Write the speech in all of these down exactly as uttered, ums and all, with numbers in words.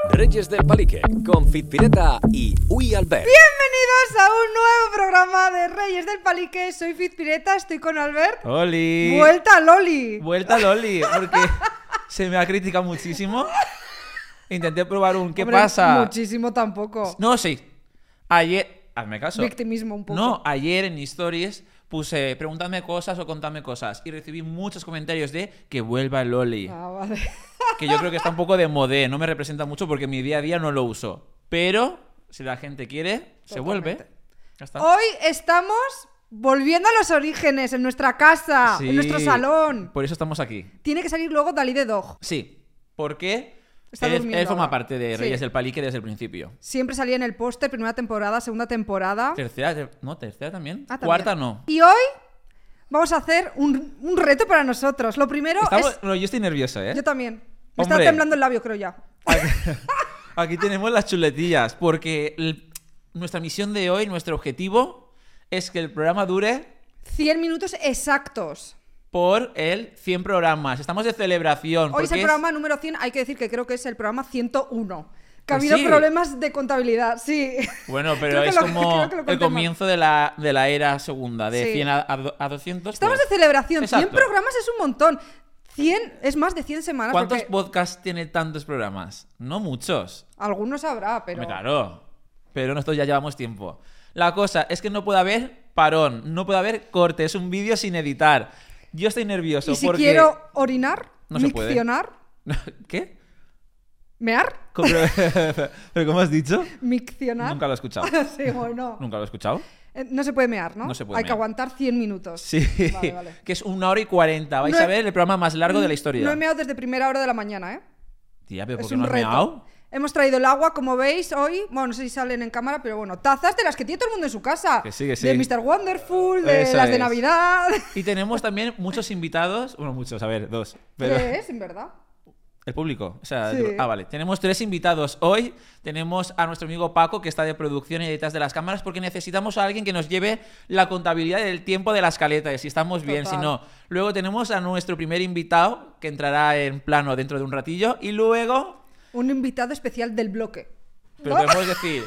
Reyes del Palique, con Fitpireta y Uy Albert. Bienvenidos a un nuevo programa de Reyes del Palique. Soy Fitpireta, estoy con Albert. ¡Oli! ¡Vuelta a Loli! Vuelta a Loli, porque se me ha criticado muchísimo. Intenté probar un ¿qué Hombre, pasa? Muchísimo tampoco. No, sí. Ayer, hazme caso. Victimismo un poco. No, ayer en Stories puse preguntadme cosas o contadme cosas y recibí muchos comentarios de que vuelva el Loli. Ah, vale. Que yo creo que está un poco de modé, no me representa mucho porque mi día a día no lo uso. Pero si la gente quiere, se vuelve. Ya está. Hoy estamos volviendo a los orígenes, en nuestra casa, Sí, en nuestro salón. Por eso estamos aquí. Tiene que salir luego Dalí de Dog. Sí, porque Está él, durmiendo él forma ahora. parte de Reyes Sí. del Palique desde el principio. Siempre salía en el póster, primera temporada, segunda temporada. Tercera, ter- no, tercera también. Ah, también. Cuarta no. Y hoy vamos a hacer un, un reto para nosotros. Lo primero Estamos- es... no, yo estoy nervioso, ¿eh? Yo también. Me está Hombre. temblando el labio, creo ya. Aquí, aquí tenemos las chuletillas, porque el- nuestra misión de hoy, nuestro objetivo, es que el programa dure cien minutos exactos. por el cien programas. Estamos de celebración. Hoy es porque el programa número cien. Hay que decir que creo que es el programa ciento uno. Que ha Pues habido sí. problemas de contabilidad, sí. Bueno, pero Creo que es lo- como creo que lo conté el mal. comienzo de la, de la era segunda, de Sí. cien a, a do- a doscientos. Estamos pues. de celebración. Exacto. cien programas es un montón. cien es más de cien semanas. ¿Cuántos porque podcasts tiene tantos programas? No muchos. algunos habrá, pero... Hombre, claro, pero nosotros ya llevamos tiempo. La cosa es que no puede haber parón, no puede haber corte, es un vídeo sin editar. Yo estoy nervioso Y si porque... quiero orinar, No se puede. miccionar, ¿Qué? mear, ¿Cómo- ¿Pero cómo has dicho? miccionar. Nunca lo he escuchado. Sí, bueno. ¿Nunca lo he escuchado? Eh, No se puede mear, ¿no? No se puede Hay que mear. aguantar cien minutos. Sí, Vale, vale. que es una hora y cuarenta. Vais No he- a ver el programa más largo de la historia. No he meado desde primera hora de la mañana, ¿eh? Tía, pero ¿por Es qué un no has reto. meado? Hemos traído el agua, como veis, hoy. Bueno, no sé si salen en cámara, pero bueno, tazas de las que tiene todo el mundo en su casa. Que sí, que sí. De mister Wonderful, de Eso las de es. Navidad. Y tenemos también muchos invitados. Bueno, muchos, a ver, dos. Pero... Tres, en verdad. El público. O sea, Sí. ah, vale. Tenemos tres invitados hoy. Tenemos a nuestro amigo Paco, que está de producción y detrás de las cámaras, porque necesitamos a alguien que nos lleve la contabilidad del tiempo de la escaleta, de si estamos bien, Total. si no. Luego tenemos a nuestro primer invitado, que entrará en plano dentro de un ratillo. Y luego, Un invitado especial del bloque. pero ¿No? podemos decir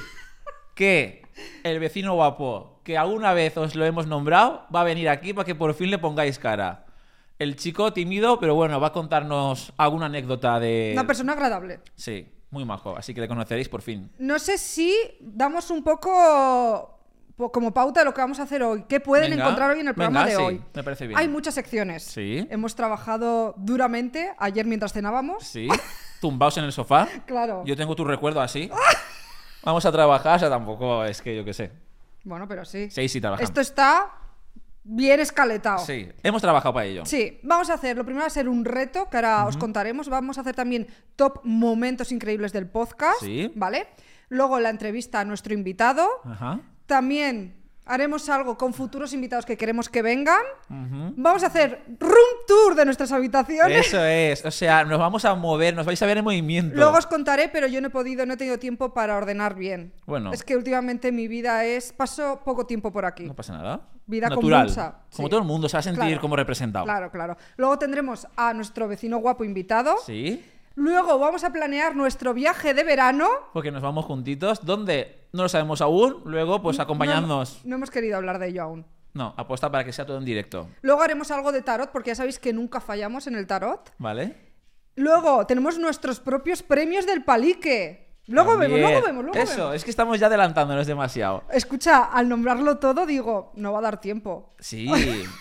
que el vecino guapo, que alguna vez os lo hemos nombrado, va a venir aquí para que por fin le pongáis cara. El chico tímido, pero bueno, va a contarnos alguna anécdota de... Una persona agradable. Sí, muy majo, así que le conoceréis por fin. No sé si damos un poco po- como pauta de lo que vamos a hacer hoy. ¿Qué pueden Venga, encontrar hoy en el programa venga, de sí, hoy? me parece bien. Hay muchas secciones. Sí. Hemos trabajado duramente ayer mientras cenábamos. Sí, tumbaos en el sofá. Claro. Yo tengo tu recuerdo así. Vamos a trabajar, o sea, tampoco es que yo qué sé. Bueno, pero sí. Sí, sí, trabajamos. Esto está bien escaletado. Sí, hemos trabajado para ello. Sí, vamos a hacer, lo primero va a ser un reto que ahora os contaremos. Vamos a hacer también top momentos increíbles del podcast, Sí. ¿vale? Luego la entrevista a nuestro invitado. Ajá. También haremos algo con futuros invitados que queremos que vengan. Ujú. Vamos a hacer room tour de nuestras habitaciones. Eso es, o sea, nos vamos a mover, nos vais a ver en movimiento. Luego os contaré, pero yo no he podido, no he tenido tiempo para ordenar bien. Bueno. Es que últimamente mi vida es... Paso poco tiempo por aquí. No pasa nada. Vida Natural. convulsa, Como sí. todo el mundo se va a sentir Claro. como representado. Claro, claro. Luego tendremos a nuestro vecino guapo invitado. Sí, Luego vamos a planear nuestro viaje de verano. porque nos vamos juntitos. ¿Dónde? No lo sabemos aún. Luego, pues acompañadnos. No, no hemos querido hablar de ello aún. No, apuesta para que sea todo en directo. Luego haremos algo de tarot, porque ya sabéis que nunca fallamos en el tarot. ¿Vale? Luego tenemos nuestros propios premios del Palique. Luego También. vemos, luego vemos, luego Eso, vemos. es que estamos ya adelantándonos demasiado. Escucha, al nombrarlo todo digo, no va a dar tiempo. Sí,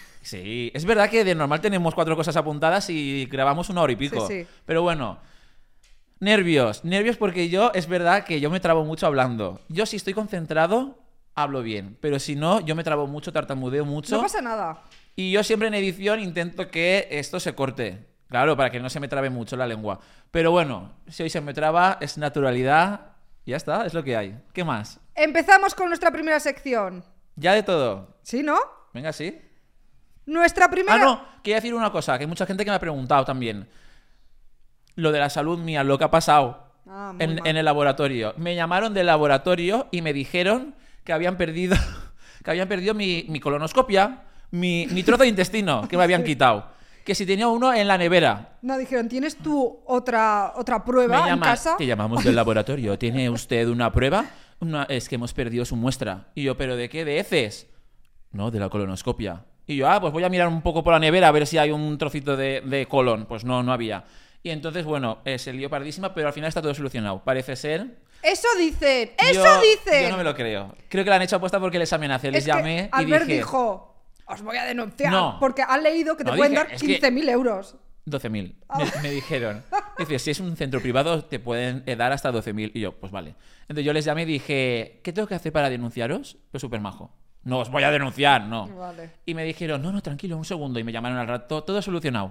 sí. Es verdad que de normal tenemos cuatro cosas apuntadas y grabamos una hora y pico. Sí, sí. Pero bueno, nervios. Nervios porque yo, es verdad que yo me trabo mucho hablando. Yo si estoy concentrado, hablo bien. Pero si no, yo me trabo mucho, tartamudeo mucho. No pasa nada. Y yo siempre en edición intento que esto se corte. Claro, para que no se me trabe mucho la lengua. Pero bueno, si hoy se me traba, es naturalidad. Ya está, es lo que hay. ¿Qué más? Empezamos con nuestra primera sección. Ya de todo. ¿Sí, no? Venga, sí. Nuestra primera... Ah, no, quería decir una cosa, que hay mucha gente que me ha preguntado también. Lo de la salud mía, lo que ha pasado Ah, muy en, mal. en el laboratorio. Me llamaron del laboratorio y me dijeron que habían perdido, que habían perdido mi, mi colonoscopia, mi, mi trozo de intestino que me habían quitado. que si tenía uno en la nevera. No, dijeron, ¿tienes tú otra, otra prueba Me en llama, casa? te llamamos del laboratorio. ¿Tiene usted una prueba? Una, es que hemos perdido su muestra. Y yo, ¿pero de qué? ¿De heces? No, de la colonoscopia. Y yo, ah, pues voy a mirar un poco por la nevera a ver si hay un trocito de, de colon. Pues no, no había. Y entonces, bueno, eh, se lió pardísima, pero al final está todo solucionado. Parece ser... ¡Eso dicen! ¡Eso yo, dicen! Yo no me lo creo. Creo que la han hecho apuesta porque les amenacé. Les Es llamé que y Albert dije... dijo, os voy a denunciar, No. porque han leído que te No, pueden dije, dar es que- quince mil euros. doce mil. Ah. Me, me dijeron. Dice, si es un centro privado, te pueden eh, dar hasta doce mil. Y yo, pues vale. Entonces yo les llamé y dije, ¿qué tengo que hacer para denunciaros? Pues súper majo. No os voy a denunciar, no. Vale. Y me dijeron, no, no, tranquilo, un segundo. Y me llamaron al rato, todo solucionado.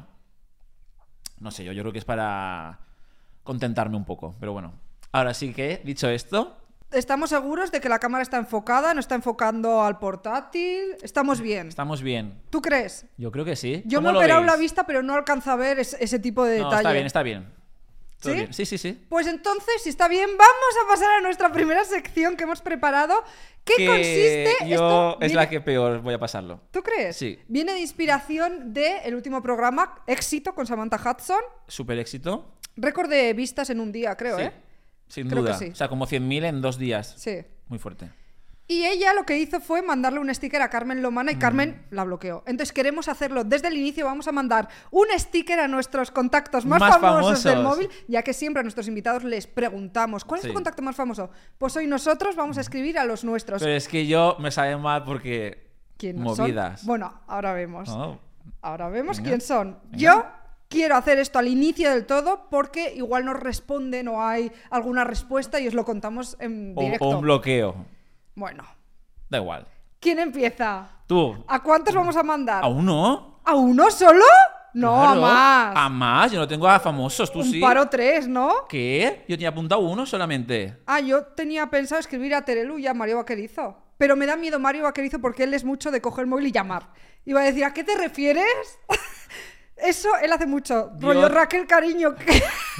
No sé, yo, yo creo que es para contentarme un poco. Pero bueno. Ahora sí que, dicho esto, Estamos seguros de que la cámara está enfocada, no está enfocando al portátil. Estamos bien. estamos bien. ¿Tú crees? Yo creo que sí. Yo me ¿Cómo he lo operado veis? la vista, pero no alcanzo a ver es- ese tipo de No, detalle. está bien, está bien. Todo ¿Sí? bien. Sí, sí, sí. Pues entonces, si está bien, vamos a pasar a nuestra primera sección que hemos preparado. ¿Qué Que consiste yo esto? es Viene- la que peor voy a pasarlo. ¿Tú crees? Sí. Viene de inspiración del último programa, Éxito, con Samantha Hudson. Súper éxito. Récord de vistas en un día, creo, Sí, ¿eh? sin Creo que duda. sí. O sea, como cien mil en dos días. Sí. Muy fuerte. Y ella lo que hizo fue mandarle un sticker a Carmen Lomana y Carmen la bloqueó. Entonces queremos hacerlo desde el inicio. Vamos a mandar un sticker a nuestros contactos más, Más famosos, del famosos. móvil, ya que siempre a nuestros invitados les preguntamos ¿cuál es Sí. tu contacto más famoso? Pues hoy nosotros vamos a escribir a los nuestros. Pero es que yo me sabe mal porque... ¿Quién son? movidas. Bueno, ahora vemos. Oh, Ahora vemos Venga. quién son. Venga. Yo quiero hacer esto al inicio del todo porque igual nos responden o hay alguna respuesta y os lo contamos en o, directo. o un bloqueo. Bueno, Da igual. ¿quién empieza? Tú. ¿A cuántos vamos a mandar? ¿A uno? ¿A uno solo? No, Claro. a más. A más. Yo no tengo a famosos. Tú Un sí. paro tres, ¿no? ¿Qué? Yo tenía apuntado uno solamente. Ah, yo tenía pensado escribir a Terelu y a Mario Vaquerizo. Pero me da miedo Mario Vaquerizo porque él es mucho de coger el móvil y llamar. Iba a decir, ¿a qué te refieres? Eso él hace mucho. Yo- Rollo Raquel, cariño. que-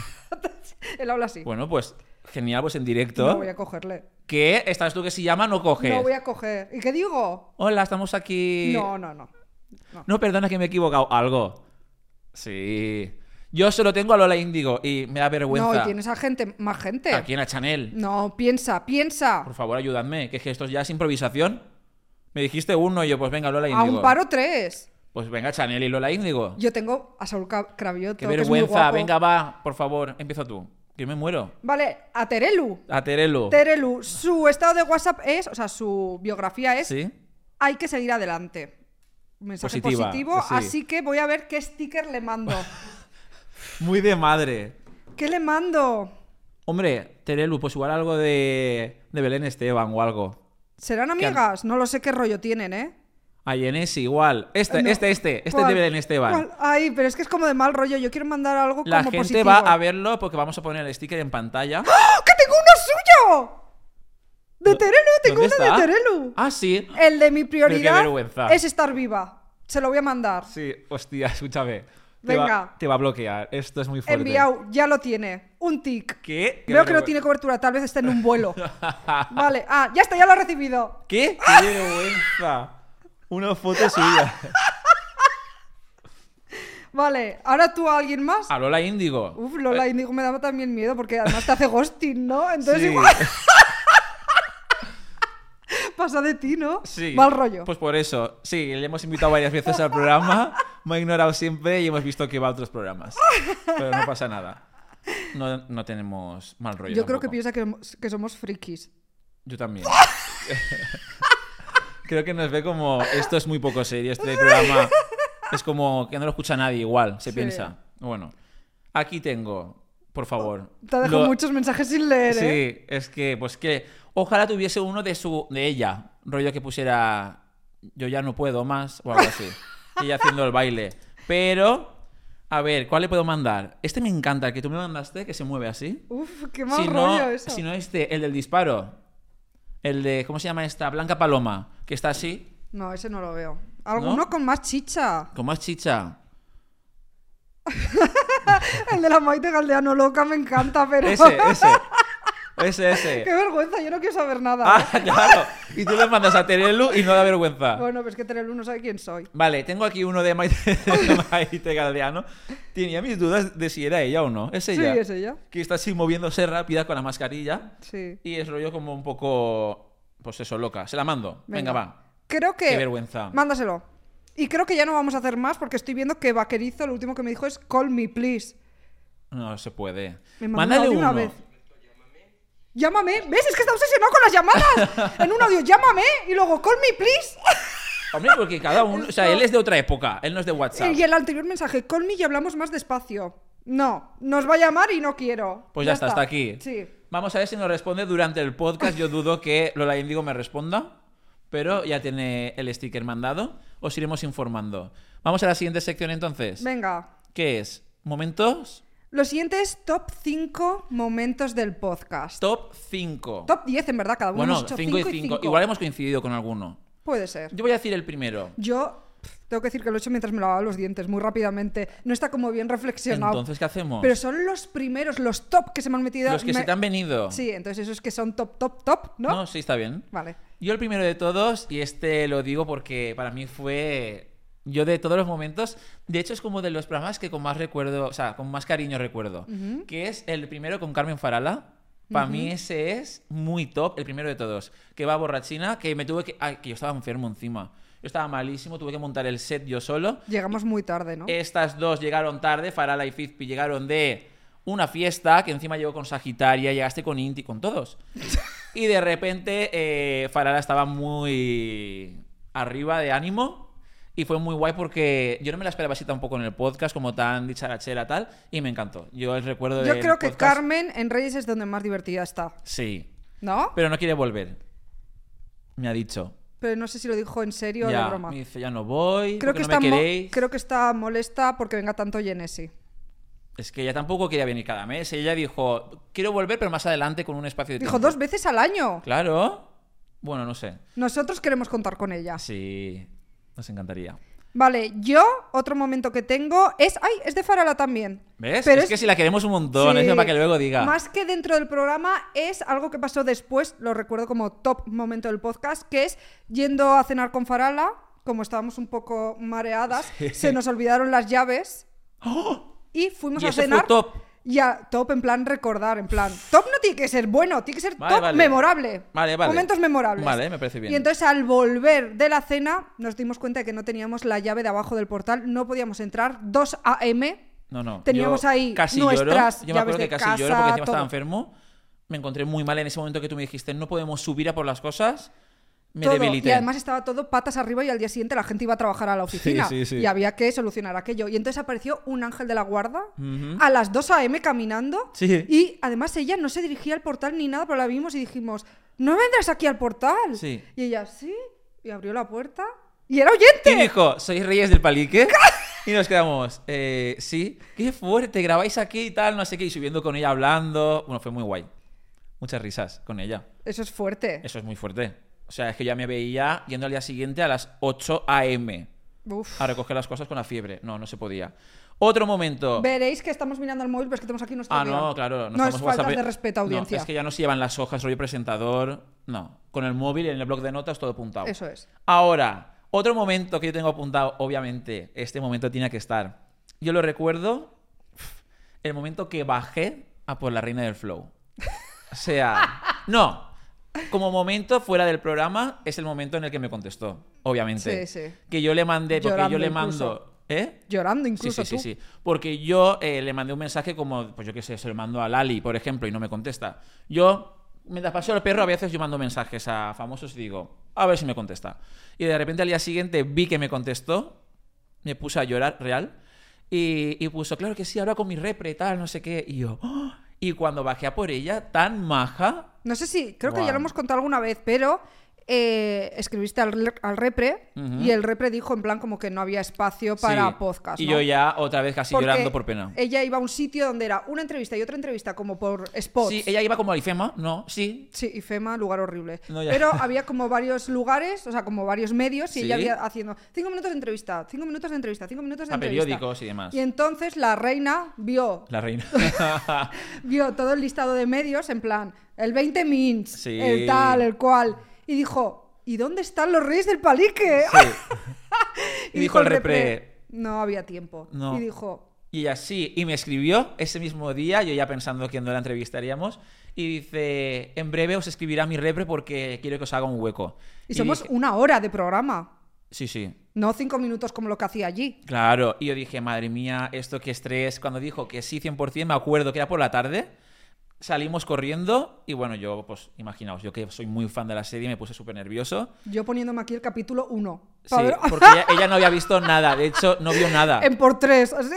él habla así. Bueno, pues genial, pues en directo. No voy a cogerle. ¿Qué? ¿Estás tú que si llama no coges? No voy a coger. ¿Y qué digo? Hola, estamos aquí... No, no, no. No, perdona que me he equivocado. ¿Algo? Sí. Yo solo tengo a Lola Índigo y me da vergüenza. No, y tienes a gente, más gente. ¿A quién? ¿A Chanel? No, piensa, piensa. Por favor, ayúdame, que es que esto ya es improvisación. Me dijiste uno y yo, pues venga, Lola A Índigo. un paro tres. Pues venga, Chanel y Lola Índigo. Yo tengo a Saúl Ca- Cravioto, Qué que es muy vergüenza. guapo. Venga, va, por favor, empieza tú. Que me muero. Vale, a Terelu. A Terelu. Terelu, su estado de WhatsApp es, o sea, su biografía es, ¿Sí? hay que seguir adelante. Un mensaje Positiva, positivo, sí. así que voy a ver qué sticker le mando. Muy de madre. ¿Qué le mando? Hombre, Terelu, pues igual algo de, de Belén Esteban o algo. ¿Serán amigas? No lo sé qué rollo tienen, ¿eh? A Yenesi, igual. Este, No. este, este. Este es ¿Cuál? de Belén Esteban. ¿Cuál? Ay, pero es que es como de mal rollo. Yo quiero mandar algo La como gente positivo. va a verlo porque vamos a poner el sticker en pantalla. ¡Ah! ¡Que tengo uno suyo! De ¿Dó- Terelu, tengo dónde uno está? de Terelu. Ah, sí. El de mi prioridad vergüenza. es estar viva. Se lo voy a mandar. Sí, hostia, escúchame. Te Venga. va, te va a bloquear. Esto es muy fuerte. Enviado, ya lo tiene. Un tic. ¿Qué? Qué Veo que no vergüenza. tiene cobertura, tal vez esté en un vuelo. Vale, ah, ya está, ya lo ha recibido. ¿Qué? ¡Qué vergüenza! Una foto suya. Vale, ahora tú a alguien más. A Lola Índigo. Uf, Lola Índigo me daba también miedo porque además te hace ghosting, ¿no? Entonces Sí. igual pasa de ti, ¿no? Sí. Mal rollo. Pues por eso. Sí, le hemos invitado varias veces al programa. Me ha ignorado siempre y hemos visto que va a otros programas. Pero no pasa nada. No, no tenemos mal rollo. Yo creo que tampoco. piensa que, que somos frikis. Yo también. Creo que nos ve como esto es muy poco serio, este programa es como que no lo escucha nadie igual, se Sí. piensa. Bueno, aquí tengo, por favor. Te dejo lo- muchos mensajes sin leer, ¿eh? Sí, es que, pues que ojalá tuviese uno de su, de ella, rollo que pusiera yo ya no puedo más o algo así. Ella haciendo el baile. Pero, a ver, ¿cuál le puedo mandar? Este me encanta, el que tú me mandaste, que se mueve así. Uf, qué mal Si rollo no, eso. si no este, el del disparo. El de, ¿cómo se llama esta? Blanca Paloma, que está así, No, ese no lo veo. Alguno ¿No? con más chicha. con más chicha. El de la Maite Galdeano loca me encanta, pero... Ese, ese. Ese, ese. Qué vergüenza, yo no quiero saber nada. Ah, claro. Y tú le mandas a Terelu y no da vergüenza. Bueno, pues que Terelu no sabe quién soy. Vale, tengo aquí uno de Maite, de Maite Galdeano. Tenía mis dudas de si era ella o no. Es ella. Sí, es ella. Que está así moviéndose rápida con la mascarilla. Sí. Y es rollo como un poco... Pues eso, loca. Se la mando. Venga, Venga. va. Creo que... Qué vergüenza. Mándaselo. Y creo que ya no vamos a hacer más porque estoy viendo que Vaquerizo lo último que me dijo es call me, please. No se puede. Me mandó Mándale un audio uno. una vez. Llámame. ¿Ves? Es que está obsesionado con las llamadas. En un audio, llámame. Y luego, call me, please. Hombre, porque cada uno... O sea, él es de otra época. Él no es de WhatsApp. Y el anterior mensaje, call me y hablamos más despacio. No, nos va a llamar y no quiero. Pues ya, está, hasta aquí. Sí. Vamos a ver si nos responde durante el podcast. Yo dudo que Lola Índigo me responda, pero ya tiene el sticker mandado. Os iremos informando. Vamos a la siguiente sección entonces. Venga. ¿Qué es? ¿Momentos? Lo siguiente es top cinco momentos del podcast. Top cinco. Top diez, en verdad, cada uno Bueno, hemos hecho cinco y cinco cinco. Igual hemos coincidido con alguno. Puede ser. Yo voy a decir el primero. Yo pff, tengo que decir que lo he hecho mientras me lavaba los dientes, muy rápidamente. No está como bien reflexionado. Entonces, ¿qué hacemos? Pero son los primeros, los top que se me han metido. Los que me- se te han venido. Sí, entonces esos que son top, top, top, ¿no? No, sí, está bien. Vale. Yo el primero de todos, y este lo digo porque para mí fue... Yo de todos los momentos, de hecho es como de los programas que con más recuerdo, o sea, con más cariño recuerdo, Ujú. que es el primero con Carmen Farala. Para mí ese es muy top, el primero de todos. Que va borrachina, que me tuve que... Ay, que yo estaba enfermo encima. Yo estaba malísimo, tuve que montar el set yo solo. Llegamos muy tarde, ¿no? Estas dos llegaron tarde, Farala y Fizpi llegaron de una fiesta, que encima llegó con Sagitaria, llegaste con Inti, con todos. Y de repente eh, Farala estaba muy arriba de ánimo y fue muy guay porque yo no me la esperaba así tampoco en el podcast, como tan dicharachera tal, y me encantó. Yo el recuerdo de Yo creo que Carmen en Reyes es donde más divertida está, Sí, ¿no? pero no quiere volver. Me ha dicho. Pero no sé si lo dijo en serio o de Ya, broma. me dice, ya no voy, Creo porque que, no está me mo- queréis. creo que está molesta porque venga tanto Genesi. Es que ella tampoco quería venir cada mes. Ella dijo, quiero volver, pero más adelante con un espacio de Dijo tiempo. dos veces al año. Claro. Bueno, no sé. Nosotros queremos contar con ella. Sí, nos encantaría. Vale, yo, otro momento que tengo es... ¡Ay! Es de Farala también. ¿Ves? Pero es, que si la queremos un montón, Sí. es para que luego diga. Más que dentro del programa, es algo que pasó después, lo recuerdo como top momento del podcast, que es yendo a cenar con Farala, como estábamos un poco mareadas, Sí. se nos olvidaron las llaves ¡Oh! y fuimos Y a ese cenar. fue top. Ya, top en plan recordar, en plan. Top no tiene que ser bueno, tiene que ser Vale, top vale. memorable. Vale, vale. Momentos memorables. Vale, me parece bien. Y entonces al volver de la cena nos dimos cuenta de que no teníamos la llave de abajo del portal, no podíamos entrar. dos a eme. No, no. Teníamos yo ahí casi nuestras lloro. Yo me acuerdo llaves que de casi lloro casa, porque encima todo. estaba enfermo. Me encontré muy mal en ese momento que tú me dijiste, no podemos subir a por las cosas. Me Todo. debilité. Y además estaba todo patas arriba y al día siguiente la gente iba a trabajar a la oficina. Sí, sí, sí. Y había que solucionar aquello. Y entonces apareció un ángel de la guarda Ujú. a las dos a eme caminando. Sí. Y además ella no se dirigía al portal ni nada, pero la vimos y dijimos, ¿no vendrás aquí al portal? Sí. Y ella, sí. Y abrió la puerta. Y era oyente. Y dijo, ¿sois Reyes del Palique? Y nos quedamos, eh, sí, qué fuerte, grabáis aquí y tal, no sé qué, y subiendo con ella hablando. Bueno, fue muy guay. Muchas risas con ella. Eso es fuerte. Eso es muy fuerte. O sea, es que ya me veía yendo al día siguiente a las ocho a eme Uf. a recoger las cosas con la fiebre. No, no se podía. Otro momento. Veréis que estamos mirando el móvil, pero es que tenemos aquí nuestro Ah, guión. no, claro. No es estamos faltas WhatsApp- de respeto, audiencia. No, es que ya no se llevan las hojas, rollo presentador. No, con el móvil y en el blog de notas todo apuntado. Eso es. Ahora, otro momento que yo tengo apuntado, obviamente, este momento tiene que estar. Yo lo recuerdo, el momento que bajé a por la reina del flow. O sea, no. Como momento fuera del programa, es el momento en el que me contestó, obviamente. Sí, sí. Que yo le mandé, porque Llorando yo le incluso. mando... ¿Eh? Llorando Sí, incluso sí, sí, tú. sí. Porque yo eh, le mandé un mensaje como, pues yo qué sé, se lo mando a Lali, por ejemplo, y no me contesta. Yo, mientras paso el perro, a veces yo mando mensajes a famosos y digo, a ver si me contesta. Y de repente al día siguiente vi que me contestó, me puse a llorar, real, y, y puso, claro que sí, ahora con mi repre, tal, no sé qué. Y yo, ¡oh! Y cuando bajé a por ella, tan maja. No sé si, creo que Guau. ya lo hemos contado alguna vez, pero eh, escribiste al, al repre Ujú. y el repre dijo en plan como que no había espacio para Sí. podcast. Y ¿no? yo ya otra vez casi Porque llorando por pena. ella iba a un sitio donde era una entrevista y otra entrevista como por spots. Sí, ella iba como a IFEMA, ¿no? Sí. Sí, y FEMA, lugar horrible. No, ya. Pero había como varios lugares, o sea, como varios medios, y Sí. ella había haciendo cinco minutos de entrevista, cinco minutos de entrevista, cinco minutos de A entrevista. periódicos y demás. Y entonces la reina vio, La reina. vio todo el listado de medios, en plan, el veinte mins, Sí. el tal, el cual, y dijo, ¿y dónde están los reyes del palique? Sí. Y dijo el repre, no había tiempo. No. Y dijo, y así, y me escribió ese mismo día, yo ya pensando que no la entrevistaríamos, y dice, en breve os escribirá mi repre porque quiero que os haga un hueco. y somos dije, una hora de programa, sí, sí, no cinco minutos como lo que hacía allí. claro. Y yo dije, madre mía, esto qué estrés. Cuando dijo que sí, cien por ciento, me acuerdo que era por la tarde, salimos corriendo, y bueno, yo, pues, imaginaos, yo que soy muy fan de la serie, me puse súper nervioso. Yo poniéndome aquí el capítulo uno. Sí, porque ella, ella no había visto nada, de hecho, no vio nada. En por tres. Así.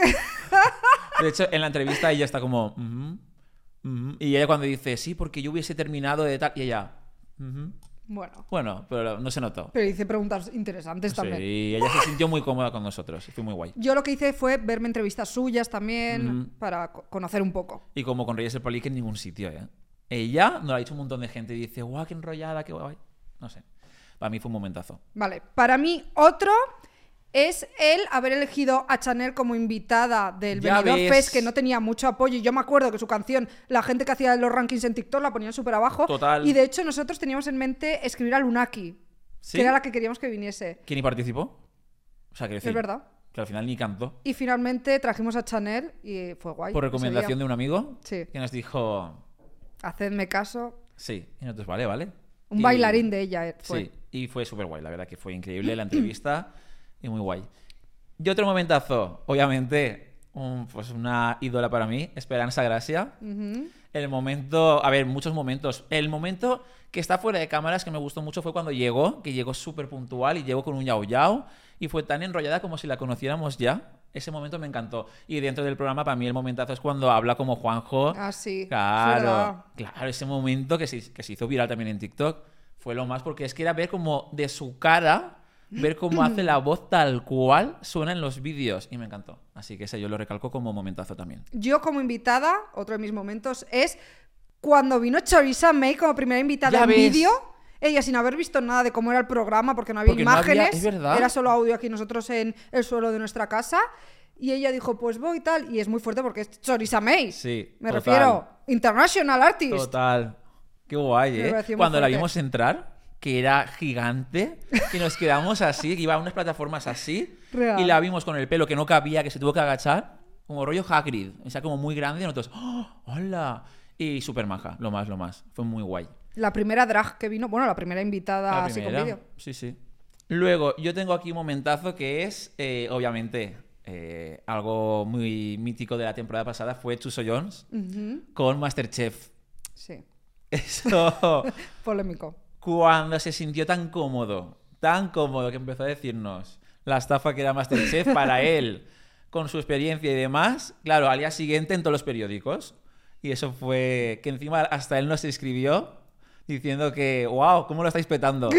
De hecho, en la entrevista ella está como... "Ujú, ujú". Y ella cuando dice, sí, porque yo hubiese terminado de tal... Y ella... "Ujú". Bueno, Bueno, pero no se notó. pero hice preguntas interesantes también. Sí, ella se sintió muy cómoda con nosotros. Y fue muy guay. Yo lo que hice fue verme entrevistas suyas también Ujú. para co- conocer un poco. Y como con Reyes del Palique en ningún sitio, ¿eh? Ella nos lo ha dicho un montón de gente y dice, guau, qué enrollada, qué guay. No sé. Para mí fue un momentazo. Vale, para mí otro es el haber elegido a Chanel como invitada del Ya Benidorm ves. Fest, que no tenía mucho apoyo. Y yo me acuerdo que su canción, la gente que hacía los rankings en TikTok la ponían súper abajo. Total. Y de hecho nosotros teníamos en mente escribir a Lunaki, ¿Sí? que era la que queríamos que viniese. ¿Quién ni participó? O sea, que decir, Es verdad. que al final ni cantó. Y finalmente trajimos a Chanel y fue guay. Por ese recomendación día. de un amigo. Sí. Que nos dijo, Hacedme caso. sí. Y nosotros, vale, vale. Un Y- bailarín de ella eh, fue. Sí, y fue súper guay, la verdad que fue increíble la entrevista y muy guay. Y otro momentazo, obviamente, un- pues una ídola para mí, Esperanza Gracia. Ujú. El momento, a ver, muchos momentos. El momento que está fuera de cámaras que me gustó mucho fue cuando llegó, que llegó súper puntual y llegó con un yao yao y fue tan enrollada como si la conociéramos ya. Ese momento me encantó. Y dentro del programa, para mí, el momentazo es cuando habla como Juanjo. Ah, sí. es Claro, verdad. claro, ese momento que se, que se hizo viral también en TikTok fue lo más, porque es que era ver como de su cara, ver cómo hace la voz tal cual suena en los vídeos, y me encantó. Así que ese yo lo recalco como momentazo también. Yo como invitada, otro de mis momentos es cuando vino Choriza May como primera invitada Ya en ves. vídeo. Ella sin haber visto nada de cómo era el programa porque no había Porque no había- imágenes, es verdad. era solo audio aquí nosotros en el suelo de nuestra casa. Y ella dijo, pues voy y tal. Y es muy fuerte porque es Choriza May. Sí, Me total. refiero, international artist. Total. Qué guay, Me ¿eh? pareció muy Cuando la fuerte. vimos entrar, que era gigante, que nos quedamos así, que iba a unas plataformas así, Real. y la vimos con el pelo que no cabía, que se tuvo que agachar, como rollo Hagrid, o sea, como muy grande, y nosotros, ¡oh, hola! Y súper maja, lo más, lo más. Fue muy guay. La primera drag que vino, bueno, la primera invitada La así con primera, vídeo. sí, sí. Luego, yo tengo aquí un momentazo que es, eh, obviamente, eh, algo muy mítico de la temporada pasada, fue Chuso Jones Ujú. con Masterchef. Sí, Eso... polémico. Cuando se sintió tan cómodo, tan cómodo que empezó a decirnos la estafa que era Masterchef para él, con su experiencia y demás, claro, al día siguiente en todos los periódicos. Y eso fue que encima hasta él nos escribió diciendo que, wow, ¿cómo lo estáis petando?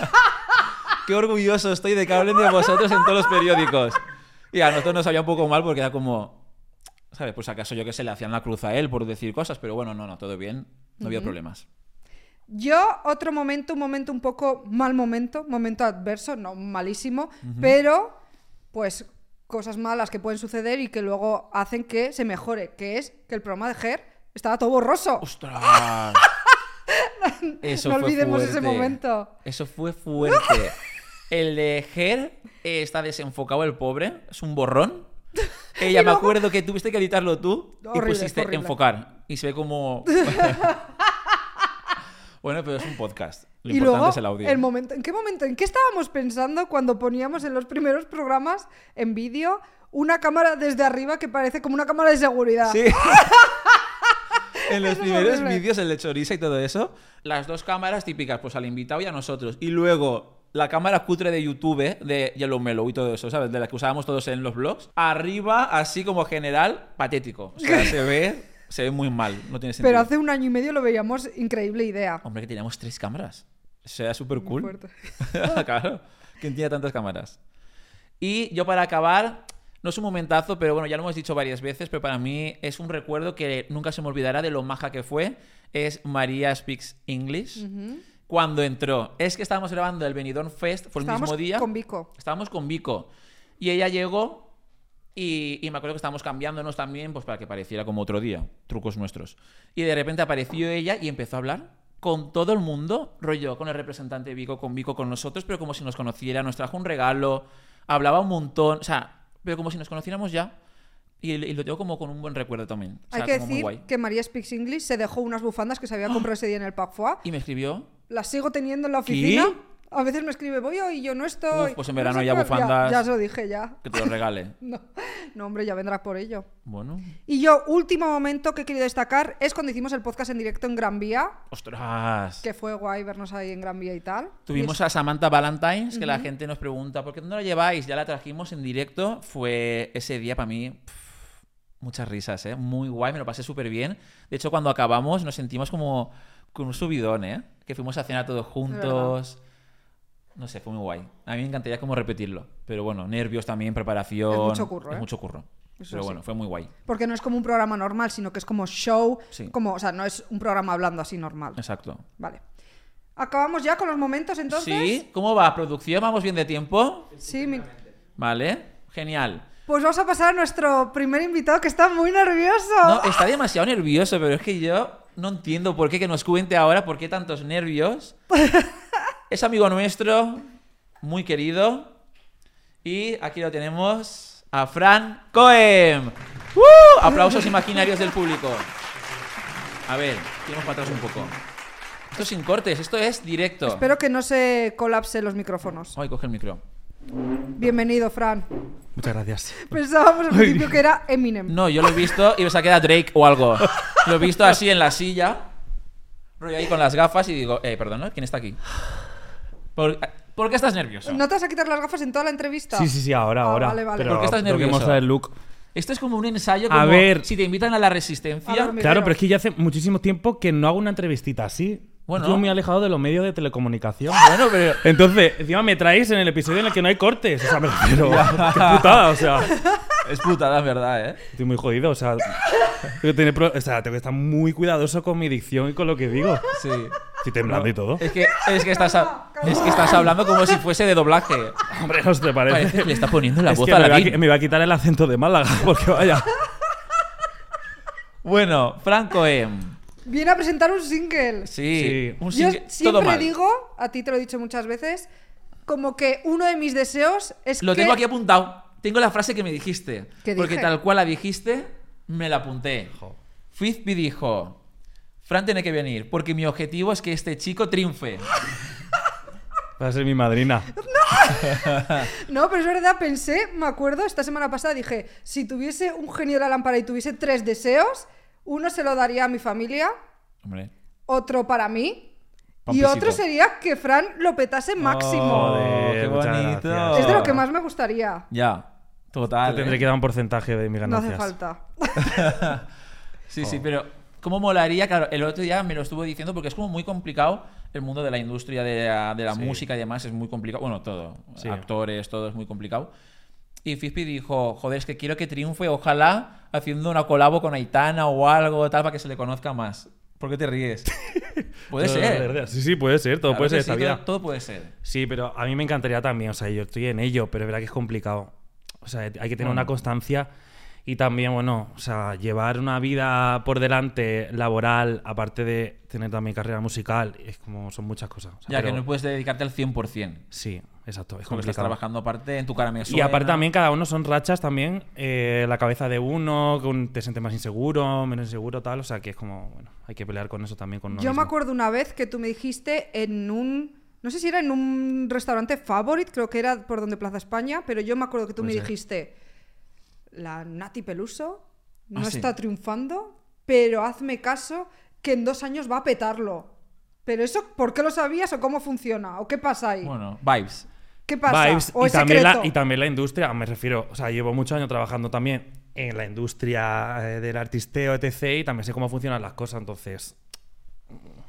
Qué orgulloso estoy de que hablen de vosotros en todos los periódicos. Y a nosotros nos sabía un poco mal porque era como, ¿sabes? Pues acaso yo que se le hacían la cruz a él por decir cosas, pero bueno, no, no, todo bien, no había problemas. Yo, otro momento, un momento un poco mal momento, momento adverso, no malísimo, pero pues cosas malas que pueden suceder y que luego hacen que se mejore, que es que el programa de Ger estaba todo borroso. ¡Ostras! Eso No fue olvidemos ese fuerte. momento. Eso fue fuerte. El de Ger eh, está desenfocado, el pobre. Es un borrón. Ella, me acuerdo que tuviste que editarlo tú y Horrible, pusiste horrible. enfocar. Y se ve como... Bueno, pero es un podcast. Lo Y importante luego, es el audio. el momento, ¿en qué momento? ¿En qué estábamos pensando cuando poníamos en los primeros programas en vídeo una cámara desde arriba que parece como una cámara de seguridad? Sí. En los Eso es primeros horrible. vídeos, el de Choriza y todo eso, las dos cámaras típicas, pues al invitado y a nosotros. Y luego la cámara cutre de YouTube, de Yellow Mellow y todo eso, ¿sabes? De la que usábamos todos en los vlogs. Arriba, así como general, patético. O sea, se ve, se ve muy mal. No tiene sentido. Pero hace un año y medio lo veíamos increíble idea. Hombre, que teníamos tres cámaras. Sea súper Muy cool. fuerte. Claro. ¿Quién tiene tantas cámaras? Y yo para acabar, no es un momentazo, pero bueno, ya lo hemos dicho varias veces, pero para mí es un recuerdo que nunca se me olvidará de lo maja que fue. Es María Speaks English. Ujú. Cuando entró. Es que estábamos grabando el Benidorm Fest, fue el Estábamos mismo día. con Vico. Estábamos con Vico. Y ella llegó y, y me acuerdo que estábamos cambiándonos también pues para que pareciera como otro día, trucos nuestros. Y de repente apareció ella y empezó a hablar con todo el mundo, rollo, con el representante de Vico, con Vico, con nosotros, pero como si nos conociera, nos trajo un regalo, hablaba un montón, o sea, pero como si nos conociéramos ya. Y, y lo tengo como con un buen recuerdo también. O sea, Hay que como muy decir guay. que María Speaks English se dejó unas bufandas que se había comprado ese día en el Parfois. Y me escribió. Las sigo teniendo en la oficina. ¿Qué? A veces me escribe, voy hoy y yo no estoy. Uf, pues en No verano sé ya cuál- bufandas. Ya, ya os lo dije, ya. Que te lo regale. No, no, hombre, ya vendrás por ello. Bueno. Y yo, último momento que he querido destacar es cuando hicimos el podcast en directo en Gran Vía, ¡Ostras! que fue guay vernos ahí en Gran Vía y tal. Tuvimos Y es- a Samantha Valentines, que la gente nos pregunta, ¿por qué no la lleváis? Ya la trajimos en directo. Fue ese día para mí... pff, muchas risas, ¿eh? Muy guay, me lo pasé súper bien. De hecho, cuando acabamos nos sentimos como con un subidón, ¿eh? Que fuimos a cenar todos juntos. No sé, fue muy guay. A mí me encantaría como repetirlo. Pero bueno, nervios también, preparación... Es mucho curro, Es ¿eh? mucho curro. Eso Pero sí. bueno, fue muy guay. Porque no es como un programa normal, sino que es como show. Sí. Como, o sea, no es un programa hablando así normal. Exacto. Vale. ¿Acabamos ya con los momentos entonces? ¿Sí? ¿Cómo va? ¿Producción? ¿Vamos bien de tiempo? Sí, mi- Vale. Genial. Pues vamos a pasar a nuestro primer invitado que está muy nervioso. No, está demasiado nervioso, pero es que yo no entiendo por qué que nos cuente ahora por qué tantos nervios. Es amigo nuestro, muy querido. Y aquí lo tenemos a Fran Cohem. ¡Uh! Aplausos imaginarios del público. A ver, tiramos para atrás un poco. Esto es sin cortes, esto es directo. Espero que no se colapsen los micrófonos. Ay, coge el micro. Bienvenido, Fran. Muchas gracias. Pensábamos al principio que era Eminem. No, yo lo he visto y pensaba que era Drake o algo. Lo he visto así en la silla, rollo ahí con las gafas y digo, eh, perdón, ¿no? ¿Quién está aquí? ¿Por, ¿por qué estás nervioso? ¿No te vas a quitar las gafas en toda la entrevista? Sí, sí, sí, ahora, Ah, ahora. vale, vale. Pero ¿Por qué estás tengo que nervioso? mostrar el look. Esto es como un ensayo, como A ver. si te invitan a la Resistencia. A dormir. Claro, Pero- pero es que ya hace muchísimo tiempo que no hago una entrevistita así. Bueno. Estoy muy alejado de los medios de telecomunicación. Bueno, pero... Entonces, encima me traéis en el episodio en el que no hay cortes. O sea, me refiero. Qué putada, o sea. Es putada, es verdad, ¿eh? Estoy muy jodido, o sea. Tengo que, tener pro- o sea, tengo que estar muy cuidadoso con mi dicción y con lo que digo. Sí. Estoy temblando y todo. Es que, es, que estás a- es que estás hablando como si fuese de doblaje. Hombre, ¿no te parece? Parece que le está poniendo la Es voz que a me, la va a, Vin. qui- me va a quitar el acento de Málaga, porque vaya. Bueno, Fran Cohem. Viene a presentar un single. Sí, Sí. un Yo single- todo siempre mal. digo, a ti te lo he dicho muchas veces, como que uno de mis deseos es Lo que... tengo aquí apuntado. Tengo la frase que me dijiste. ¿Qué Porque dije? tal cual la dijiste, me la apunté. Fizpi dijo: Fran tiene que venir, porque mi objetivo es que este chico triunfe. Va a ser mi madrina. No, pero es verdad, pensé, me acuerdo, esta semana pasada dije, si tuviese un genio de la lámpara y tuviese tres deseos, uno se lo daría a mi familia, Hombre. otro para mí Pa' un y pisito. otro sería que Fran lo petase máximo. Joder, qué muchas bonito. gracias. Es de lo que más me gustaría. Ya, total. Te tendré ¿eh? que dar un porcentaje de mis No ganancias. hace falta. Sí, sí, pero ¿cómo molaría? Claro, el otro día me lo estuvo diciendo porque es como muy complicado el mundo de la industria de la, de la Sí. música y demás, es muy complicado. Bueno, todo. Sí. Actores, todo es muy complicado. Y Fizpi dijo, joder, es que quiero que triunfe, ojalá, haciendo una colabo con Aitana o algo tal para que se le conozca más. ¿Por qué te ríes? Puede Todo- ser. Sí, sí, puede ser. Todo Claro puede que ser sí, esta vida. todo, todo puede ser. Sí, pero a mí me encantaría también. O sea, yo estoy en ello, pero es verdad que es complicado. O sea, hay que tener Bueno. una constancia y también, bueno, o sea, llevar una vida por delante laboral, aparte de tener también carrera musical, es como son muchas cosas. O sea, Ya pero- que no puedes dedicarte al cien por ciento. Sí, exacto. Es Porque estás complicado. trabajando aparte en tu cara me Y suena. aparte también cada uno son rachas también, eh, la cabeza de uno, que un- te sientes más inseguro, menos inseguro, tal, o sea que es como, bueno, hay que pelear con eso también con uno Yo me mismo. acuerdo una vez que tú me dijiste en un... No sé si era en un restaurante Favorite, creo que era por donde Plaza España, pero yo me acuerdo que tú Puede me ser. dijiste, la Nati Peluso no Ah, sí. está triunfando, pero hazme caso que en dos años va a petarlo. Pero eso, ¿por qué lo sabías o cómo funciona? ¿O qué pasa ahí? Bueno, vibes. ¿Qué pasa? Vibes, ¿O y, es también la, secreto? y también la industria, me refiero, o sea, llevo muchos años trabajando también en la industria eh, del artisteo, etcétera, y también sé cómo funcionan las cosas, entonces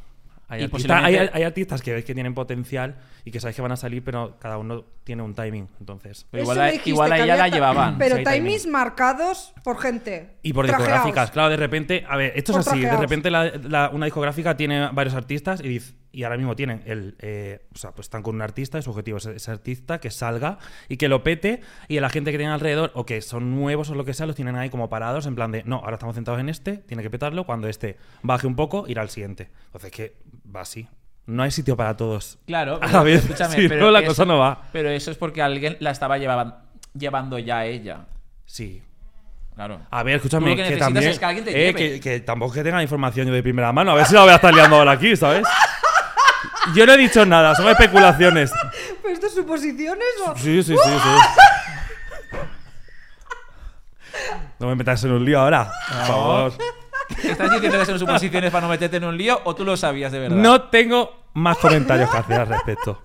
Hay, Y artistas, posiblemente- hay, hay artistas que ves que tienen potencial y que sabes que van a salir, pero cada uno tiene un timing. Entonces. Pero Eso igual, me a, dijiste, igual a que ella había la ta- llevaban. Pero Sí, hay timings timing. marcados por gente. Y por trajeaos. discográficas, claro, de repente, a ver, esto Por es así, de trajeaos. repente la- la- una discográfica tiene varios artistas y, dice- y ahora mismo tienen el, eh, o sea, pues están con un artista y su objetivo es ese artista que salga y que lo pete y a la gente que tienen alrededor o que son nuevos o lo que sea, los tienen ahí como parados en plan de, no, ahora estamos centrados en este, tiene que petarlo, cuando este baje un poco, ir al siguiente. Entonces que va así. No hay sitio para todos. Claro, A la vez, escúchame, si pero no, la eso- cosa no va. Pero eso es porque alguien la estaba llevaban- llevando ya a ella. Sí. Claro. A ver, Tú escúchame, lo que que, necesitas también, es que alguien te eh, lleve. que, que tampoco que tenga información yo de primera mano, a ver si la voy a estar liando ahora aquí, ¿sabes? Yo no he dicho nada, son especulaciones. ¿Pero esto es suposiciones o...? Sí, sí, sí, sí. No me metas en un lío ahora, por favor. ¿Estás diciendo que son suposiciones para no meterte en un lío o tú lo sabías de verdad? No tengo más comentarios que hacer al respecto.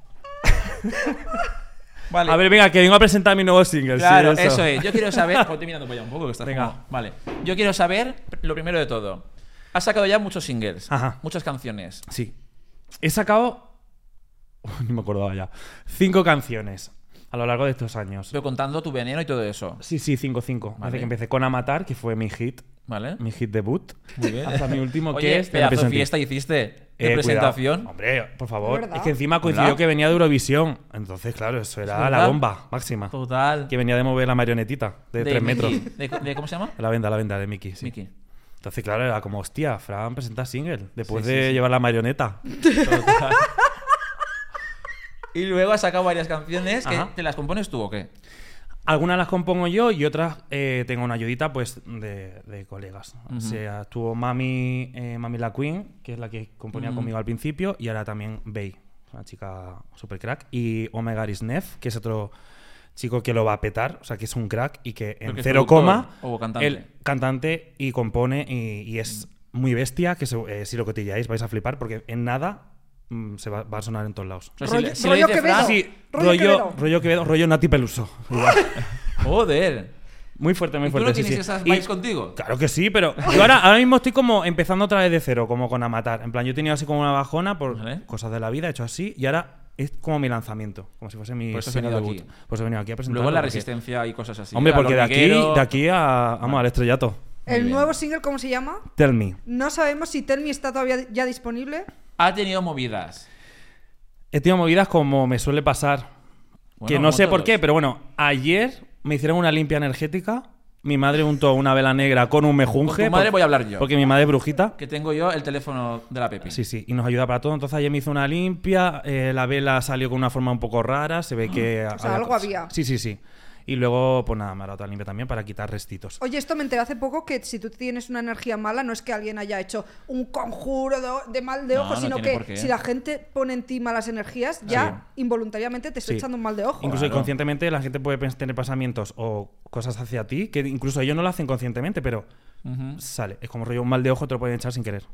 Vale. A ver, venga, que vengo a presentar mi nuevo single. sí, Claro, eso. es. Yo quiero saber. Ponte mirando para allá un poco que estás Venga. como- Vale. Yo quiero saber lo primero de todo. Has sacado ya muchos singles, Ajá. muchas canciones. Sí. He sacado. Uf, ni me acordaba ya. Cinco canciones a lo largo de estos años. Pero contando tu veneno y todo eso. Sí, sí, cinco, cinco. Vale. Desde que empecé con Amatar, que fue mi hit, ¿Vale? mi hit debut. Muy bien. Hasta mi último Oye, que es. pedazo de Representing. fiesta hiciste de Eh, presentación. cuidado. Hombre, por favor. ¿Verdad? Es que encima coincidió ¿Verdad? que venía de Eurovisión. Entonces, claro, eso era ¿Verdad? la bomba máxima. Total. Que venía de mover la marionetita de, tres metros. Mickey. ¿De, de- ¿Cómo se llama? La venda, la venda de Mickey, sí. Mickey. Entonces, claro, era como, hostia, Fran presenta single. Después Sí, de sí, sí. llevar la marioneta. Total. Y luego has sacado varias canciones que Ajá. te las compones tú o qué. Algunas las compongo yo y otras eh, tengo una ayudita pues de, de colegas. Ujú. O sea, estuvo Mami, eh, Mami La Queen, que es la que componía Ujú. conmigo al principio, y ahora también Bey, una chica super crack. Y Omega Risnef, que es otro chico que lo va a petar, o sea, que es un crack y que en Porque es cero productor coma, o cantante. él cantante y compone y, y es muy bestia, que se- eh, si lo cotilláis vais a flipar, porque en nada mm, se va, va a sonar en todos lados. O sea, si Rollo- le- si le rollo dice Quevedo. Fran- Sí, Rollo rollo, Quevedo. rollo Quevedo, rollo Nati Peluso. Igual. Joder. Muy fuerte, muy ¿Y tú fuerte. no sí, tienes sí. esas Y- vibes contigo? Claro que sí, pero yo ahora, ahora mismo estoy como empezando otra vez de cero, como con Amatar. En plan, yo he tenido así como una bajona por Vale. cosas de la vida, he hecho así, y ahora es como mi lanzamiento, como si fuese mi Por eso has single venido debut. aquí. Pues he venido aquí a presentarlo. Luego la porque- resistencia y cosas así. Hombre, Al porque de aquí, hormiguero. de aquí a, vamos, al estrellato. Muy El bien. nuevo single, ¿cómo se llama? Tell me. No sabemos si Tell Me está todavía ya disponible. Ha tenido movidas. He tenido movidas como me suele pasar, Bueno, que no como sé por todos. qué, pero bueno, ayer me hicieron una limpia energética. Mi madre untó una vela negra con un mejunje. Con tu madre porque- voy a hablar yo. Porque mi madre es brujita. Que tengo yo el teléfono de la Pepi. Sí, sí, y nos ayuda para todo. Entonces ayer me hizo una limpia, eh, la vela salió con una forma un poco rara, se ve que... O sea, algo había. Sí, sí, sí. Y luego, pues nada, me ha dado otra limpia también para quitar restitos. Oye, esto me enteré hace poco que si tú tienes una energía mala, no es que alguien haya hecho un conjuro de, de mal de No, ojo, no sino tiene por que qué. si la gente pone en ti malas energías, ya involuntariamente te está Sí. echando un mal de ojo. Incluso Claro. inconscientemente la gente puede pens- tener pasamientos o cosas hacia ti que incluso ellos no lo hacen conscientemente, pero Ujú. sale. Es como rollo un mal de ojo, te lo pueden echar sin querer.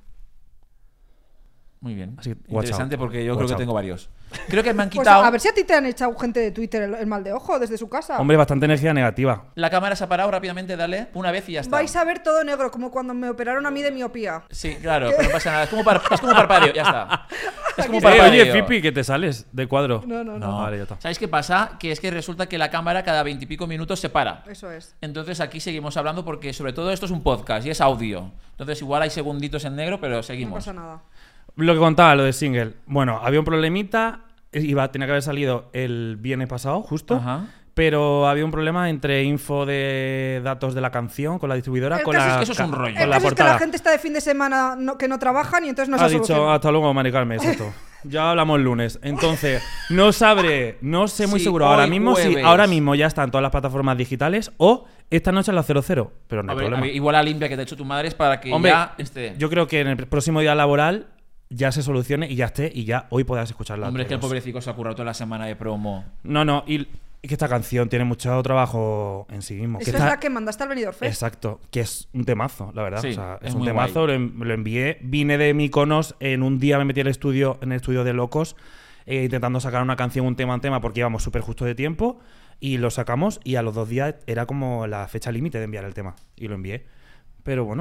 Muy bien. Así que, watch Interesante out. porque yo Watch creo que out. tengo varios. Creo que me han Pues quitado. a ver si a ti te han echado gente de Twitter el, el mal de ojo desde su casa. Hombre, bastante energía negativa. La cámara se ha parado rápidamente, dale una vez y ya está. Vais a ver todo negro, como cuando me operaron a mí de miopía. Sí, claro, pero no pasa nada. Es como, par- es como parpadeo, ya está. Es como Eh, parpadeo. oye, Pipi, que te sales de cuadro. No, no, no. No. Vale, ya está. ¿Sabéis qué pasa? Que es que resulta que la cámara cada veintipico minutos se para. Eso es. Entonces aquí seguimos hablando porque sobre todo esto es un podcast y es audio. Entonces igual hay segunditos en negro, pero No seguimos. pasa nada. Lo que contaba, lo de single. Bueno, había un problemita. Iba, tenía que haber salido el viernes pasado, justo. Ajá. Pero había un problema entre info de datos de la canción con la distribuidora. El con caso la, es que eso es un ca- rollo. Con El la caso es que portada. la gente está de fin de semana no- que no trabajan y entonces no se ha ha dicho solucionado. hasta luego, Mari Carmen, exacto. Ya hablamos el lunes. Entonces, no sabré, no sé muy Sí, seguro ahora hoy mismo si jueves. ahora mismo ya están todas las plataformas digitales o esta noche a las cero cero. Pero no A hay ver, a problema. ver, igual la limpia que te ha hecho tu madre es para que Hombre, ya esté. yo creo que en el próximo día laboral ya se solucione y ya esté y ya hoy podrás escucharla. Hombre, es que el todos. pobrecito se ha currado toda la semana de promo. No, no, y, y que esta canción tiene mucho trabajo en sí mismo. Eso que es está- la que mandaste al Benidorm Fest. Exacto, que es un temazo, la verdad. Sí, o sea, es, es un muy temazo, guay. lo, en- lo envié. Vine de Mykonos, en un día me metí al estudio, en el estudio de Locos, eh, intentando sacar una canción, un tema en tema, porque íbamos súper justo de tiempo, y lo sacamos, y a los dos días era como la fecha límite de enviar el tema, y lo envié. Pero bueno,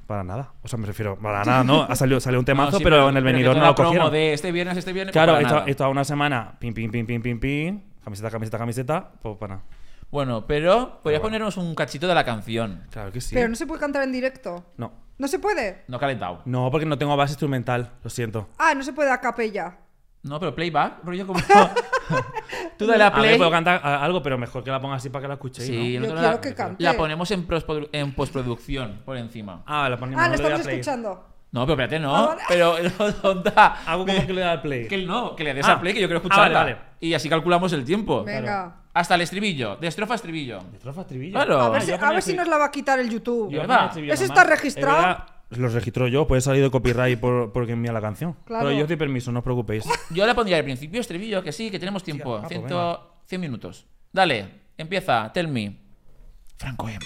para nada. O sea, me refiero, para nada, no. Ha salido, salió un temazo, No, sí, pero en el pero que venidor toda no lo la promo cogieron. de este viernes, este viernes, Claro, pues para esto, nada. esto a una semana, pim, pim, pim, pim, pim, pim, camiseta, camiseta, camiseta, pues para nada. Bueno, pero podrías bueno. ponernos un cachito de la canción. Claro que sí. Pero no se puede cantar en directo. No. ¿No se puede? No calentado. No, porque no tengo base instrumental, lo siento. Ah, no se puede a capella. No, pero playback, rollo como... Tú dale a A ver, play. puedo cantar a- algo, pero mejor que la ponga así para que la escuchéis, Sí, ¿no? Yo nosotros quiero la, que cante. la ponemos en, prosprodu- en postproducción por encima. Ah, la ponemos Ah, no lo le doy a estamos play. escuchando. No, pero espérate, no. Ah, vale. Pero no, tonta. Hago como que le da al play. Que no, que le des Ah. a play, que yo quiero Ah, escucharla. vale, vale. Y así calculamos el tiempo. Venga. Hasta el estribillo, de estrofa a estribillo. De estrofa a estribillo. Claro. A Ah, ver, yo si, voy a a poner ver si estri- nos la va a quitar el YouTube. Yo- Yo va. pongo estribillo ¿Eso normal. está registrado? Es verdad, lo registro yo, puede salir de copyright por, porque envía la canción. Claro. Pero yo os doy permiso, no os preocupéis. Yo le pondría al principio estribillo, que sí, que tenemos tiempo. ah, pues Ciento- cien minutos. Dale, empieza, tell me. Franco M.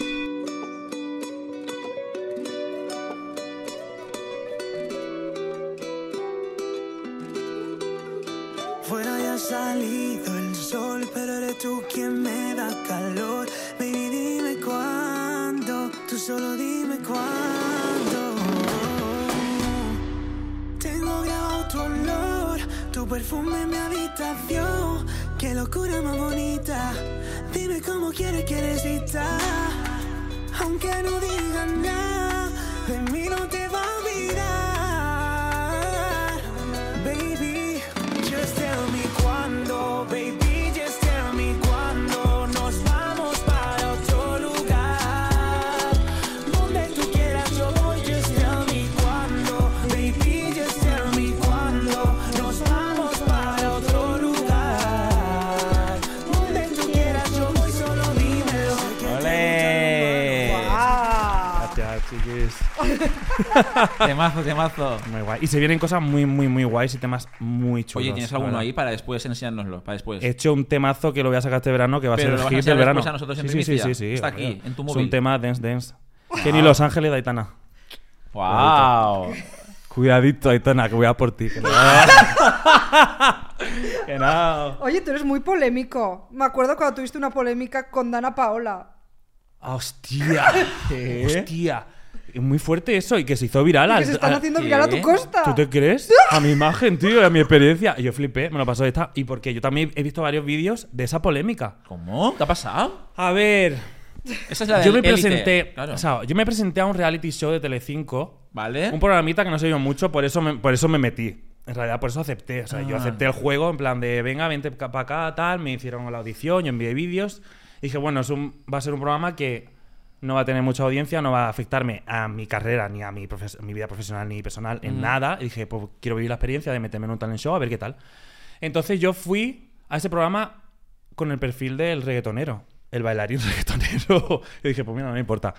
Fuera ya ha salido el sol, pero eres tú quien me da calor. Baby, dime cuándo, tú solo dime cuándo. Tengo grabado tu olor, tu perfume en mi habitación. Qué locura más bonita, dime cómo quieres, quieres estar. Aunque no digas nada, de mí no te va a olvidar. Baby, just tell me cuándo, baby, just tell me cuándo nos vamos para otro lugar. Donde tú quieras yo voy, just tell me cuándo, baby, just tell me cuándo nos vamos para otro lugar. Donde tú quieras yo voy, solo dímelo. ¡Ole! Ah. Gracias, chiquis. Temazo, temazo. Muy guay. Y se vienen cosas muy, muy, muy guays y temas muy chulos. Oye, ¿tienes la alguno verdad. ahí para después enseñárnoslo? Para después. He hecho un temazo que lo voy a sacar este verano que va a Pero ser lo el vas a hit enseñar del verano. después a nosotros en sí, sí, sí, primicia. sí, sí. Está hombre. aquí, en tu Es móvil. un tema dance, dance. Que ni Los Ángeles de Aitana. ¡Wow! Cuidadito, Aitana, que voy a por ti. Que no. que no. Oye, tú eres muy polémico. Me acuerdo cuando tuviste una polémica con Dana Paola. ¡Hostia! ¡Hostia! Es muy fuerte eso y que se hizo viral. Y que al- se están al- haciendo ¿qué? viral a tu costa. ¿Tú te crees? A mi imagen, tío, y a mi experiencia. Y yo flipé, me lo pasó esta. Y porque yo también he visto varios vídeos de esa polémica. ¿Cómo? ¿Qué ha pasado? A ver, Esa es la de yo me presenté, Claro. o sea, yo me presenté a un reality show de Telecinco, ¿Vale? un programita que no se vio mucho, por eso me, por eso me metí. En realidad, por eso acepté. O sea, yo Ah. acepté el juego en plan de, venga, vente para acá, tal. Me hicieron la audición, yo envié vídeos. Y dije, bueno, es un, va a ser un programa que no va a tener mucha audiencia, no va a afectarme a mi carrera, ni a mi, profes- mi vida profesional ni personal, en Mm. nada. Y dije, pues quiero vivir la experiencia de meterme en un talent show, a ver qué tal. Entonces yo fui a ese programa con el perfil del reggaetonero, el bailarín reggaetonero. Y dije, pues mira, no me importa.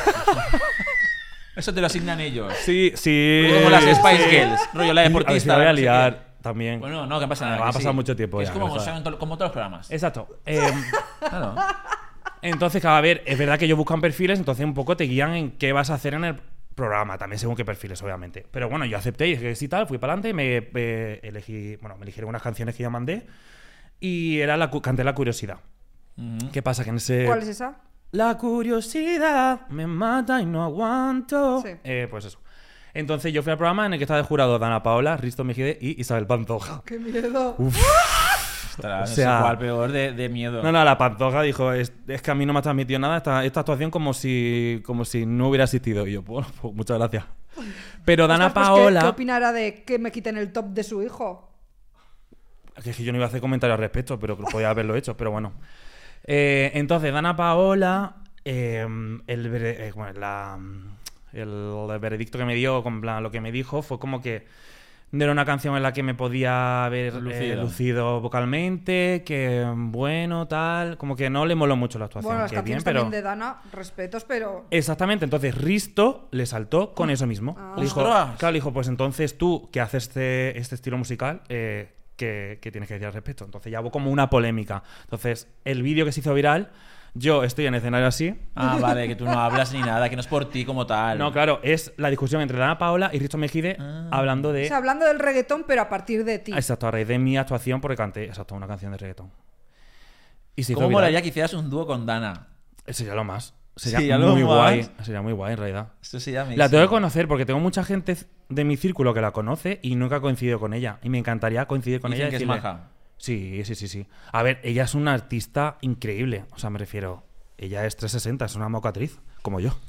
Eso te lo asignan ellos. Sí, sí. Como las Spice sí. Girls, rollo la A ver si deportista. me voy a no sé liar qué. también. Bueno, no, que pasa nada. Va a que pasar sí. mucho tiempo Es ya, como, me jodas. son to- como todos los programas. Exacto. Eh, Claro. entonces, a ver, es verdad que ellos buscan perfiles, entonces un poco te guían en qué vas a hacer en el programa, también según qué perfiles, obviamente. Pero bueno, yo acepté y dije que sí, tal, fui para adelante, me eh, elegí, bueno, me eligieron unas canciones que yo mandé y era la, cu- canté La Curiosidad. Ujú. ¿Qué pasa? Que en ese... ¿Cuál es esa? La curiosidad me mata y no aguanto. Sí. Eh, pues eso. Entonces yo fui al programa en el que estaba de jurado Dana Paola, Risto Mejide y Isabel Pantoja. ¡Qué miedo! Ostras, O no sea- sé cuál peor de, de miedo. No, no, la Pantoja dijo, es, es que a mí no me ha transmitido nada esta, esta actuación como si, como si no hubiera existido. Y yo, bueno, pues muchas gracias. Pero Dana Ostras, pues, ¿qué- Paola... ¿Qué opinará de que me quiten el top de su hijo? Que es que yo no iba a hacer comentarios al respecto, pero podía haberlo hecho, pero bueno. Eh, entonces, Dana Paola, eh, el, vere- eh, bueno, la- el veredicto que me dio, con plan, lo que me dijo, fue como que no era una canción en la que me podía haber eh, Lucido. lucido vocalmente, que bueno, tal, como que no le moló mucho la actuación. Bueno, las que canciones bien, pero... también de Dana, respetos, pero... Exactamente, entonces Risto le saltó con eso mismo. Ah. Le dijo, ¡Ostras! claro, le dijo, pues entonces tú, que haces este, este estilo musical, eh, ¿qué, qué tienes que decir al respecto? Entonces ya hubo como una polémica. Entonces, el vídeo que se hizo viral, yo estoy en escenario así. Ah, vale, que tú no hablas ni nada, que no es por ti como tal. No, claro, es la discusión entre Dana Paola y Risto Mejide Ah. hablando de... O sea, hablando del reggaetón, pero a partir de ti. Exacto, a raíz de mi actuación porque canté, exacto, una canción de reggaetón. Y se hizo ¿Cómo viral. molaría que hicieras un dúo con Dana? Eso ya lo más. Sería Sí, algo muy más. guay. Sería muy guay, en realidad. Esto se llama. La tengo que conocer porque tengo mucha gente de mi círculo que la conoce y nunca he coincidido con ella. Y me encantaría coincidir con Dicen ella y que es decirle- maja. Sí, sí, sí, sí. A ver, ella es una artista increíble. O sea, me refiero... Ella es trescientos sesenta, es una mocatriz, como yo.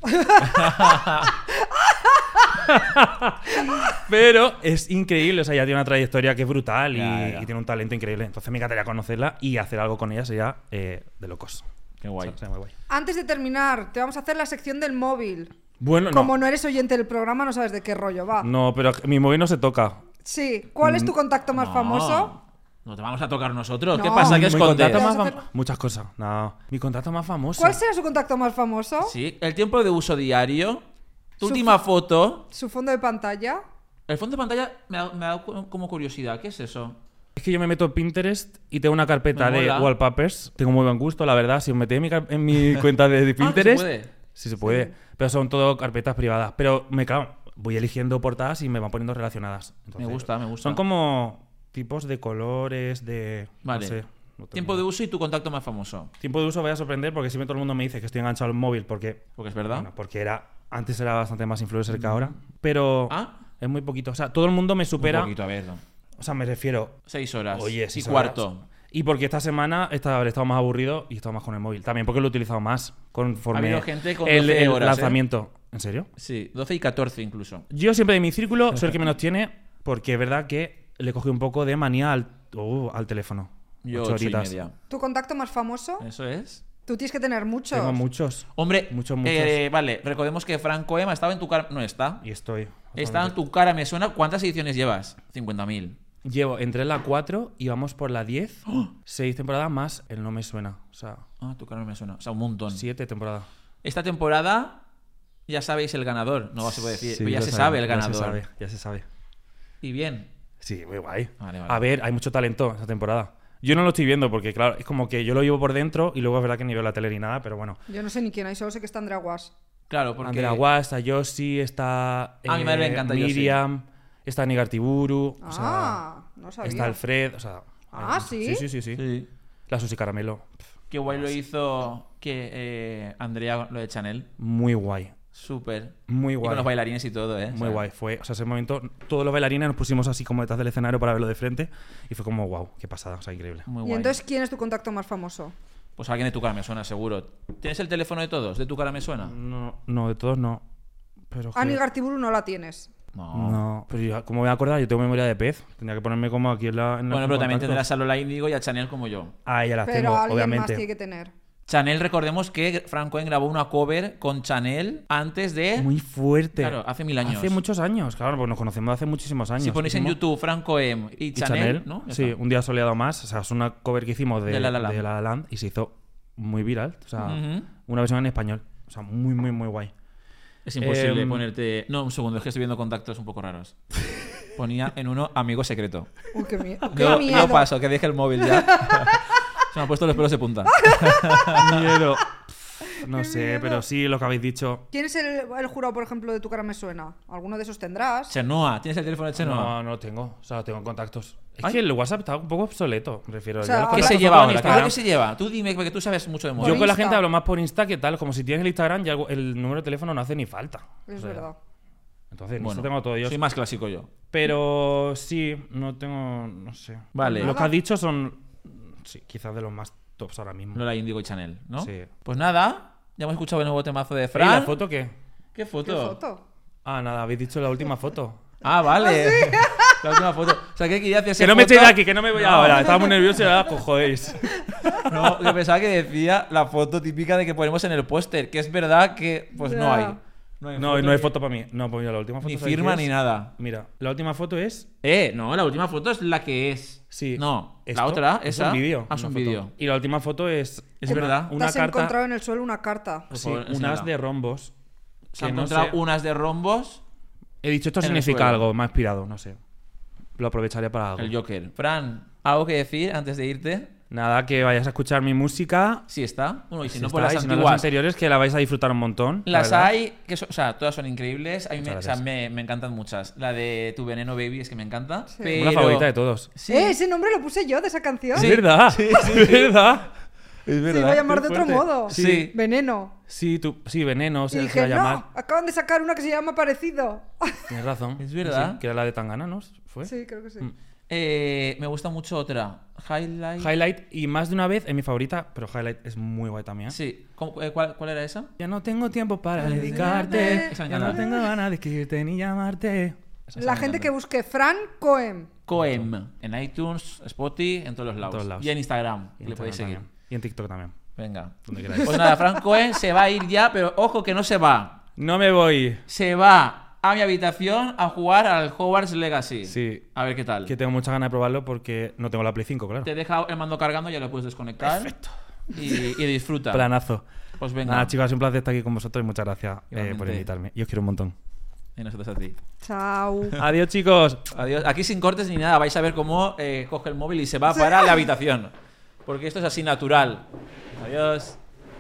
Pero es increíble, o sea, ella tiene una trayectoria que es brutal y, Ya, ya. y tiene un talento increíble. Entonces me encantaría conocerla y hacer algo con ella sería eh, de locos. Qué guay. O sea, sería muy guay. Antes de terminar, te vamos a hacer la sección del móvil. Bueno, Como no. no eres oyente del programa, no sabes de qué rollo va. No, pero mi móvil no se toca. Sí. ¿Cuál es tu contacto más No. famoso? No te vamos a tocar nosotros. ¿Qué No. pasa? ¿Qué Mi escondes? contacto ¿Te más vas a fam- hacerlo? Muchas cosas. No. Mi contacto más famoso. ¿Cuál será su contacto más famoso? Sí, el tiempo de uso diario. Tu Su- última foto. ¿Su fondo de pantalla? El fondo de pantalla me ha, me ha dado cu- como curiosidad. ¿Qué es eso? Es que yo me meto en Pinterest y tengo una carpeta Me de mola. wallpapers. Tengo muy buen gusto, la verdad. Si os metéis en mi, car- en mi cuenta de, de Ah, que se Pinterest. puede. Sí, se puede. Pero son todo carpetas privadas. Pero me claro, voy eligiendo portadas y me van poniendo relacionadas. Entonces, Me gusta, me gusta. Son como tipos de colores, de. Vale. No sé. no tengo Tiempo de idea. uso y tu contacto más famoso. Tiempo de uso voy a sorprender porque siempre todo el mundo me dice que estoy enganchado al móvil porque. Porque es verdad. Bueno, porque era. Antes era bastante más influencer que ahora. Pero. Ah. Es muy poquito. O sea, todo el mundo me supera. Un poquito, a ver. ¿no? O sea, me refiero. Seis horas. Oye, y sí. cuarto. Y porque esta semana esta- habré estado más aburrido y he estado más con el móvil. También porque lo he utilizado más conforme Ha habido gente con el, doce el horas, ¿eh? lanzamiento. ¿En serio? Sí, doce y catorce incluso. Yo siempre de mi círculo soy el que menos tiene porque es verdad que le cogí un poco de manía al, uh, al teléfono. Yo Ocho ocho y horitas. media. ¿Tu contacto más famoso? Eso es. Tú tienes que tener muchos. Tengo muchos. Hombre, Muchos, muchos. eh, vale, recordemos que Franco Ema estaba en tu cara. No está. Y estoy. Está en tu cara, me suena. ¿Cuántas ediciones llevas? cincuenta mil. Llevo entre la cuatro y vamos por la diez. Seis temporadas más el No Me Suena. O sea, Ah, tu cara no me suena. O sea, un montón. siete temporadas. Esta temporada ya sabéis el ganador. No se puede decir. Sí, pero ya lo se sabemos, sabe el ganador. Ya se sabe, ya se sabe. Y bien. Sí, muy guay. Vale, vale. A ver, hay mucho talento esta temporada. Yo no lo estoy viendo porque, claro, es como que yo lo llevo por dentro y luego es verdad que ni veo la tele ni nada, pero bueno. Yo no sé ni quién hay, solo sé que está Andrea Guas. Claro, porque. Andrea Guas, está Yoshi, está A mi madre le eh, encanta Yoshi. Miriam, está Nigartiburu, o sea, Ah, no sabía. está Alfred, o sea... Ah, hay- ¿sí? Sí, sí, sí, sí. Sí. La Susi Caramelo. Qué guay lo hizo que eh, Andrea, lo de Chanel. Muy guay. Súper. Muy Y con guay. los bailarines y todo, ¿eh? O Muy sea, guay. Fue, o sea, ese momento, todos los bailarines nos pusimos así como detrás del escenario para verlo de frente y fue como, wow, qué pasada, o sea, increíble. Muy ¿Y guay. entonces quién es tu contacto más famoso? Pues alguien de tu cara me suena, seguro. ¿Tienes el teléfono de todos? ¿De tu cara me suena? No, no, de todos no. Pero Ani que- Gartiburu no la tienes. No. No, pero yo, como voy a acordar, yo tengo memoria de pez. Tendría que ponerme como aquí en la. En Bueno, los pero también contactos. tendrás a Lola Índigo y a Chanel como yo. Ah, ya las Pero tengo, alguien obviamente. más tiene que tener. Chanel, recordemos que Frank Cohen grabó una cover con Chanel antes de... Muy fuerte. Claro, hace mil años. Hace muchos años, claro, pues nos conocemos hace muchísimos años. Si ponéis en Hicimos- YouTube Frank Cohen y y Chanel, Chanel, ¿no? Ya sí, está. un día soleado más. O sea, es una cover que hicimos de, De La La Land. de La La Land y se hizo muy viral. O sea, Ujú. una versión en español. O sea, muy, muy, muy guay. Es imposible Em, ponerte... No, un segundo, es que estoy viendo contactos un poco raros. Ponía en uno amigo secreto. Uy, qué, mie- qué Yo, miedo. yo paso, que deje el móvil ya. Se me han puesto los pelos de punta. Miedo. No sé, pero sí, lo que habéis dicho. ¿Quién es el, el jurado, por ejemplo, de tu cara me suena? ¿Alguno de esos tendrás? Chenoa, ¿tienes el teléfono de Chenoa? No, no lo tengo. O sea, lo tengo en contactos. Es Ay. que el WhatsApp está un poco obsoleto, me refiero. O sea, Yo los ¿qué ¿Qué Ahora se contactos lleva son ahora? en ¿Qué Instagram. qué se lleva? Tú dime, porque tú sabes mucho de moda. Por Yo con la Insta. gente hablo más por Insta que tal. Como si tienes el Instagram, ya algo- el número de teléfono no hace ni falta. Es O sea, verdad. Entonces, Bueno, eso tengo todo yo. soy más clásico yo. Pero sí, no tengo. No sé. Vale. Lo que has dicho son. Sí, quizás de los más tops ahora mismo. Lola Índigo y Chanel, ¿no? Sí. Pues nada, ya hemos escuchado el nuevo temazo de ¿Y Fran. la foto qué? ¿Qué ¿Qué foto? foto? Ah, nada, habéis dicho la última foto. Ah, vale. La última foto. O sea, que quería hacer Que no me echéis de aquí, que no me voy ahora. Estaba muy nervioso y ahora pues jodéis. No, que pensaba que decía la foto típica de que ponemos en el póster, que es verdad que pues no Ya. hay. No hay No, foto no hay ni- foto para mí. No, pues mira, la última foto. Ni ¿sabéis firma qué ni es? nada. Mira, la última foto es. Eh, no, la última foto es la que es. Sí. No, Esto la otra, es esa. un vídeo. Ah, es una un foto. vídeo. Y la última foto es. Es una- verdad. Te Una has carta. encontrado en el suelo una carta. Por Sí, favor, unas enséñala. de rombos. Se han que no encontrado sé- unas de rombos. He dicho esto en el significa suelo. algo, me ha inspirado, no sé. Lo aprovecharé para algo. El Joker. Fran, ¿algo que decir antes de irte? Nada, que vayas a escuchar mi música. Sí está. Bueno, y si, Si no, está, por las y si no, antiguas. las anteriores, que la vais a disfrutar un montón. la Las verdad. hay, que son- o sea, todas son increíbles. A mí me, Muchas o sea, gracias. me, me encantan muchas. La de Tu Veneno Baby es que me encanta. Sí. Pero... Una favorita de todos. Sí. Eh, ese nombre lo puse yo de esa canción. Es verdad, es verdad. Es Se iba a llamar de qué otro fuerte. modo. Sí. Veneno. Sí, tú, sí, Veneno Y se, se dije, va a llamar. no, acaban de sacar una que se llama parecido. Tienes razón. Es verdad. Sí, que era la de Tangana, ¿no? ¿Fue? Sí, creo que sí. Mm. Eh, me gusta mucho otra. Highlight. Highlight, y más de una vez, es mi favorita, pero Highlight es muy guay también. Sí. ¿Cómo- eh, ¿Cuál, ¿Cuál era esa? Ya no tengo tiempo para dedicarte. dedicarte. Esa me Ya no encanta. tengo ganas de escribirte ni llamarte. Esa La me gente encanta. que busque Fran Cohen. Coem. En iTunes, Spotify, en todos los lados. todos lados. Y en Instagram. Y en le Instagram podéis seguir. también. Y en TikTok también. Venga. Donde queráis. Pues nada, Frank Cohen se va a ir ya, pero ojo que no se va. No me voy. Se va a mi habitación a jugar al Hogwarts Legacy. Sí. A ver qué tal. Que tengo muchas ganas de probarlo porque no tengo la Play cinco, claro. Te deja el mando cargando, ya lo puedes desconectar. Perfecto. Y, y disfruta. Planazo. Pues venga. Nada, chicos, es un placer estar aquí con vosotros y muchas gracias eh, por Igualmente. invitarme. Y os quiero un montón. Y nosotros a ti. Chao. Adiós, chicos. Adiós. Aquí sin cortes ni nada. Vais a ver cómo eh, coge el móvil y se va para la habitación. Porque esto es así natural. Adiós.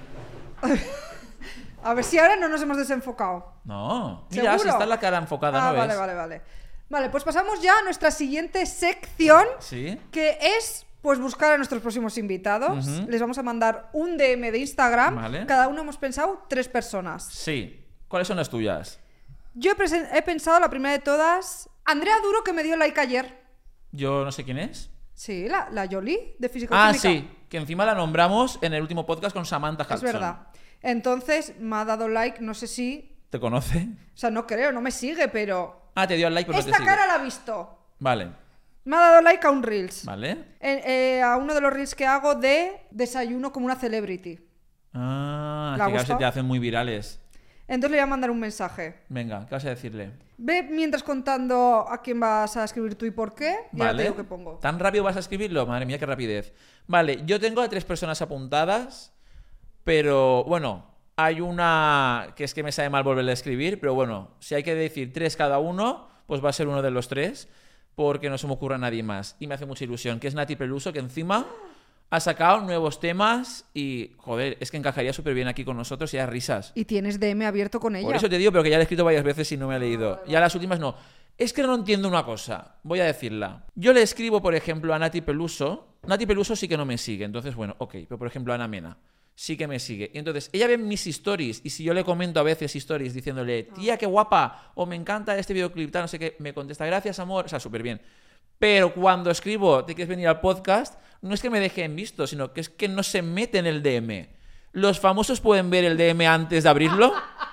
A ver si ahora no nos hemos desenfocado. No. Mira, ¿Seguro? si está la cara enfocada, Ah, ¿no vale, ves? vale, vale. Vale, pues pasamos ya a nuestra siguiente sección, Sí. que es pues buscar a nuestros próximos invitados. Ujú. Les vamos a mandar un D M de Instagram. Vale. Cada uno hemos pensado tres personas. Sí. ¿Cuáles son las tuyas? Yo he, presen- he pensado la primera de todas, Andrea Duro, que me dio like ayer. Yo no sé quién es. Sí, la, la Jolie de Físico Ah, sí. Que encima la nombramos en el último podcast con Samantha Hudson. Es verdad. Entonces me ha dado like, no sé si. ¿Te conoce? O sea, no creo, no me sigue, pero. Ah, te dio el like, pero no te Esta sigue. cara la ha visto. Vale. Me ha dado like a un Reels. Vale. Eh, eh, a uno de los Reels que hago de desayuno como una celebrity. Ah, ¿Le ha que claro, se gustado? te hacen muy virales. Entonces le voy a mandar un mensaje. Venga, ¿qué vas a decirle? Ve mientras contando a quién vas a escribir tú y por qué. Y ahora te digo qué pongo. ¿Tan rápido vas a escribirlo? Madre mía, qué rapidez. Vale, yo tengo a tres personas apuntadas, pero bueno, hay una que es que me sabe mal volverle a escribir, pero bueno, si hay que decir tres cada uno, pues va a ser uno de los tres, porque no se me ocurre a nadie más. Y me hace mucha ilusión, que es Nati Peluso, que encima ha sacado nuevos temas y, joder, es que encajaría súper bien aquí con nosotros y a risas. Y tienes D M abierto con ella. Por eso te digo, pero que ya le he escrito varias veces y no me ha leído. Ya las últimas no. Es que no entiendo una cosa. Voy a decirla. Yo le escribo, por ejemplo, a Nati Peluso. Nati Peluso sí que no me sigue. Entonces, bueno, ok. Pero, por ejemplo, a Ana Mena sí que me sigue. Y entonces, ella ve mis stories. Y si yo le comento a veces stories diciéndole, tía, qué guapa, o me encanta este videoclip, tal, no sé qué, me contesta, gracias, amor. O sea, súper bien. Pero cuando escribo, ¿te quieres venir al podcast? No es que me deje en visto, sino que es que no se mete en el D M. ¿Los famosos pueden ver el D M antes de abrirlo?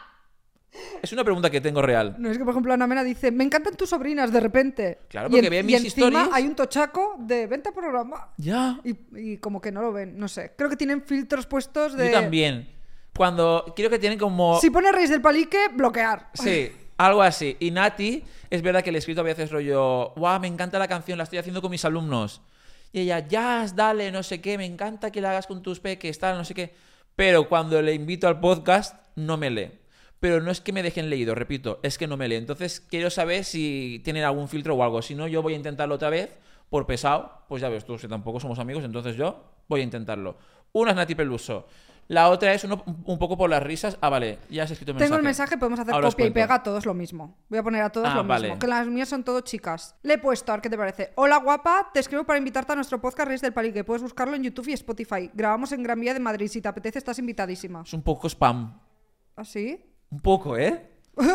Es una pregunta que tengo real. No, es que, por ejemplo, Ana Mena dice, me encantan tus sobrinas, de repente. Claro, Y porque en- ve y mis encima stories. hay un tochaco de venta programa. Ya. Y, y como que no lo ven, no sé. Creo que tienen filtros puestos de... Yo también. Cuando creo que tienen como... Si pone Reyes del Palique, bloquear. Sí, algo así. Y Nati, es verdad que le he escrito a veces rollo, guau, me encanta la canción, la estoy haciendo con mis alumnos. Y ella, jazz, dale, no sé qué, me encanta que la hagas con tus peques, tal, no sé qué. Pero cuando le invito al podcast, no me lee. Pero no es que me dejen leído, repito, es que no me lee. Entonces quiero saber si tienen algún filtro o algo. Si no, yo voy a intentarlo otra vez, por pesado. Pues ya ves tú, que tampoco somos amigos, entonces yo voy a intentarlo. Una es Nati Peluso. La otra es uno, un poco por las risas. Ah, vale, ya has escrito el mensaje. Tengo el mensaje, podemos hacer Ahora os copia y cuento. pega a todos lo mismo. Voy a poner a todos Ah, lo vale. mismo. Que las mías son todo chicas. Le he puesto, a ver qué te parece. Hola guapa, te escribo para invitarte a nuestro podcast Reyes del Palique. Puedes buscarlo en YouTube y Spotify. Grabamos en Gran Vía de Madrid. Si te apetece, estás invitadísima. Es un poco spam. ¿Así? Un poco, ¿eh?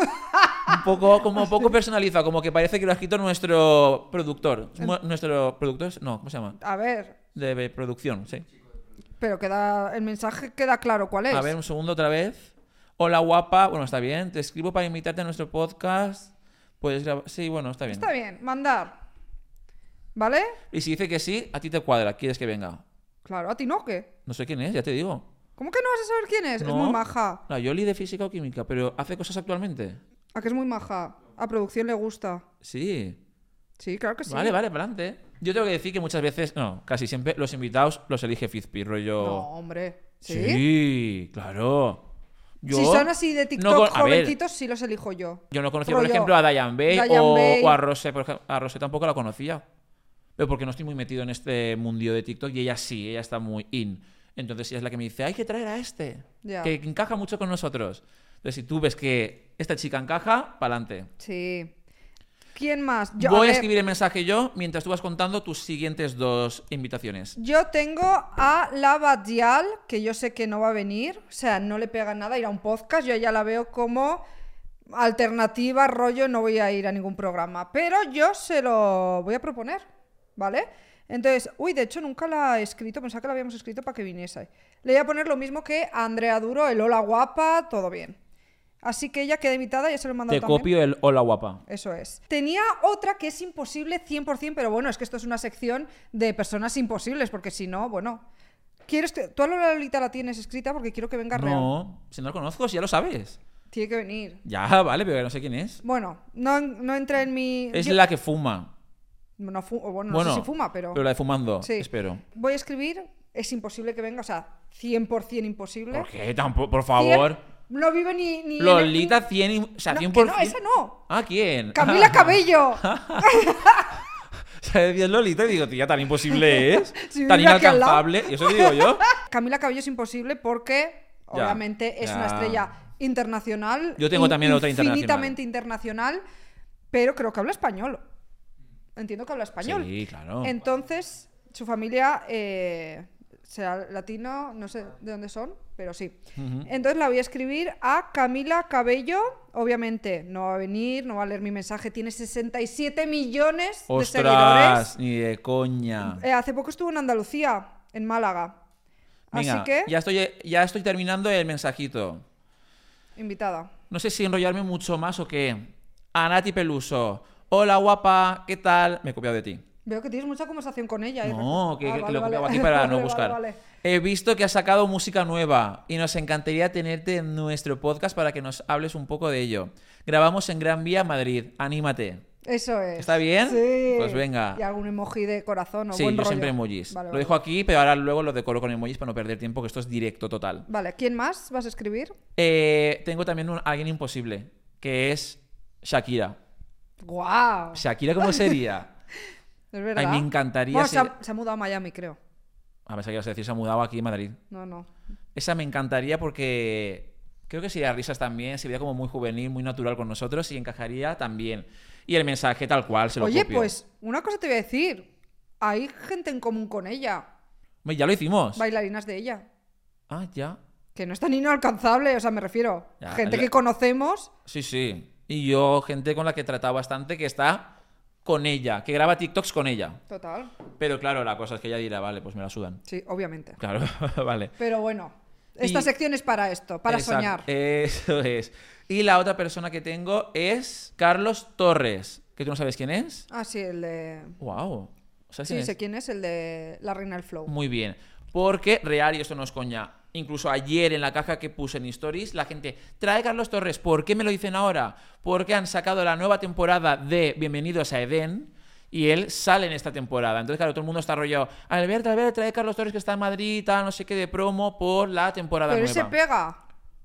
Un poco, como poco personalizado, como que parece que lo ha escrito nuestro productor. Mu- Nuestro productor, no, ¿cómo se llama? A ver, De de producción, sí. pero queda el mensaje queda claro cuál es. A ver, un segundo otra vez. Hola, guapa. Bueno, está bien. Te escribo para invitarte a nuestro podcast. Puedes grabar. Sí, bueno, está bien. Está bien, mandar. ¿Vale? Y si dice que sí, a ti te cuadra. ¿Quieres que venga? Claro, a ti no, ¿qué? No sé quién es, ya te digo. ¿Cómo que no vas a saber quién es? Es No. muy maja. La Yoli de física o química, pero ¿hace cosas actualmente? ¿A que es muy maja? A producción le gusta. Sí. Sí, claro que sí. Vale, vale, para adelante. Yo tengo que decir que muchas veces, no, casi siempre los invitados los elige Fizpi, rollo. No, hombre. ¿Sí? Sí, claro. Yo Si son así de TikTok no con- a ver, jovencitos, sí los elijo yo. yo no conocía, por Rollo, ejemplo, a Diane Bay, Diane o, Bay. o a Rose, por ejemplo. A Rose tampoco la conocía. Pero porque no estoy muy metido en este mundillo de TikTok y ella sí, ella está muy in. Entonces ella es la que me dice, hay que traer a este, Ya. que encaja mucho con nosotros. Entonces si tú ves que esta chica encaja, pa'lante. Sí. ¿Quién más? Yo, Voy a, ver, escribir el mensaje yo mientras tú vas contando tus siguientes dos invitaciones. Yo tengo a la Badial, que yo sé que no va a venir. O sea, no le pega nada ir a un podcast. Yo ya la veo como alternativa, rollo, no voy a ir a ningún programa. Pero yo se lo voy a proponer, ¿vale? Entonces, uy, de hecho nunca la he escrito, pensaba que la habíamos escrito para que viniese. Le voy a poner lo mismo que a Andrea Duro, el hola guapa, todo bien. Así que ella queda invitada, ya se lo he mandado Te también. copio el hola guapa. Eso es. Tenía otra que es imposible cien por ciento, pero bueno, es que esto es una sección de personas imposibles, porque si no, bueno... ¿Quieres que... ¿Tú a la Lolita la tienes escrita? Porque quiero que venga real. No, si no la conozco, si ya lo sabes. Tiene que venir. Ya, vale, pero no sé quién es. Bueno, no, no entra en mi... Es yo- la que fuma. No, fu- bueno, no Bueno, sé si fuma, pero... Pero la de fumando, Sí. espero. Voy a escribir, es imposible que venga, o sea, cien por ciento imposible. ¿Por qué? Tampoco, por favor. Cien- No vive ni... ni en Lolita el- cien, y- o sea, No, cien que por no, cien. esa no. Ah, ¿quién? Camila Cabello. O sea, decías Lolita y digo, tía, tan imposible es. Si tan vive aquí al lado. inalcanzable. Y eso digo yo. Camila Cabello es imposible porque, Ya, obviamente, es ya. una estrella internacional. Yo tengo in- también otra internacional. Infinitamente internacional, pero creo que habla español. Entiendo que habla español. Sí, claro. Entonces, su familia eh, será latino, no sé de dónde son, pero sí. Ujú. Entonces la voy a escribir a Camila Cabello. Obviamente no va a venir, no va a leer mi mensaje. Tiene sesenta y siete millones de Ostras, seguidores. ni de coña. Eh, hace poco estuvo en Andalucía, en Málaga. Venga, Así que, ya, estoy, ya estoy terminando el mensajito. invitada. No sé si enrollarme mucho más o qué. A Nati Peluso. Hola, guapa, ¿qué tal? Me he copiado de ti. Veo que tienes mucha conversación con ella. ¿eh? No, que, Ah, que vale, lo he vale. copiado aquí para Vale, no vale, buscar. vale. He visto que has sacado música nueva y nos encantaría tenerte en nuestro podcast para que nos hables un poco de ello. Grabamos en Gran Vía, Madrid. Anímate. Eso es. ¿Está bien? Sí. Pues venga. Y algún emoji de corazón o Sí, buen yo rollo. siempre emojis. Vale, lo vale. dejo aquí, pero ahora luego lo decoro con emojis para no perder tiempo, que esto es directo total. Vale, ¿quién más vas a escribir? Eh, tengo también un, alguien imposible, que es Shakira. ¡Guau! ¿Shakira cómo sería? Es verdad. Ay, me encantaría Bueno, se, ser- ha, se ha mudado a Miami, creo. A ver, si ibas a decir, se ha mudado aquí a Madrid. No, no. Esa me encantaría porque creo que sería risas también, sería como muy juvenil, muy natural con nosotros y encajaría también. Y el mensaje tal cual, se lo Oye, copio. pues, una cosa te voy a decir. Hay gente en común con ella. Hombre, ya lo hicimos. Bailarinas de ella. Ah, ya. Que no es tan inalcanzable, o sea, me refiero. Ya, gente la- que conocemos. Sí, sí. Y yo, gente con la que he tratado bastante, que está con ella, que graba TikToks con ella. Total. Pero claro, la cosa es que ella dirá, vale, pues me la sudan. Sí, obviamente. Claro, vale. Pero bueno, esta Y- sección es para esto, para Exacto, soñar. Eso es. Y la otra persona que tengo es Carlos Torres, que tú no sabes quién es. Ah, sí, el de... Wow. ¿Sabes Sí, quién sé es? quién es, el de La Reina del Flow. Muy bien. Porque, real, y esto no es coña, incluso ayer en la caja que puse en Stories, la gente, trae Carlos Torres, ¿por qué me lo dicen ahora? Porque han sacado la nueva temporada de Bienvenidos a Edén y él sale en esta temporada. Entonces, claro, todo el mundo está arrollado. Albert, Albert, trae Carlos Torres que está en Madrid, tal, no sé qué, de promo por la temporada Pero nueva. ese pega.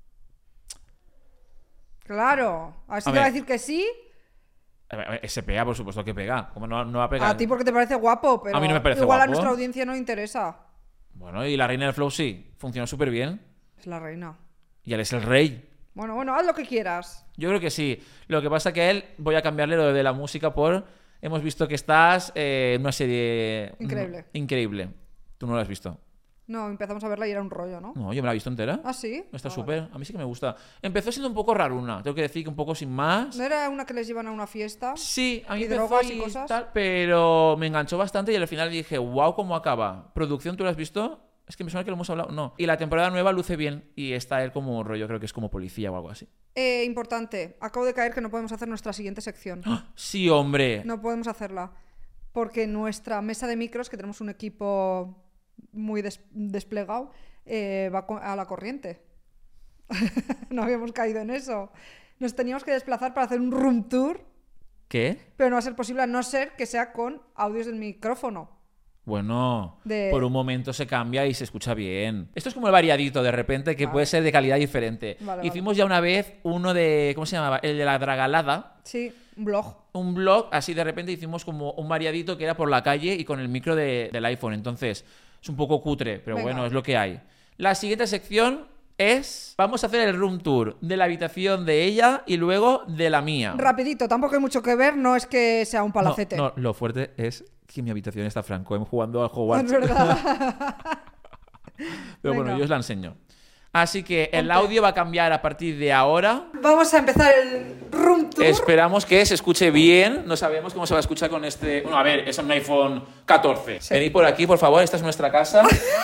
Claro. A ver si A te va a ver. decir que sí. A ver, a ver, ese pega, por supuesto que pega. ¿Cómo no, no va a pegar? A ti porque te parece guapo, pero A mí no me parece igual a guapo. nuestra audiencia no interesa. Bueno, y la reina del flow sí, funcionó súper bien. Es la reina. Y él es el rey. Bueno, bueno, haz lo que quieras. Yo creo que sí. Lo que pasa que a él voy a cambiarle lo de la música por... Hemos visto que estás eh, en una serie... Increíble. mm, Increíble. Tú no la has visto. No, empezamos a verla y era un rollo, ¿no? No, yo me la he visto entera. ¿Ah, sí? Está Ah, súper. vale. A mí sí que me gusta. Empezó siendo un poco raruna. Tengo que decir que un poco sin más. ¿No era una que les llevan a una fiesta? Sí, a mí ¿Y empezó drogas y cosas? tal, pero me enganchó bastante y al final dije, wow, ¿cómo acaba? ¿Producción tú la has visto? Es que me suena que lo hemos hablado. No. Y la temporada nueva luce bien y está él como rollo, creo que es como policía o algo así. Eh, importante, acabo de caer que no podemos hacer nuestra siguiente sección. ¡Ah! Sí, hombre. No podemos hacerla. Porque nuestra mesa de micros, que tenemos un equipo muy des- desplegado, eh, va co- a la corriente. No habíamos caído en eso. Nos teníamos que desplazar para hacer un room tour, ¿Qué? pero no va a ser posible a no ser que sea con audios del micrófono. Bueno, De- por un momento se cambia y se escucha bien. Esto es como el variadito de repente que Vale. puede ser de calidad diferente. Vale, Hicimos ya una vez uno de, ¿cómo se llamaba? El de la Dragalada. Sí, un blog. Un blog, así de repente hicimos como un variadito que era por la calle y con el micro de- del iPhone. Entonces, es un poco cutre, pero Venga. bueno, es lo que hay. La siguiente sección, es... Vamos a hacer el room tour de la habitación de ella y luego de la mía. Rapidito, tampoco hay mucho que ver, no es que sea un palacete. No, no, lo fuerte es que en mi habitación está Franco em, jugando al Es Hogwarts. verdad. Pero bueno, Venga. yo os la enseño. Así que el Ponte. audio va a cambiar a partir de ahora. Vamos a empezar el room tour. Esperamos que se escuche bien. No sabemos cómo se va a escuchar con este... Bueno, a ver, es un iPhone catorce. Sí. Venid por aquí, por favor. Esta es nuestra casa.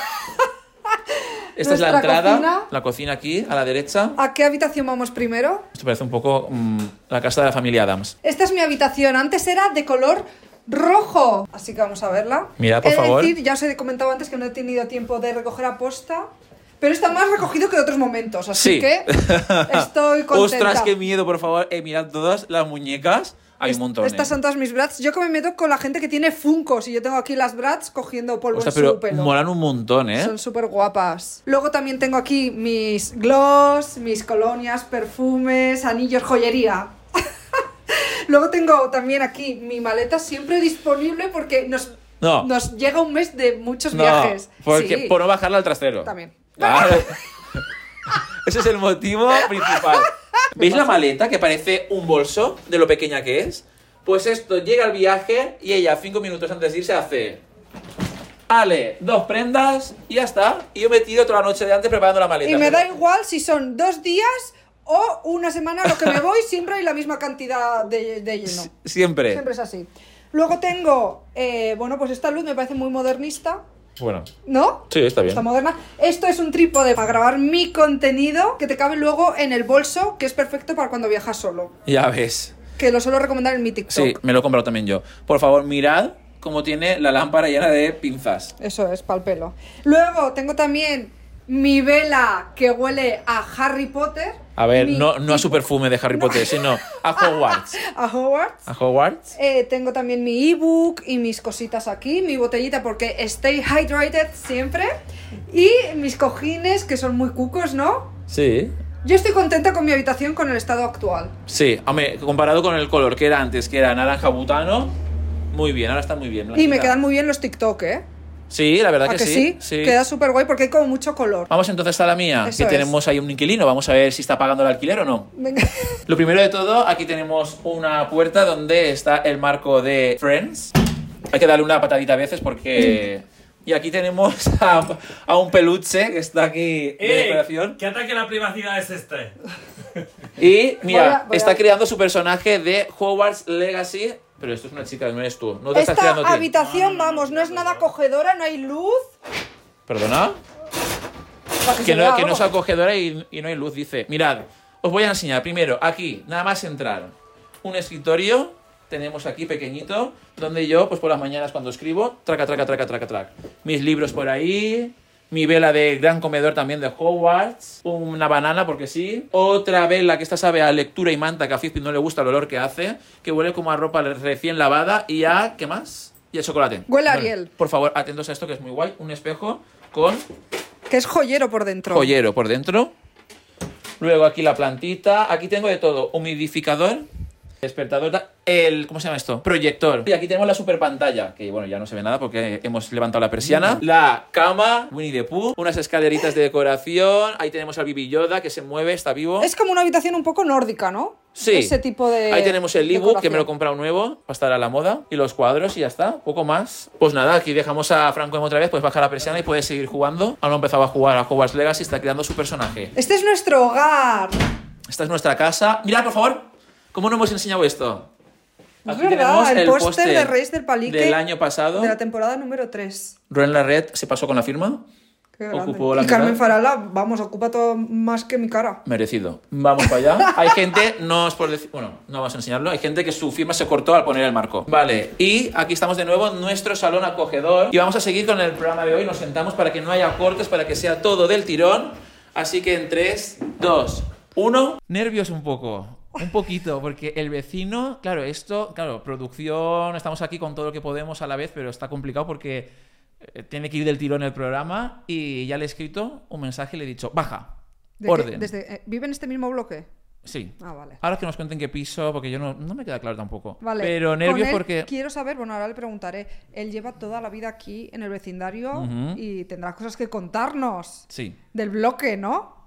Esta es la Nuestra entrada. cocina. La cocina aquí, a la derecha. ¿A qué habitación vamos primero? Esto parece un poco mm, la casa de la familia Adams. Esta es mi habitación. Antes era de color rojo. Así que vamos a verla. Mira, por He de favor. decir, ya os he comentado antes que no he tenido tiempo de recoger a posta. Pero está más recogido que de otros momentos. Así Sí. que estoy contenta. Ostras, qué miedo, por favor. Eh, mirad todas las muñecas. Hay un montón. Estas eh. son todas mis brats. Yo que me meto con la gente que tiene Funkos y yo tengo aquí las brats cogiendo polvo Ostras, en pero su pelo. molan un montón, ¿eh? Son súper guapas. Luego también tengo aquí mis gloss, mis colonias, perfumes, anillos, joyería. Luego tengo también aquí mi maleta siempre disponible porque nos, No. nos llega un mes de muchos No, viajes. porque Sí, por no bajarla al trasero. también. Claro. Ese es el motivo principal. ¿Veis la maleta que parece un bolso de lo pequeña que es? Pues esto llega al viaje y ella cinco minutos antes de irse hace... Ale, dos prendas y ya está. Y yo me tiro toda la noche de antes preparando la maleta. Y me Pero- da igual si son dos días o una semana a lo que me voy, siempre hay la misma cantidad de, de lleno. Siempre. Siempre es así. Luego tengo, eh, bueno, pues esta luz me parece muy modernista, Bueno, ¿no? sí, está bien. Está moderna. Esto es un trípode para grabar mi contenido que te cabe luego en el bolso, que es perfecto para cuando viajas solo. Ya ves. Que lo suelo recomendar en mi TikTok. Sí, me lo he comprado también yo. Por favor, mirad cómo tiene la lámpara llena de pinzas. Eso es, pa'l pelo. Luego tengo también mi vela que huele a Harry Potter. A ver, Mi- no, no a su perfume de Harry Potter, sino a Hogwarts. A Hogwarts. A Hogwarts. Eh, tengo también mi ebook y mis cositas aquí, mi botellita porque stay hydrated siempre. Y mis cojines que son muy cucos, ¿no? Sí. Yo estoy contenta con mi habitación con el estado actual. Sí, hombre, comparado con el color que era antes, que era naranja butano, muy bien, ahora está muy bien. Y me blanquita. quedan muy bien los TikTok, ¿eh? Sí, la verdad ¿A que, que sí? sí. Queda súper guay porque hay como mucho color. Vamos entonces a la mía, Eso que es. tenemos ahí un inquilino. Vamos a ver si está pagando el alquiler o no. Venga. Lo primero de todo, aquí tenemos una puerta donde está el marco de Friends. Hay que darle una patadita a veces porque... Y aquí tenemos a, a un peluche que está aquí de decoración. ¿Qué ataque a la privacidad es este? Y mira, Voy a- voy a- está creando su personaje de Hogwarts Legacy. Pero esto es una chica, no eres tú. No te estás creando Esta tú. habitación, vamos, no es nada acogedora, no hay luz. ¿Perdona? Para Que se no, vea que no algo. es acogedora y, y no hay luz, dice. Mirad, os voy a enseñar. Primero, aquí, nada más entrar. Un escritorio, tenemos aquí pequeñito, donde yo, pues por las mañanas cuando escribo, traca, traca, traca, traca, traca. Mis libros por ahí, mi vela de gran comedor también de Hogwarts, una banana porque sí, otra vela que esta sabe a lectura y manta, que a Fizpi no le gusta el olor que hace, que huele como a ropa recién lavada y a, ¿qué más? Y a chocolate. Huele a Vale. Ariel. Por favor, atentos a esto que es muy guay. Un espejo con Que es joyero por dentro. joyero por dentro. Luego aquí la plantita. Aquí tengo de todo. Humidificador, despertador, ta- el... ¿cómo se llama esto? Proyector. Y aquí tenemos la super pantalla, que bueno, ya no se ve nada porque hemos levantado la persiana. La cama, Winnie the Pooh, unas escaleritas de decoración. Ahí tenemos al Baby Yoda que se mueve, está vivo. Es como una habitación un poco nórdica, ¿no? Sí. Ese tipo de. Ahí tenemos el ebook que me lo he decoración. comprado nuevo para estar a la moda. Y los cuadros y ya está, poco más. Pues nada, aquí dejamos a Franco otra vez, puedes bajar la persiana y puedes seguir jugando. Aún no empezaba a jugar a Hogwarts Legacy, está creando su personaje. Este es nuestro hogar. Esta es nuestra casa. Mirad, por favor, ¿cómo no hemos enseñado esto? Es verdad, el póster de Reyes del Palique del año pasado. de la temporada número tres. Ron Larret se pasó con la firma. Qué grande. Ocupó la Y Carmen mitad. Farala, vamos, ocupa todo más que mi cara. Merecido. Vamos para allá. Hay gente, no es por decir, bueno, no vamos a enseñarlo. Hay gente que su firma se cortó al poner el marco. Vale, y aquí estamos de nuevo en nuestro salón acogedor. Y vamos a seguir con el programa de hoy. Nos sentamos para que no haya cortes, para que sea todo del tirón. Así que en tres, dos, uno. Nervios un poco. Un poquito, porque el vecino, claro, esto, claro, producción, estamos aquí con todo lo que podemos a la vez, pero está complicado porque eh, tiene que ir del tirón el programa y ya le he escrito un mensaje y le he dicho, baja, ¿De qué- orden. desde, eh, ¿Vive en este mismo bloque? Sí. Ah, vale. Ahora que nos cuenten qué piso, porque yo no, no me queda claro tampoco. Vale. Pero nervios Con él porque... Quiero saber, bueno, ahora le preguntaré. Él lleva toda la vida aquí en el vecindario Ujú. y tendrá cosas que contarnos Sí. del bloque, ¿no?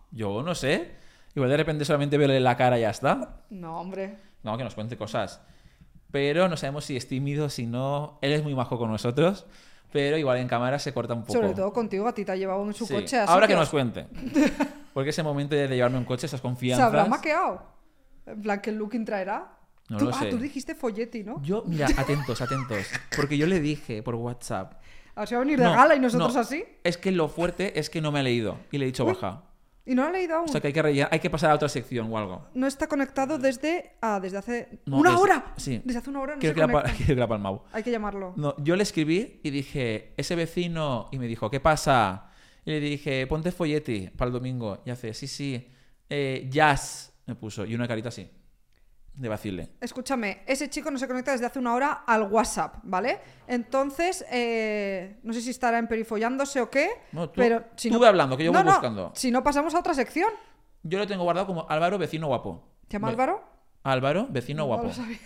Yo no sé. Igual de repente solamente verle la cara y ya está. No, hombre. No, que nos cuente cosas. Pero no sabemos si es tímido, si no. Él es muy majo con nosotros, pero igual en cámara se corta un poco. Sobre todo contigo, a ti te ha llevado en su Sí. coche. Así Ahora que que nos cuente. Porque ese momento de llevarme un coche, esas ¿Se confianzas. habrá maqueado? En plan, ¿qué looking traerá? No Tú- lo ah, sé. tú dijiste folletti, ¿no? Yo, mira, atentos, atentos. Porque yo le dije por WhatsApp. A ver si va a venir de No, gala y nosotros no. así. Es que lo fuerte es que no me ha leído. Y le he dicho baja. Y no lo he leído aún. O sea que hay que, rellenar- hay que pasar a otra sección o algo. No está conectado desde. Ah, desde hace. No, ¡Una es- hora! sí. Desde hace una hora no Creo se que, la, pa- conecta. creo que la palmao. Hay que llamarlo. No, yo le escribí y dije, ese vecino, y me dijo, ¿qué pasa? Y le dije, ponte folletti para el domingo. Y hace, sí, sí, eh, jazz, me puso, y una carita así, de vacile. Escúchame, ese chico no se conecta desde hace una hora al WhatsApp, ¿vale? Entonces, eh, no sé si estará emperifollándose o qué, No, tú- pero si tú no... ve hablando, que yo No, voy no, buscando. Si no, pasamos a otra sección. Yo lo tengo guardado como Álvaro, vecino guapo. ¿Se llama Ve- Álvaro? Álvaro, vecino No guapo. lo sabía.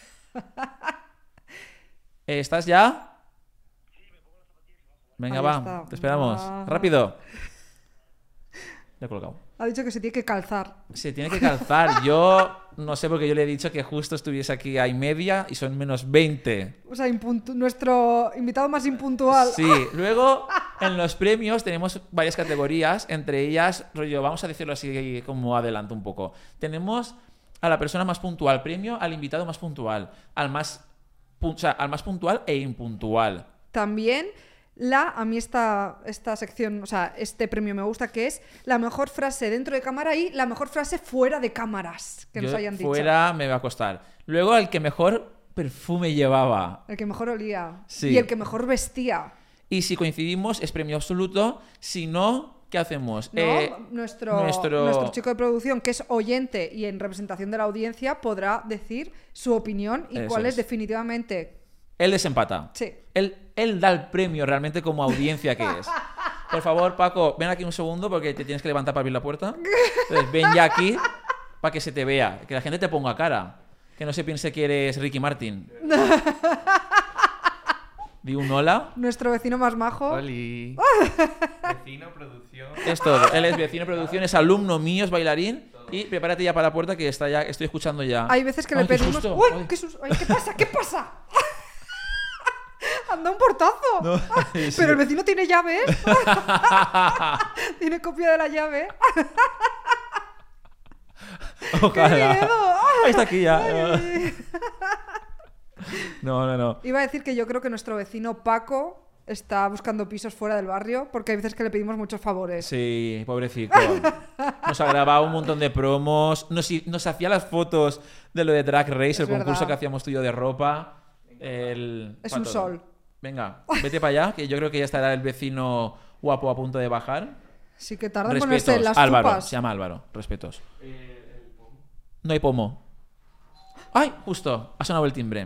Eh, ¿Estás ya? Venga, Ahí va, está. te esperamos. Ah. Rápido. Le he colgado. Ha dicho que se tiene que calzar. Se tiene que calzar. Yo no sé porque yo le he dicho que justo estuviese aquí a y media y son menos veinte. O sea, impuntu- nuestro invitado más impuntual. Sí, luego en los premios tenemos varias categorías, entre ellas, rollo, vamos a decirlo así como adelanto un poco. Tenemos a la persona más puntual, premio al invitado más puntual, al más, pu- o sea, al más puntual e impuntual. También la, a mí esta, esta sección, o sea, este premio me gusta, que es la mejor frase dentro de cámara y la mejor frase fuera de cámaras que nos Yo hayan dicho. fuera me va a costar. Luego el que mejor perfume llevaba. El que mejor olía. Sí. Y el que mejor vestía. Y si coincidimos es premio absoluto, si no, ¿qué hacemos? ¿No? Eh, nuestro, nuestro- nuestro chico de producción, que es oyente y en representación de la audiencia, podrá decir su opinión y Eso cuál es es. definitivamente. Él desempata. Sí. Él, él da el premio realmente como audiencia que es. Por favor, Paco, ven aquí un segundo porque te tienes que levantar para abrir la puerta. Entonces, ven ya aquí para que se te vea, que la gente te ponga cara. Que no se piense que eres Ricky Martin. Di un hola. Nuestro vecino más majo. Oli. Vecino, producción. Es todo. Él es vecino de producción, es alumno mío, es bailarín. Y prepárate ya para la puerta que está ya, estoy escuchando ya. Hay veces que Ay, le qué pedimos. susto. ¡Uy! Ay. ¿Qué, sus- ay, ¿qué pasa? ¿Qué pasa? ¡Anda un portazo! Sí, sí. Pero el vecino tiene llaves. Tiene copia de la llave. Ojalá. ¡Qué miedo! Ahí está aquí ya. Ay. No, no, no. Iba a decir que yo creo que nuestro vecino Paco está buscando pisos fuera del barrio porque hay veces que le pedimos muchos favores. Sí, pobrecito. Nos ha grabado un montón de promos. Nos, hi- nos hacía las fotos de lo de Drag Race, Es el concurso verdad. que hacíamos tú y yo de ropa. El... Es para un todo. sol. Venga, vete para allá, que yo creo que ya estará el vecino guapo a punto de bajar. Sí que tarda en Respetos. ponerse las Álvaro, chupas. se llama Álvaro. Respetos. No hay pomo. ¡Ay! Justo, ha sonado el timbre.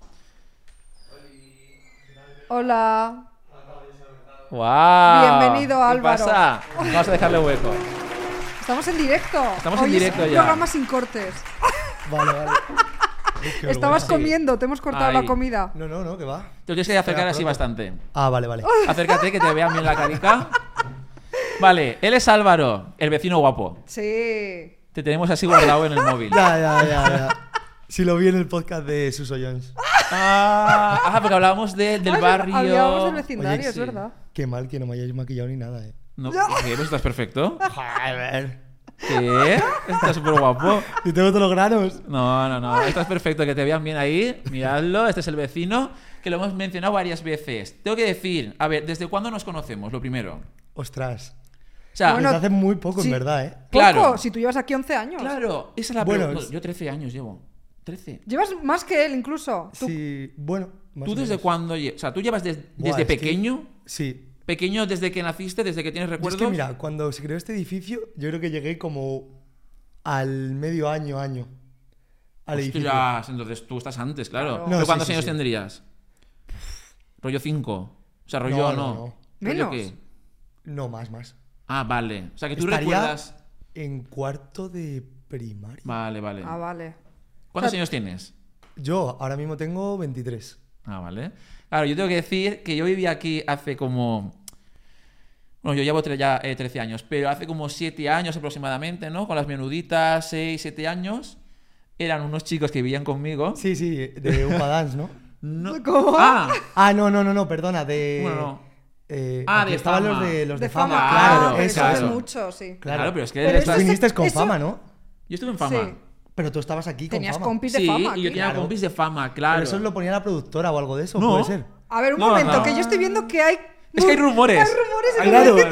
Hola. ¡Guau! Bienvenido, ¿Qué Álvaro. pasa? Vamos a dejarle hueco. Estamos en directo. Estamos en Hoy directo es un ya. programa sin cortes. Vale, vale. Uy, qué Estabas vergüenza. comiendo, te hemos cortado Ahí. la comida. No, no, no, que va. Te tienes que acercar Espera, así pronto. bastante. Ah, vale, vale. Acércate, que te vean bien la carica. Vale, él es Álvaro, el vecino guapo. Sí. Te tenemos así guardado en el móvil. Ya, ya, ya, ya. Si lo vi en el podcast de Suso Jones. Ah, ah, porque hablábamos de- del Ay, barrio. Hablábamos del vecindario, Oye, es sí. verdad. Qué mal que no me hayáis maquillado ni nada, eh. No, ¿qué? ¿Pues estás perfecto? Joder. ¿Qué? Estás súper guapo. Y tengo todos los granos. No, no, no. Estás perfecto, que te vean bien ahí. Miradlo, este es el vecino, que lo hemos mencionado varias veces. Tengo que decir, a ver, ¿desde cuándo nos conocemos? Lo primero. Ostras. O sea, Bueno, Desde hace muy poco, sí. en verdad, eh. Poco, Claro. si tú llevas aquí once años. claro, esa es la Bueno, pregunta. es- Yo trece años llevo. trece. Llevas más que él, incluso. Tú- Sí, bueno. más ¿Tú o desde menos. cuándo? lle- O sea, ¿tú llevas des- Buah, desde es que- pequeño? Sí. ¿Pequeño desde que naciste, desde que tienes Yo es recuerdos? que mira, cuando se creó este edificio, yo creo que llegué como al medio año, año. Al edificio. Ostras, entonces tú estás antes, claro. Claro. ¿Pero No, cuántos sí, sí, años sí. tendrías? Rollo cinco. O sea, rollo No, no. no, no. ¿Rollo Menos. qué? No, más, más. Ah, vale. O sea, que tú Estaría recuerdas... en cuarto de primaria. Vale, vale. Ah, vale. ¿Cuántos O sea, años tienes? Yo ahora mismo tengo veintitrés. Ah, vale. Claro, yo tengo que decir que yo viví aquí hace como Bueno, yo llevo tre- ya eh, trece años, pero hace como siete años aproximadamente, ¿no? Con las menuditas, seis, siete años, eran unos chicos que vivían conmigo. Sí, sí, de Upa Dance, ¿no? No- ¿Cómo? Ah, Ah, no, no, no, no, perdona, de... Bueno, no. eh, Ah, aquí de estaban fama. los de, los de, De fama. fama, claro, claro, pero eso claro. es mucho, sí. claro, pero es que Pero estás- eso Tú viniste con eso- fama, ¿no? yo estuve en fama. Sí. Pero tú estabas aquí con Tenías fama. compis de Sí, fama. y yo aquí. tenía Claro. compis de fama, claro. Pero eso lo ponía la productora o algo de eso, No. puede ser. A ver, un No, momento, no. que yo estoy viendo que hay... Es que hay rumores. Hay rumores en Claro. el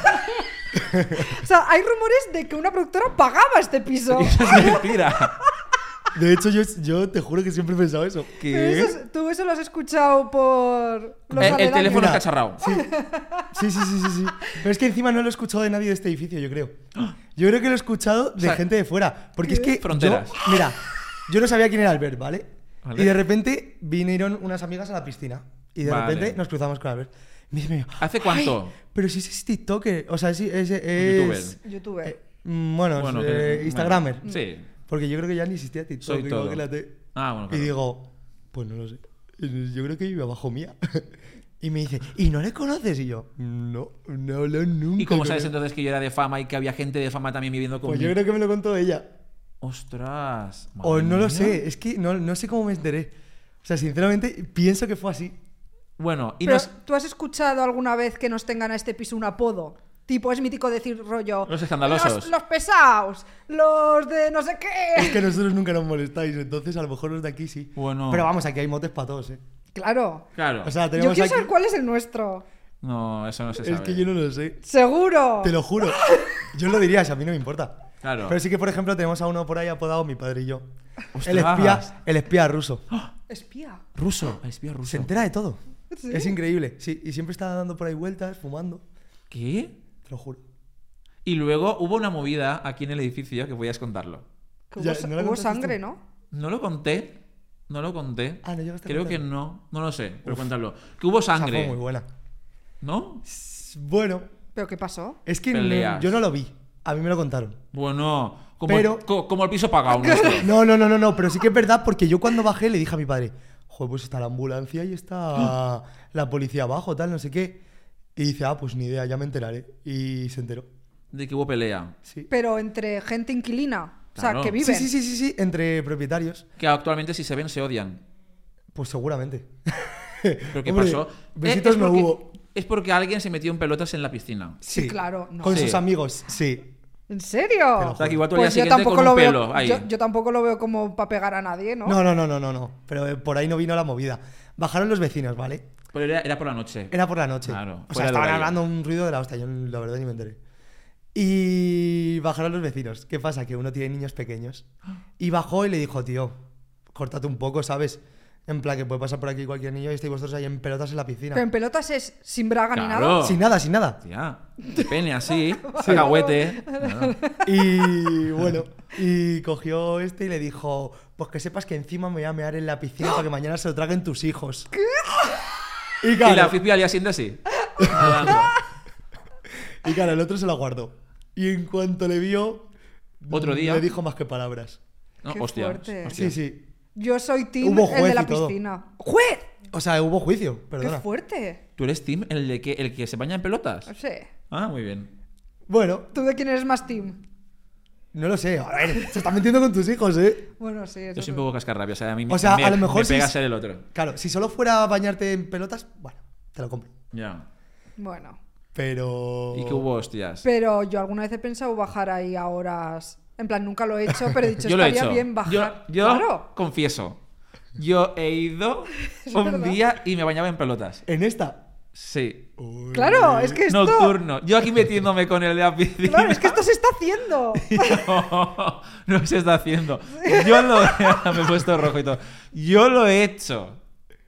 vecino. O sea, hay rumores de que una productora pagaba este piso. Eso es mentira. De hecho, yo, yo te juro que siempre he pensado eso. Pero eso es- ¿Tú eso lo has escuchado por los El, el aledaños? teléfono Mira. está cacharrado. Sí. Sí, sí, sí, sí, sí. Pero es que encima no lo he escuchado de nadie de este edificio, yo creo. Yo creo que lo he escuchado de O sea, gente de fuera. Porque es que. Fronteras. yo- mira, yo no sabía quién era Albert, ¿vale? Vale. Y de repente vinieron unas amigas a la piscina. Y de Vale. repente nos cruzamos con Albert. Y me dice, me dijo, ¿Hace cuánto? "Ay, pero si ese es TikToker. O sea, sí, ese es. YouTuber. eh, mm, bueno, Bueno, es, que- eh, Instagramer. bueno, sí. Porque yo creo que ya ni existía TikTok. Soy todo. imagínate. Ah, bueno, Y claro. digo, pues no lo sé. Yo creo que vive abajo mía. Y me dice, ¿y no le conoces? Y yo, no, no hablo nunca. ¿Y cómo con sabes él". entonces que yo era de fama y que había gente de fama también viviendo Pues conmigo? yo creo que me lo contó ella. Ostras. O madre no lo mía. sé, es que no, no sé cómo me enteré. O sea, sinceramente, pienso que fue así. Bueno, y Pero, nos... ¿tú has escuchado alguna vez que nos tengan a este piso un apodo? Tipo, es mítico decir rollo... Los escandalosos. Los, los pesados, los de no sé Es qué... que nosotros nunca nos molestáis, entonces a lo mejor los de aquí sí. Bueno. Pero vamos, aquí hay motes para todos, ¿eh? Claro. Claro. O sea, Yo tenemos quiero aquí... saber cuál es el nuestro. No, eso no se sabe. Es que yo no lo sé. Seguro. Te lo juro. Yo lo diría, si a mí no me importa. Claro. Pero sí que, por ejemplo, tenemos a uno por ahí apodado mi padre y yo. Ostras. El espía, el espía ruso. Espía. Ruso. Ah, espía ruso. Se entera de todo. ¿Sí? Es increíble. Sí, y siempre está dando por ahí vueltas, fumando. ¿Qué? Te lo juro. Y luego hubo una movida aquí en el edificio que podías contarlo. Que Ya, hubo, ¿no la hubo contaste sangre, tú? ¿no? No lo conté. No lo conté. Ah, ¿no llegaste a Creo que contarlo? no. No lo sé, pero Uf. cuéntalo. Que hubo O sea, sangre. fue muy buena. ¿No? Bueno, ¿Pero qué pasó? es que no- Peleas. yo no lo vi. A mí me lo contaron. Bueno, como, Pero- el, co- como el piso pagado nuestro. No, no, no, no, no. Pero sí que es verdad porque yo cuando bajé le dije a mi padre, joder, pues está la ambulancia y está la policía abajo, tal, no sé qué. Y dice, ah, pues ni idea, ya me enteraré. Y se enteró. De que hubo pelea. Sí. Pero entre gente inquilina. O sea, Claro. que Sí, viven. sí, sí, sí, sí, entre propietarios. Que actualmente si se ven se odian. Pues seguramente. ¿Pero qué Hombre, pasó? Besitos Eh, es no porque- hubo. Es porque alguien se metió en pelotas en la piscina. Sí, claro, no. Con Sí. sus amigos, sí. ¿En serio? Te lo O sea, que igual tú Pues al día yo siguiente tampoco con lo un veo. pelo ahí. Yo, yo tampoco lo veo como para pegar a nadie, ¿no? No, no, no, no, no, no. Pero eh, por ahí no vino la movida. Bajaron los vecinos, ¿vale? Pero era, era por la noche. Era por la noche. Claro, O fuera sea, de estaban horario. hablando un ruido de la hostia. Yo la verdad ni me enteré. Y bajaron los vecinos. ¿Qué pasa? Que uno tiene niños pequeños. Y bajó y le dijo, tío, córtate un poco, ¿sabes? En plan, que puede pasar por aquí cualquier niño y estáis vosotros ahí en pelotas en la piscina. Pero en pelotas es sin braga ni Claro. nada. Sin nada, sin nada. Tía, de pene así, cacahuete. Claro. Y bueno, y cogió este y le dijo, pues que sepas que encima me voy a mear en la piscina para que mañana se lo traguen tus hijos. ¿Qué? Y Y claro, la Fifi al día siguiente así. Hablando. y claro, el otro se lo guardó. Y en cuanto le vio, Otro día. le dijo más que palabras. No, Qué hostia, fuerte. hostia. Sí, sí. Yo soy team Hubo el juez de la y todo. piscina. ¡Juez! O sea, hubo juicio, perdona. ¡Qué fuerte! ¿Tú eres team el de que el que se baña en pelotas? Sí. Ah, muy bien. Bueno, ¿Tú de quién eres más team? no lo sé. A ver, se está metiendo con tus hijos, ¿eh? Bueno, sí. eso Yo soy un sí. poco cascarrabia, o sea, a mí O sea, me, a lo mejor me si pega es- ser el otro. Claro, si solo fuera a bañarte en pelotas, bueno, te lo compro. Ya. Bueno. Pero... ¿Y que hubo hostias? Pero yo alguna vez he pensado bajar ahí a horas. En plan, nunca lo he hecho, pero he dicho, Yo lo he estaría hecho. bien bajar. Yo, yo Claro. confieso. Yo he ido un verdad. día y me bañaba en pelotas. En esta... Sí. Claro, es que esto. Nocturno. Yo aquí metiéndome con el de la piscina. Claro, es que esto se está haciendo. No, no se está haciendo. Yo lo me he puesto rojo y todo. Yo lo he hecho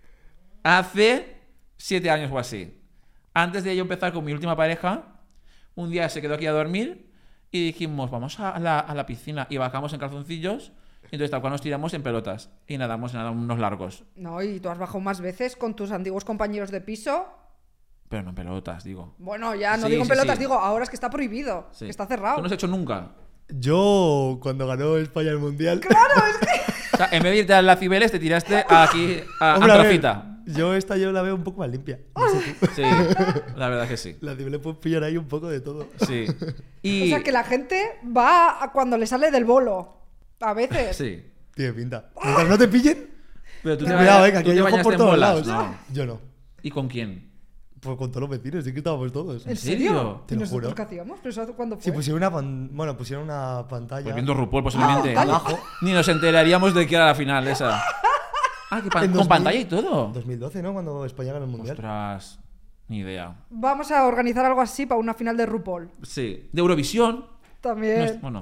hace siete años o así. Antes de yo empezar con mi última pareja, un día se quedó aquí a dormir y dijimos, vamos a la, a la piscina. Y bajamos en calzoncillos. Y entonces tal cual nos tiramos en pelotas. Y nadamos nada unos largos. No, y tú has bajado más veces con tus antiguos compañeros de piso. Pero no en pelotas, digo. Bueno, ya no Sí, digo en sí, pelotas, sí. digo ahora es que está prohibido, Sí. que está ¿Tú cerrado. no has hecho nunca? Yo, cuando ganó España el Mundial... Claro, es que. O sea, en vez de irte a la Cibeles, te tiraste aquí a Hombre, a ver, Antracita. Yo esta yo la veo un poco más limpia. No sé tú. Sí, la verdad que sí. La de le puedes pillar ahí un poco de todo. Sí. O Y... sea, que la gente va a cuando le sale del bolo. A veces. Sí. Tiene pinta. Mientras no te pillen, Pero tú ten te cuidado, bañas- eh, que tú aquí hay te ojos bañaste por en todos bolas, lados. ¿no? Yo no. ¿Y con quién? Pues con todos los vecinos, sí que estábamos todos. ¿En serio? serio? Te ¿Y lo nosotros juro. qué hacíamos? ¿Pero eso cuándo fue? Sí, pusieron una, pan- bueno, pusieron una pantalla. Pues viendo RuPaul posiblemente. Ah, abajo. Ni nos enteraríamos de que era la final esa. Ah, que pan- En con dos mil pantalla y todo. dos mil doce, ¿no? Cuando España ganó el mundial. Ostras, ni idea. Vamos a organizar algo así para una final de RuPaul. Sí, de Eurovisión. No También. es- bueno,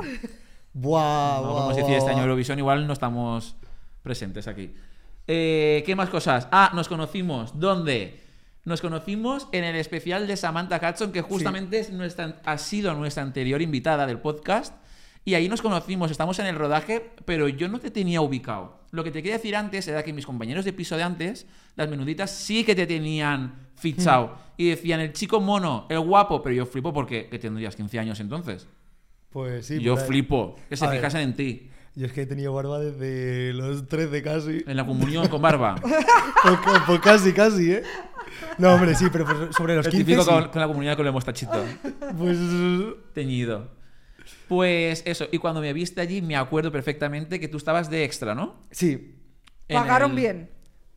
Buah, no buah, vamos a decir buah, este año buah. Eurovisión, igual no estamos presentes aquí. Eh, ¿Qué más cosas? Ah, nos conocimos. ¿Dónde? Nos conocimos en el especial de Samantha Hudson, que justamente es nuestra, ha sido nuestra anterior invitada del podcast. Y ahí nos conocimos, estamos en el rodaje, pero yo no te tenía ubicado. Lo que te quería decir antes era que mis compañeros de piso de antes, las menuditas, sí que te tenían fichado. Y decían, el chico mono, el guapo, pero yo flipo porque que tendrías quince años entonces. Pues sí. yo por ahí. flipo que se A ver. fijasen en ti. Yo es que he tenido barba desde los trece casi. En la comunión con barba. Pues, ca- pues casi, casi, ¿eh? No, hombre, sí, pero pues sobre los El quince típico sí. con, con la comunidad con el mostachito Pues teñido. Pues eso, y cuando me viste allí me acuerdo perfectamente que tú estabas de extra, ¿no? sí. En Pagaron el- bien.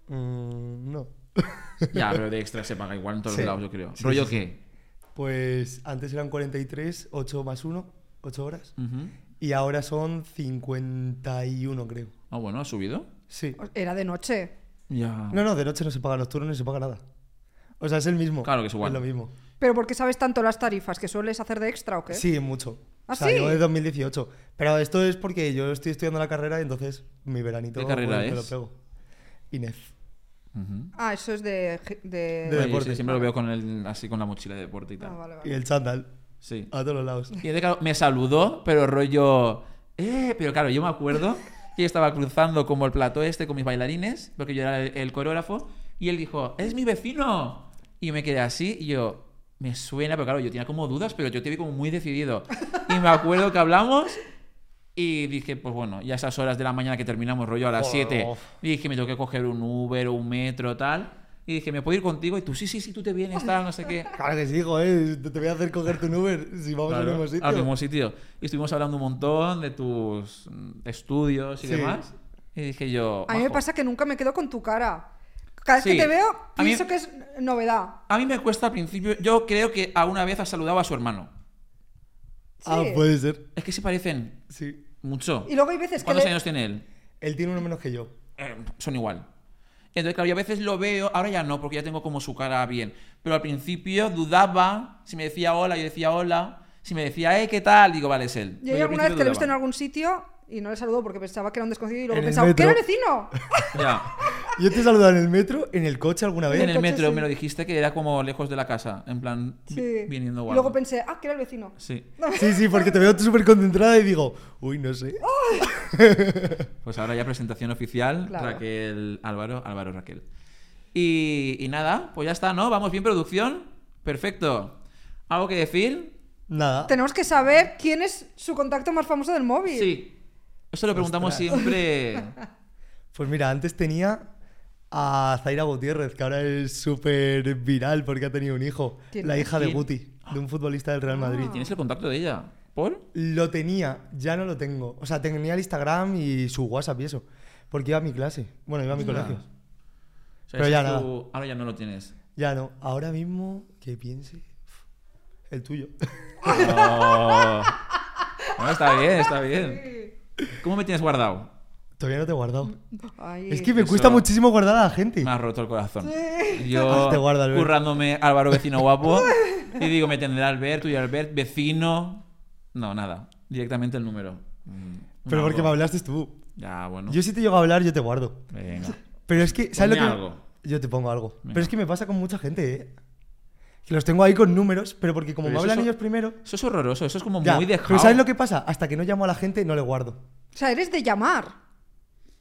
Mm, no. Ya, pero de extra se paga igual en todos Sí. los lados, yo creo. Sí, ¿Rollo sí, sí. qué? Pues antes eran cuarenta y tres, ocho más uno, ocho horas. Ujú. Y ahora son cincuenta y uno, creo. Ah, bueno, ¿ha subido? Sí. Era de noche. Ya. No, no, de noche no se paga nocturno ni se paga nada. O sea, es el mismo. Claro que es igual. Es lo mismo. ¿Pero por qué sabes tanto las tarifas? ¿Que sueles hacer de extra o qué? Sí, mucho. ¿Ah, o sea, sí? yo de dos mil dieciocho. Pero esto es porque yo estoy estudiando la carrera y entonces mi veranito ¿Qué carrera pues, me lo es? pego. Inez. Ujú. Ah, eso es de... de... De Oye, deporte. sí, siempre lo veo con el, así con la mochila de deporte y tal. Ah, vale, Y vale. el chándal. Sí. A todos los lados. Y de, claro, me saludó, pero rollo... Eh, pero claro, yo me acuerdo que yo estaba cruzando como el plató este con mis bailarines, porque yo era el, el coreógrafo, y él dijo, ¡es mi vecino! Y yo me quedé así, y yo, me suena, pero claro, yo tenía como dudas, pero yo te vi como muy decidido. Y me acuerdo que hablamos, y dije, pues bueno, ya esas horas de la mañana que terminamos, rollo a las siete, y dije, me tengo que coger un Uber o un metro, tal... Y dije, ¿me puedo ir contigo? Y tú, sí, sí, sí, tú te vienes, tal, no sé qué. Claro que sí, joder. Te te voy a hacer coger tu Uber si vamos Claro, al mismo sitio. al mismo sitio. Y estuvimos hablando un montón de tus mm, estudios y Sí. demás. Y dije yo... A mí me "Majo". pasa que nunca me quedo con tu cara. Cada vez Sí. que te veo, A mí- pienso que es novedad. A mí me cuesta al principio... Yo creo que alguna vez has saludado a su hermano. Ah, Sí. puede ser. Es que se parecen Sí. mucho. Y luego hay veces que... ¿Cuántos le- años tiene él? Él tiene uno menos que yo. Eh, son igual. Entonces, claro, yo a veces lo veo, ahora ya no, porque ya tengo como su cara bien. Pero al principio dudaba, si me decía hola, yo decía hola. Si me decía, eh, ¿qué tal? Digo, vale, es él. Yo Pero hay al alguna vez que principio lo he visto en dudaba. algún sitio y no le saludo porque pensaba que era un desconocido y luego En el pensaba que era el metro. vecino. Ya. Yo te he saludado en el metro, en el coche alguna vez. En el coche, metro sí. me lo dijiste que era como lejos de la casa, en plan, vi- Sí. viniendo Y guapo. luego pensé, ah, que era el vecino. Sí. Sí, sí, porque te veo súper concentrada y digo, uy, no sé. Pues ahora ya presentación oficial, Claro. Raquel Álvaro, Álvaro Raquel. Y, y nada, pues ya está, ¿no? Vamos bien, producción. Perfecto. ¿Algo que decir? Nada. Tenemos que saber quién es su contacto más famoso del móvil. Sí. Esto lo preguntamos Ostras. siempre. Pues mira, antes tenía a Zaira Gutiérrez, que ahora es súper viral porque ha tenido un hijo. ¿Quién La es? hija de ¿Quién? Guti, de un futbolista del Real Madrid. ¿Tienes el contacto de ella? ¿Por? Lo tenía, ya no lo tengo. O sea, tenía el Instagram y su WhatsApp y eso. Porque iba a mi clase. Bueno, iba a mi Ostras. colegio. O sea, Pero ese ya es nada. tu- Ahora ya no lo tienes. Ya no. Ahora mismo, que piense. El tuyo. Oh. Bueno, está bien, está bien. ¿Cómo me tienes guardado? Todavía no te he guardado. Ay. Es que me Eso- cuesta muchísimo guardar a la gente. Me has roto el corazón. Ah, Yo te guarda, Albert. currándome Álvaro vecino guapo y digo, me tendrá Albert, tú y Albert, vecino. No, nada. Directamente el número. Mm, Pero un porque algo. me hablaste tú. Ya, bueno. Yo si te llego a hablar, yo te guardo. Venga. Pero es que, ¿sabes Ponme lo que...? algo. Yo te pongo algo. Venga. Pero es que me pasa con mucha gente, ¿eh? Que los tengo ahí con números, pero porque como Pero me eso hablan es- ellos primero... Eso es horroroso, eso es como Ya, muy dejado. pero ¿sabes lo que pasa? Hasta que no llamo a la gente, no le guardo. O sea, eres de llamar.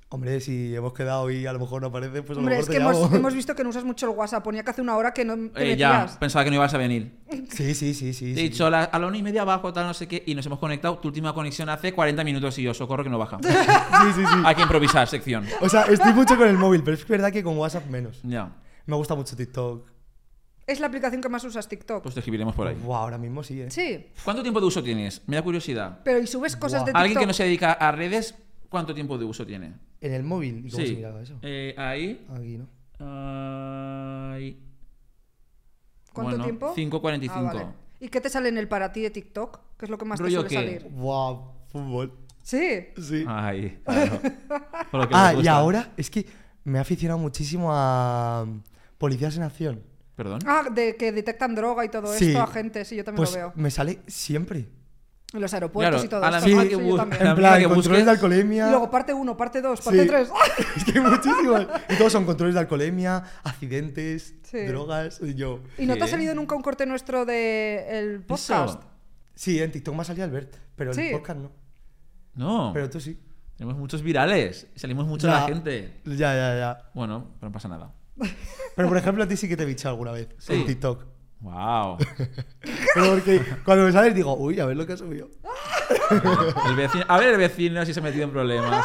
Hombre, si hemos quedado y a lo mejor no aparece, pues a lo Hombre, mejor es te que hemos, llamo. hemos visto que no usas mucho el WhatsApp. Ponía que hace una hora que no te Eh, ya, metías. pensaba que no ibas a venir. Sí, sí, sí, sí. Te he sí. dicho a la, a la una y media abajo, tal, no sé qué, y nos hemos conectado. Tu última conexión hace cuarenta minutos y yo, socorro que no baja. Sí, sí, sí. Hay que improvisar, sección. O sea, estoy mucho con el móvil, pero es verdad que con WhatsApp menos. Ya, Me gusta mucho TikTok. Es la aplicación que más usas, TikTok. pues te escribiremos por ahí. Buah, ahora mismo sí, ¿eh? Sí, ¿Cuánto tiempo de uso tienes? Me da curiosidad. pero ¿y subes cosas Buah. de TikTok? Alguien que no se dedica a redes, ¿cuánto tiempo de uso tiene? En el móvil. ¿Y cómo se Sí. miraba eso? Eh, ahí. Aquí, ¿no? Ahí. ¿Cuánto Bueno, tiempo? cinco cuarenta y Ah, cinco. vale. ¿Y qué te sale en el para ti de TikTok? ¿Qué es lo que más te ¿Rollo suele qué? salir? Buah, fútbol. Sí. Sí. Ahí, claro. Por lo que Ah, nos y gusta. ahora es que me he aficionado muchísimo a mm, Policías en Acción. ¿Perdón? Ah, de que detectan droga y todo Sí. esto, agentes, sí, yo también Pues lo veo. me sale siempre. En los aeropuertos Claro, y todo a la esto. misma Sí, que sí, yo bus- también. La En misma plan, que controles busques. de alcoholemia. Y luego parte uno, parte dos, parte Sí. tres. Es que hay muchísimos. Y todos son controles de alcoholemia, accidentes, Sí. drogas. Y yo. ¿Y no te ha ¿Qué? salido nunca un corte nuestro del podcast? Eso. Sí, en TikTok me ha salido Albert, pero Sí. en podcast no. No. Pero tú sí. Tenemos muchos virales. Salimos mucho a Ya. la gente. Ya, ya, ya. Bueno, pero no pasa nada. Pero por ejemplo, a ti sí que te he bichado alguna vez. Sí. En TikTok. Wow. Pero porque cuando me sales digo, uy, a ver lo que ha subido. El vecino, a ver el vecino si se ha metido en problemas.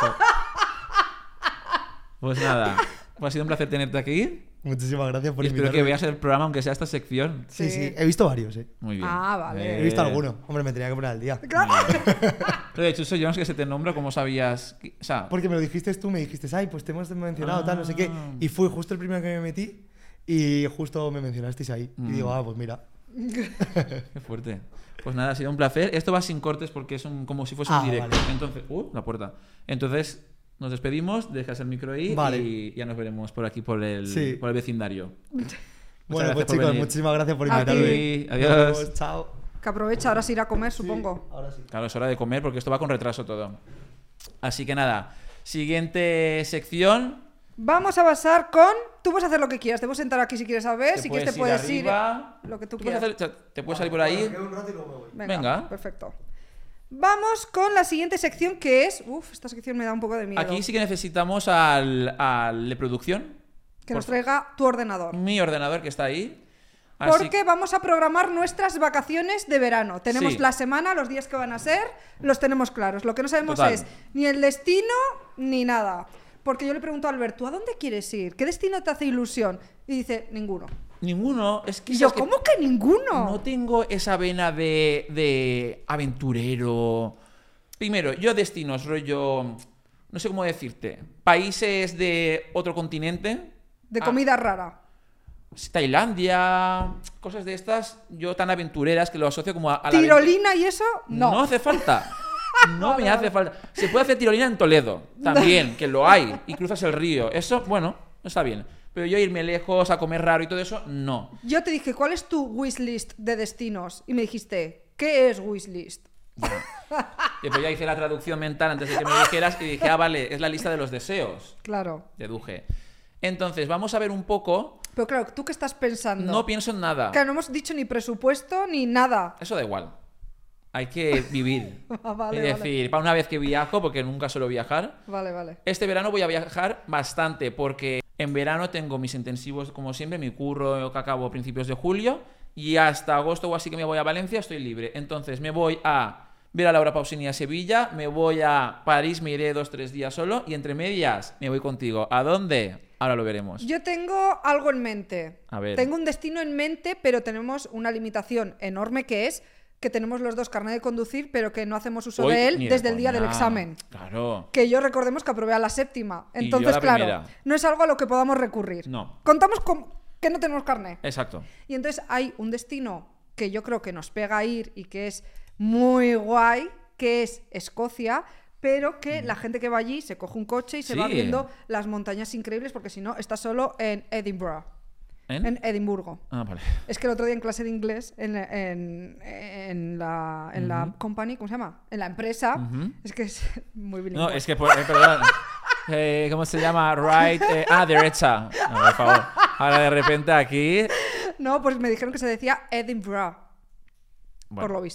Pues nada. Pues ha sido un placer tenerte aquí. Muchísimas gracias por Y espero invitarme. que veas el programa, aunque sea esta sección. Sí, Sí. sí. He visto varios, eh. Muy bien. Ah, vale. He visto Eh, alguno. Hombre, me tenía que poner al día. Lo de Chuso Jones, que se te nombra, ¿cómo sabías? que- O sea, Porque me lo dijiste tú, me dijiste, ay, pues te hemos mencionado, tal, no sé qué. Ah. Y fue justo el primero que me metí y justo me mencionasteis ahí. Mm. Y digo, ah, pues mira. qué fuerte. Pues nada, ha sido un placer. Esto va sin cortes porque es un, como si fuese un Ah, directo. vale. Entonces, uh, la puerta. Entonces, nos despedimos, dejas el micro ahí Vale. y ya nos veremos por aquí, por el, Sí. por el vecindario. Muchas Bueno, gracias pues por chicos, venir. muchísimas gracias por A invitarme. ti. Nos Adiós. vemos, chao. Que aprovecha, ahora se irá a comer, supongo. Ahora sí. Claro, es hora de comer porque esto va con retraso todo. Así que nada, siguiente sección. Vamos a pasar con... Tú puedes hacer lo que quieras, te puedes sentar aquí si quieres saber, si quieres te puedes ir... arriba. Lo que tú puedes quieras. hacer- te puedes salir por ahí. un rato y luego me voy. Venga, Venga. perfecto. Vamos con la siguiente sección que es... Uf, esta sección me da un poco de miedo. Aquí sí que necesitamos al, al de producción. Que nos Por- traiga tu ordenador. Mi ordenador que está ahí. Así Porque vamos a programar nuestras vacaciones de verano. Tenemos Sí. la semana, los días que van a ser, los tenemos claros. Lo que no sabemos Total. es ni el destino ni nada. Porque yo le pregunto a Albert, ¿tú a dónde quieres ir? ¿Qué destino te hace ilusión? Y dice, ninguno. Ninguno. Es que Y yo, ¿sabes qué? ¿cómo que ninguno? No tengo esa vena de, de aventurero. Primero, yo destinos, rollo. No sé cómo decirte. Países de otro continente. De Ah, comida rara. Tailandia. Cosas de estas. Yo tan aventureras que lo asocio como a, a la aventura. ¿Tirolina y eso? No. No hace falta. No me hace falta. Se puede hacer tirolina en Toledo, también, que lo hay, y cruzas el río. Eso, bueno, está bien. Pero yo irme lejos a comer raro y todo eso, no. Yo te dije, ¿cuál es tu wishlist de destinos? Y me dijiste, ¿qué es wishlist? Después ya hice la traducción mental antes de que me dijeras y dije, ah, vale, es la lista de los deseos. Claro. Deduje. Entonces, vamos a ver un poco. Pero claro, ¿tú qué estás pensando? No pienso en nada. Que no hemos dicho ni presupuesto ni nada. Eso da igual. Hay que vivir. Ah, vale, es vale. decir, para una vez que viajo, porque nunca suelo viajar, Vale, vale. este verano voy a viajar bastante porque en verano tengo mis intensivos, como siempre, mi curro que acabo a principios de julio y hasta agosto o así que me voy a Valencia, estoy libre. Entonces me voy a ver a Laura Pausini a Sevilla, me voy a París, me iré dos, tres días solo y entre medias me voy contigo. ¿A dónde? Ahora lo veremos. Yo tengo algo en mente. A ver. Tengo un destino en mente, pero tenemos una limitación enorme que es que tenemos los dos carnet de conducir, pero que no hacemos uso Uy, de él ni desde el día del coña. examen. Claro. Que yo recordemos que aprobé a la séptima. Y yo a Entonces, la claro, primera. no es algo a lo que podamos recurrir. No. Contamos con que no tenemos carnet. Exacto. Y entonces hay un destino que yo creo que nos pega a ir y que es muy guay, que es Escocia, pero que la gente que va allí se coge un coche y se va Sí. viendo las montañas increíbles, porque si no, está solo en Edinburgh, ¿En? en Edimburgo. Ah, vale. Es que el otro día en clase de inglés, en, en, en la, en la Ujú. company, ¿cómo se llama? En la empresa, Ujú. es que es muy bilingüe. No, es que, por- eh, perdón. Eh, ¿Cómo se llama? Right. eh, ah, derecha. No, por favor. Ahora de repente aquí. No, pues me dijeron que se decía Edinburgh, Bueno. por lo visto.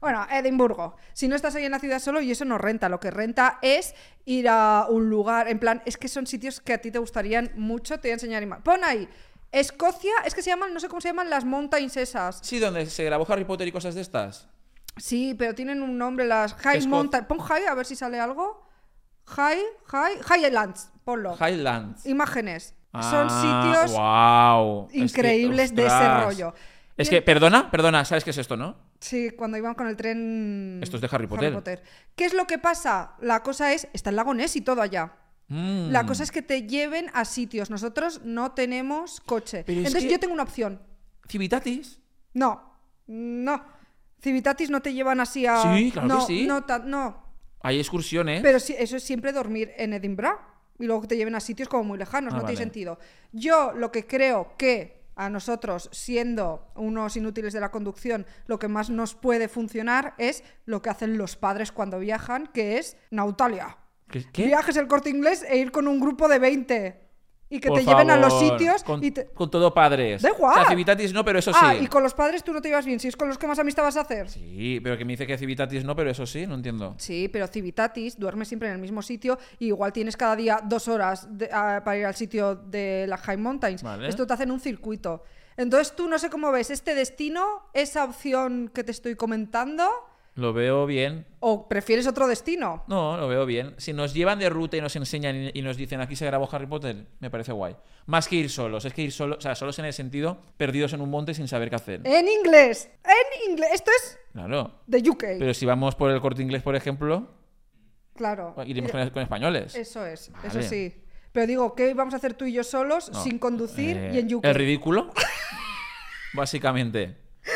Bueno, Edimburgo. Si no estás ahí en la ciudad solo, y eso no renta. Lo que renta es ir a un lugar, en plan, es que son sitios que a ti te gustarían mucho. Te voy a enseñar imágenes. Pon ahí, Escocia, es que se llaman, no sé cómo se llaman, las mountains esas. Sí, donde se grabó Harry Potter y cosas de estas. Sí, pero tienen un nombre, las High Esco- Mountain. Pon High, a ver si sale algo. High, High, Highlands, ponlo. Highlands. Imágenes. Ah, Son sitios wow. increíbles Es que, de ese ostras. rollo. Es Y que, el- perdona, perdona, ¿sabes qué es esto, no? Sí, cuando iban con el tren... Esto es de Harry Potter. ¿Qué es lo que pasa? La cosa es, está el lago Ness y todo allá. Mm. La cosa es que te lleven a sitios. Nosotros no tenemos coche. Pero es Entonces que- yo tengo una opción. Civitatis. No, no. Civitatis no te llevan así a... Sí, claro que no, sí. No, ta- no. Hay excursiones. Pero sí, eso es siempre dormir en Edinburgh y luego que te lleven a sitios como muy lejanos, Ah, no vale. tiene sentido. Yo lo que creo que a nosotros, siendo unos inútiles de la conducción, lo que más nos puede funcionar es lo que hacen los padres cuando viajan, que es Nautalia. ¿Qué? ¿Qué? Viajes el Corte Inglés e ir con un grupo de veinte y que Por te lleven a los favor, sitios Con, y te... con todo padres. Da igual. O sea, Civitatis no, pero eso Ah, sí. y con los padres tú no te llevas bien, si es con los que más amistad vas a hacer. Sí, pero que me dice que Civitatis no, pero eso sí, no entiendo. Sí, pero Civitatis duermes siempre en el mismo sitio y igual tienes cada día dos horas de- a- para ir al sitio de las High Mountains. Vale. Esto te hace en un circuito. Entonces tú no sé cómo ves este destino, esa opción que te estoy comentando, Lo veo bien. o prefieres otro destino. No, lo veo bien. Si nos llevan de ruta y nos enseñan y y nos dicen aquí se grabó Harry Potter, me parece guay. Más que ir solos. Es que ir solos, o sea, solos en el sentido perdidos en un monte sin saber qué hacer. En inglés, en inglés. Esto es Claro. de U K. Pero si vamos por el Corte Inglés, por ejemplo, Claro. iremos Mira, con, con españoles. Eso es, Vale. eso sí. Pero digo, ¿qué vamos a hacer tú y yo solos No. sin conducir Eh, y en U K? El ridículo. Básicamente.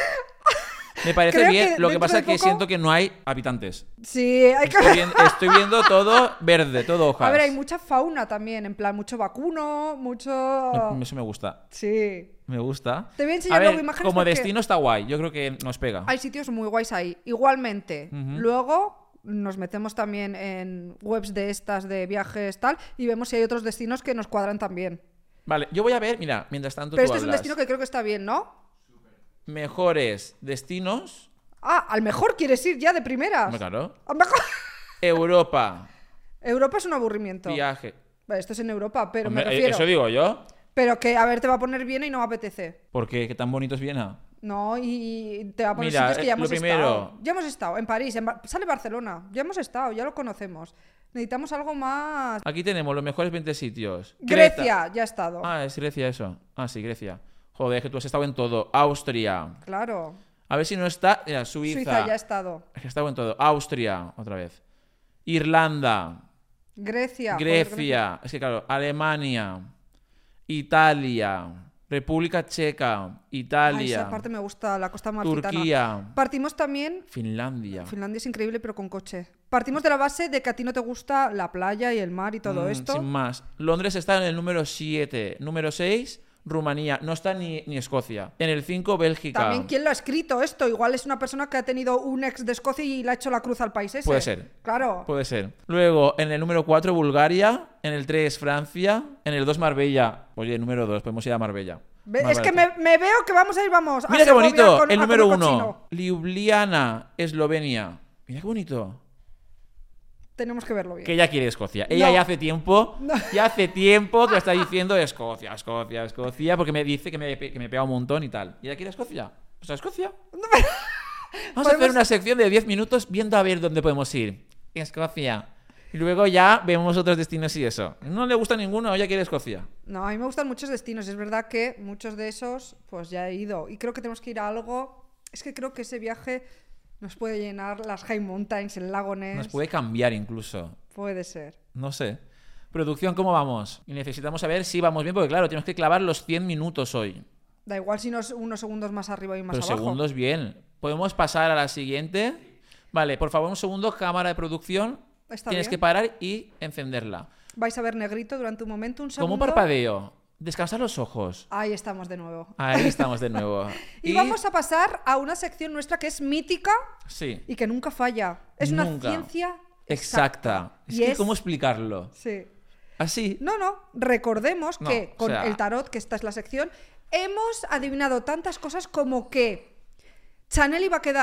Me parece Creo bien. que Lo que dentro pasa de es que poco- siento que no hay habitantes. Sí, hay que... Estoy viendo, estoy viendo todo verde, todo hojas. A ver, hay mucha fauna también, en plan, mucho vacuno, mucho... Me- Eso me gusta. Sí. Me gusta. Te voy a enseñar ver, luego imágenes como porque- destino está guay. Yo creo que nos pega. Hay sitios muy guays ahí. Igualmente, Ujú. luego nos metemos también en webs de estas de viajes tal y vemos si hay otros destinos que nos cuadran también. Vale, yo voy a ver, mira, mientras tanto Pero tú este es un hablas. destino que creo que está bien, ¿no? Mejores destinos. Ah, al mejor quieres ir ya de primeras. Hombre, claro. Al mejor... Europa. Europa es un aburrimiento. Viaje. Vale, esto es en Europa, pero Hombre, me eh, refiero... Eso digo yo. Pero que, a ver, te va a poner Viena y no me apetece. Porque qué tan bonito es Viena. No, y te va a poner Mira, sitios que ya eh, lo hemos primero- estado. Ya hemos estado, en París, en Bar- sale Barcelona. Ya hemos estado, ya lo conocemos. Necesitamos algo más... Aquí tenemos los mejores veinte sitios. Grecia, Creta. ya he estado. Ah, es Grecia eso. Ah, sí, Grecia. Joder, que tú has estado en todo. Austria. Claro. A ver si no está. Mira, Suiza. Suiza ya he estado. Es que he estado en todo. Austria, otra vez. Irlanda. Grecia. joder, Grecia. Es que claro, Alemania. Italia. República Checa. Ay, Italia. esa parte me gusta, la costa amalfitana. Turquía. Partimos también... Finlandia. Finlandia es increíble, pero con coche. Partimos de la base de que a ti no te gusta la playa y el mar y todo Mm, esto. Sin más. Londres está en el número siete. Número seis, Rumanía. No está ni, ni Escocia. En el cinco, Bélgica. También, ¿quién lo ha escrito esto? Igual es una persona que ha tenido un ex de Escocia y le ha hecho la cruz al país ese. Puede ser. Claro. Puede ser. Luego, en el número cuatro, Bulgaria. En el tres, Francia. En el dos, Marbella. Oye, número dos, podemos ir a Marbella. Ve- Más es que barato. me, me veo que vamos a ir, vamos. a Mira qué Segovia bonito. con- el a número comer uno. cochino. Ljubljana, Eslovenia. Mira qué bonito. Tenemos que verlo bien. Que ella quiere Escocia. Ella No. ya hace tiempo, No. ya hace tiempo que está diciendo Escocia, Escocia, Escocia, porque me dice que me, que me pega un montón y tal. ¿Y ella quiere Escocia? Pues a Escocia. Vamos a hacer Podemos- una sección de diez minutos viendo a ver dónde podemos ir. Escocia. Y luego ya vemos otros destinos y eso. No le gusta ninguno, ella quiere Escocia. No, a mí me gustan muchos destinos. Es verdad que muchos de esos, pues ya he ido. Y creo que tenemos que ir a algo. Es que creo que ese viaje nos puede llenar las High Mountains, el lago Ness. Nos puede cambiar incluso. Puede ser. No sé. Producción, ¿cómo vamos? Y necesitamos saber si vamos bien, porque claro, tenemos que clavar los cien minutos hoy. Da igual si nos unos segundos más arriba y más Pero abajo. segundos bien. ¿Podemos pasar a la siguiente? Vale, por favor, un segundo, cámara de producción. Está Tienes bien. que parar y encenderla. Vais a ver negrito durante un momento, un segundo. Como un parpadeo. Descansar los ojos. Ahí estamos de nuevo. Ahí estamos de nuevo. Y, vamos a pasar a una sección nuestra que es mítica Sí. y que nunca falla. Es una Nunca. ciencia Exacta. Es Y que, es- ¿cómo explicarlo? Sí. Así. No, no. Recordemos No, que o con sea- el tarot, que esta es la sección, hemos adivinado tantas cosas como que Chanel iba a quedar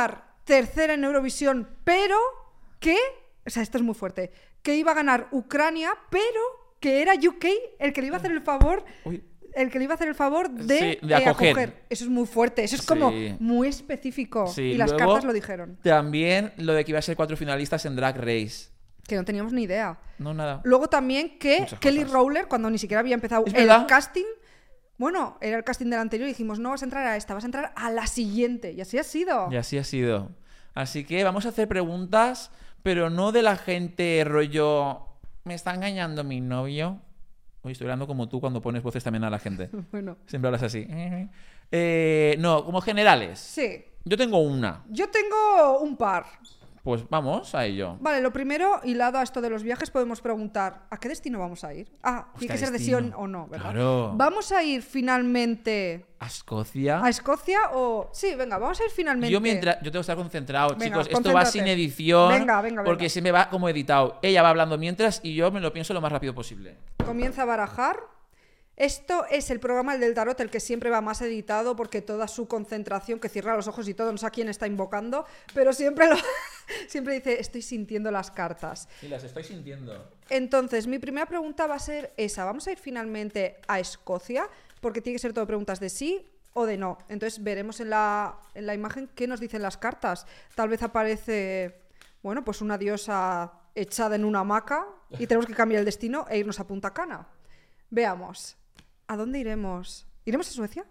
tercera en Eurovisión, pero que, o sea, esto es muy fuerte, que iba a ganar Ucrania, pero que era U K el que le iba a hacer el favor, Uy. el que le iba a hacer el favor de, Sí, de eh, acoger. Eso es muy fuerte, eso es como Sí. muy específico. Sí, y las luego, cartas lo dijeron, También lo de que iba a ser cuatro finalistas en Drag Race. que no teníamos ni idea. No, nada. Luego también que Muchas Kelly cosas. Rowler, cuando ni siquiera había empezado Es el verdad. casting, bueno, era el casting del anterior y dijimos, no vas a entrar a esta, vas a entrar a la siguiente. Y así ha sido. Y así ha sido. Así que vamos a hacer preguntas, pero no de la gente rollo... ¿Me está engañando mi novio? Hoy estoy hablando como tú cuando pones voces también a la gente. Bueno, Siempre hablas así. Eh, no, como generales. sí. Yo tengo una. Yo tengo un par. Pues vamos a ello. Vale, lo primero, hilado a esto de los viajes, podemos preguntar, ¿a qué destino vamos a ir? Ah, Hostia, tiene que ser de sí destino. o no, ¿verdad? Claro. ¿Vamos a ir finalmente ¿A Escocia? a Escocia o...? Sí, venga, vamos a ir finalmente. Yo mientras... Yo tengo que estar concentrado, Venga, chicos. Esto va concéntrate. sin edición. Venga, venga, Porque venga. se me va como editado. Ella va hablando mientras y yo me lo pienso lo más rápido posible. Comienza a barajar. Esto es el programa el del tarot, el que siempre va más editado porque toda su concentración, que cierra los ojos y todo, no sé a quién está invocando, pero siempre, lo, siempre dice, estoy sintiendo las cartas. Sí, las estoy sintiendo. Entonces, mi primera pregunta va a ser esa. ¿Vamos a ir finalmente a Escocia? Porque tiene que ser todo preguntas de sí o de no. Entonces, veremos en la, en la imagen qué nos dicen las cartas. Tal vez aparece, bueno, pues una diosa echada en una hamaca y tenemos que cambiar el destino e irnos a Punta Cana. Veamos. ¿A dónde iremos? ¿Iremos a Suecia?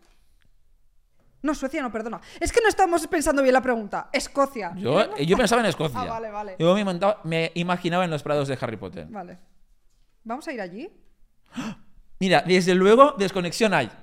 No, Suecia no, perdona. Es que no estamos pensando bien la pregunta. Escocia. Yo, ¿Iremos? yo pensaba en Escocia. Ah, vale, vale. Yo me, inventaba- me imaginaba en los prados de Harry Potter. Vale. ¿Vamos a ir allí? Mira, desde luego, desconexión hay.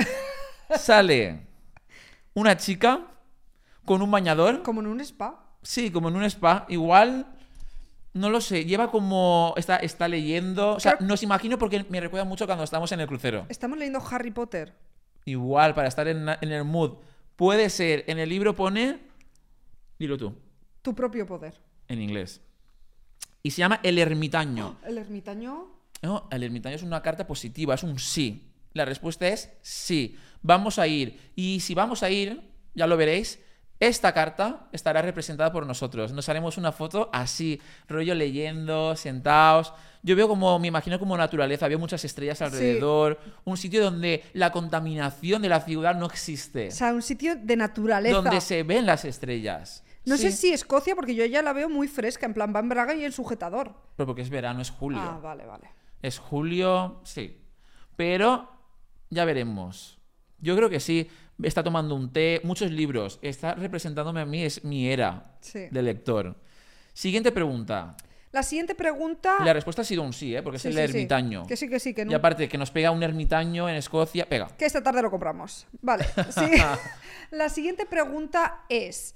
Sale una chica con un bañador. Como en un spa. Sí, como en un spa. Igual, no lo sé, lleva como... Está, está leyendo... O sea, Creo- nos imagino porque me recuerda mucho cuando estamos en el crucero. Estamos leyendo Harry Potter. Igual, para estar en, en el mood. Puede ser, en el libro pone... Dilo tú, Tu propio poder. en inglés. Y se llama El Ermitaño. El ermitaño. No, el ermitaño es una carta positiva, es un sí. La respuesta es sí. Vamos a ir. Y si vamos a ir, ya lo veréis, esta carta estará representada por nosotros. Nos haremos una foto así, rollo leyendo, sentados. Yo veo como, me imagino como naturaleza, veo muchas estrellas alrededor. Un sitio donde la contaminación de la ciudad no existe. O sea, un sitio de naturaleza. Donde se ven las estrellas. No sé Sí. si Escocia, porque yo ya la veo muy fresca, en plan va en braga y en sujetador. Pero porque es verano, es julio. Ah, vale, vale. Es julio, sí. Pero ya veremos. Yo creo que sí. Está tomando un té, muchos libros. Está representándome a mí, es mi era Sí. de lector. Siguiente pregunta. La siguiente pregunta... Y la respuesta ha sido un sí, ¿eh? Porque Sí, es sí, el sí. ermitaño. Que sí, que sí, que no. Y aparte, que nos pega un ermitaño en Escocia, pega. Que esta tarde lo compramos. Vale. Sí. La siguiente pregunta es...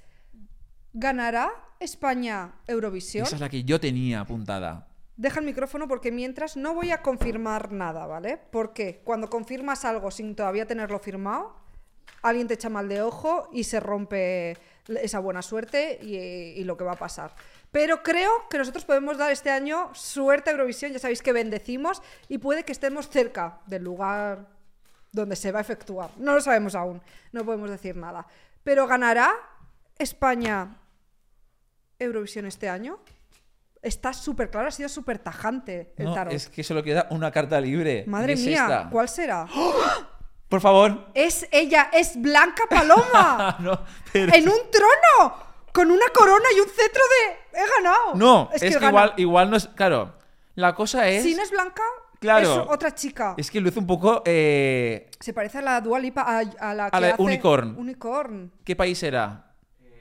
¿Ganará España Eurovisión? Esa es la que yo tenía apuntada. Deja el micrófono porque mientras no voy a confirmar nada, ¿vale? Porque cuando confirmas algo sin todavía tenerlo firmado, alguien te echa mal de ojo y se rompe esa buena suerte y, y lo que va a pasar. Pero creo que nosotros podemos dar este año suerte a Eurovisión, ya sabéis que bendecimos y puede que estemos cerca del lugar donde se va a efectuar. No lo sabemos aún, no podemos decir nada. Pero ¿ganará España Eurovisión este año? Está súper claro, ha sido súper tajante el No, tarot. es que solo queda una carta libre. Madre Y es mía, esta. ¿cuál será? Por favor. Es ella, es Blanca Paloma. No, pero- En un trono, con una corona y un cetro de... He ganado. No, es, que, gana. igual, igual no es... Claro, la cosa es... Si no es Blanca, Claro. es otra chica. Es que luce un poco... eh, Se parece a la Dua Lipa, a, a la que A la de hace Unicorn. Unicorn. ¿Qué país era?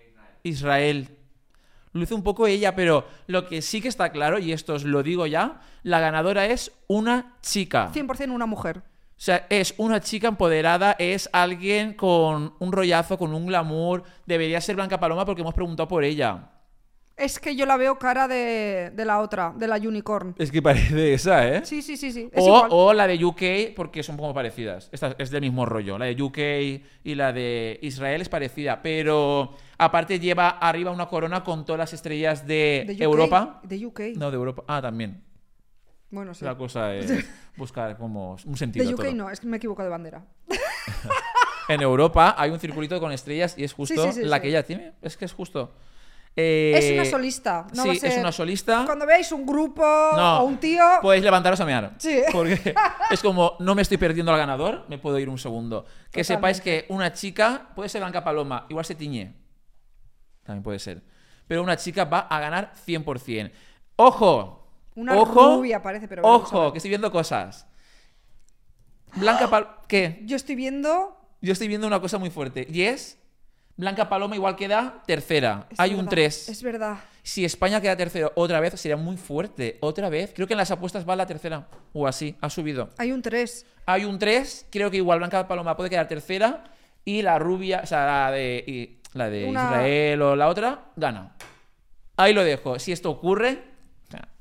Israel. Luce un poco ella, pero lo que sí que está claro, y esto os lo digo ya, la ganadora es una chica. cien por ciento una mujer. O sea, es una chica empoderada, es alguien con un rollazo, con un glamour. Debería ser Blanca Paloma porque hemos preguntado por ella. Es que yo la veo cara de, de la otra, de la Unicorn. Es que parece esa, ¿eh? Sí, sí, sí, sí. Es O, igual. o la de U K, porque son como parecidas. Esta es del mismo rollo. La de U K y la de Israel es parecida, pero aparte lleva arriba una corona con todas las estrellas de, De U K, Europa. De U K. No, de Europa. Ah, también. Bueno, sí. La cosa es buscar como un sentido De a U K todo. no, es que me he equivocado de bandera. En Europa hay un circulito con estrellas y es justo Sí, sí, sí, la sí. que ella tiene. Es que es justo. Eh, Es una solista. No sí, va a ser- es una solista. Cuando veáis un grupo No, o un tío. podéis levantaros a mear. Sí. Porque es como, no me estoy perdiendo al ganador, me puedo ir un segundo. Que sepáis que una chica, puede ser Blanca Paloma, igual se tiñe. También puede ser. Pero una chica va a ganar cien por cien. ¡Ojo! Una ¡Ojo! rubia parece, pero veremos a ¡Ojo! ver. Que estoy viendo cosas. Blanca Paloma... ¿Qué? Yo estoy viendo. Yo estoy viendo una cosa muy fuerte. Y es... Blanca Paloma igual queda tercera. Es Hay verdad, un tres. Es verdad. Si España queda tercero otra vez, sería muy fuerte. Otra vez. Creo que en las apuestas va la tercera. O así. Ha subido. Hay un tres. Hay un tres. Creo que igual Blanca Paloma puede quedar tercera. Y la rubia, o sea, la de, y la de Una- Israel o la otra, gana. Ahí lo dejo. Si esto ocurre... o sea,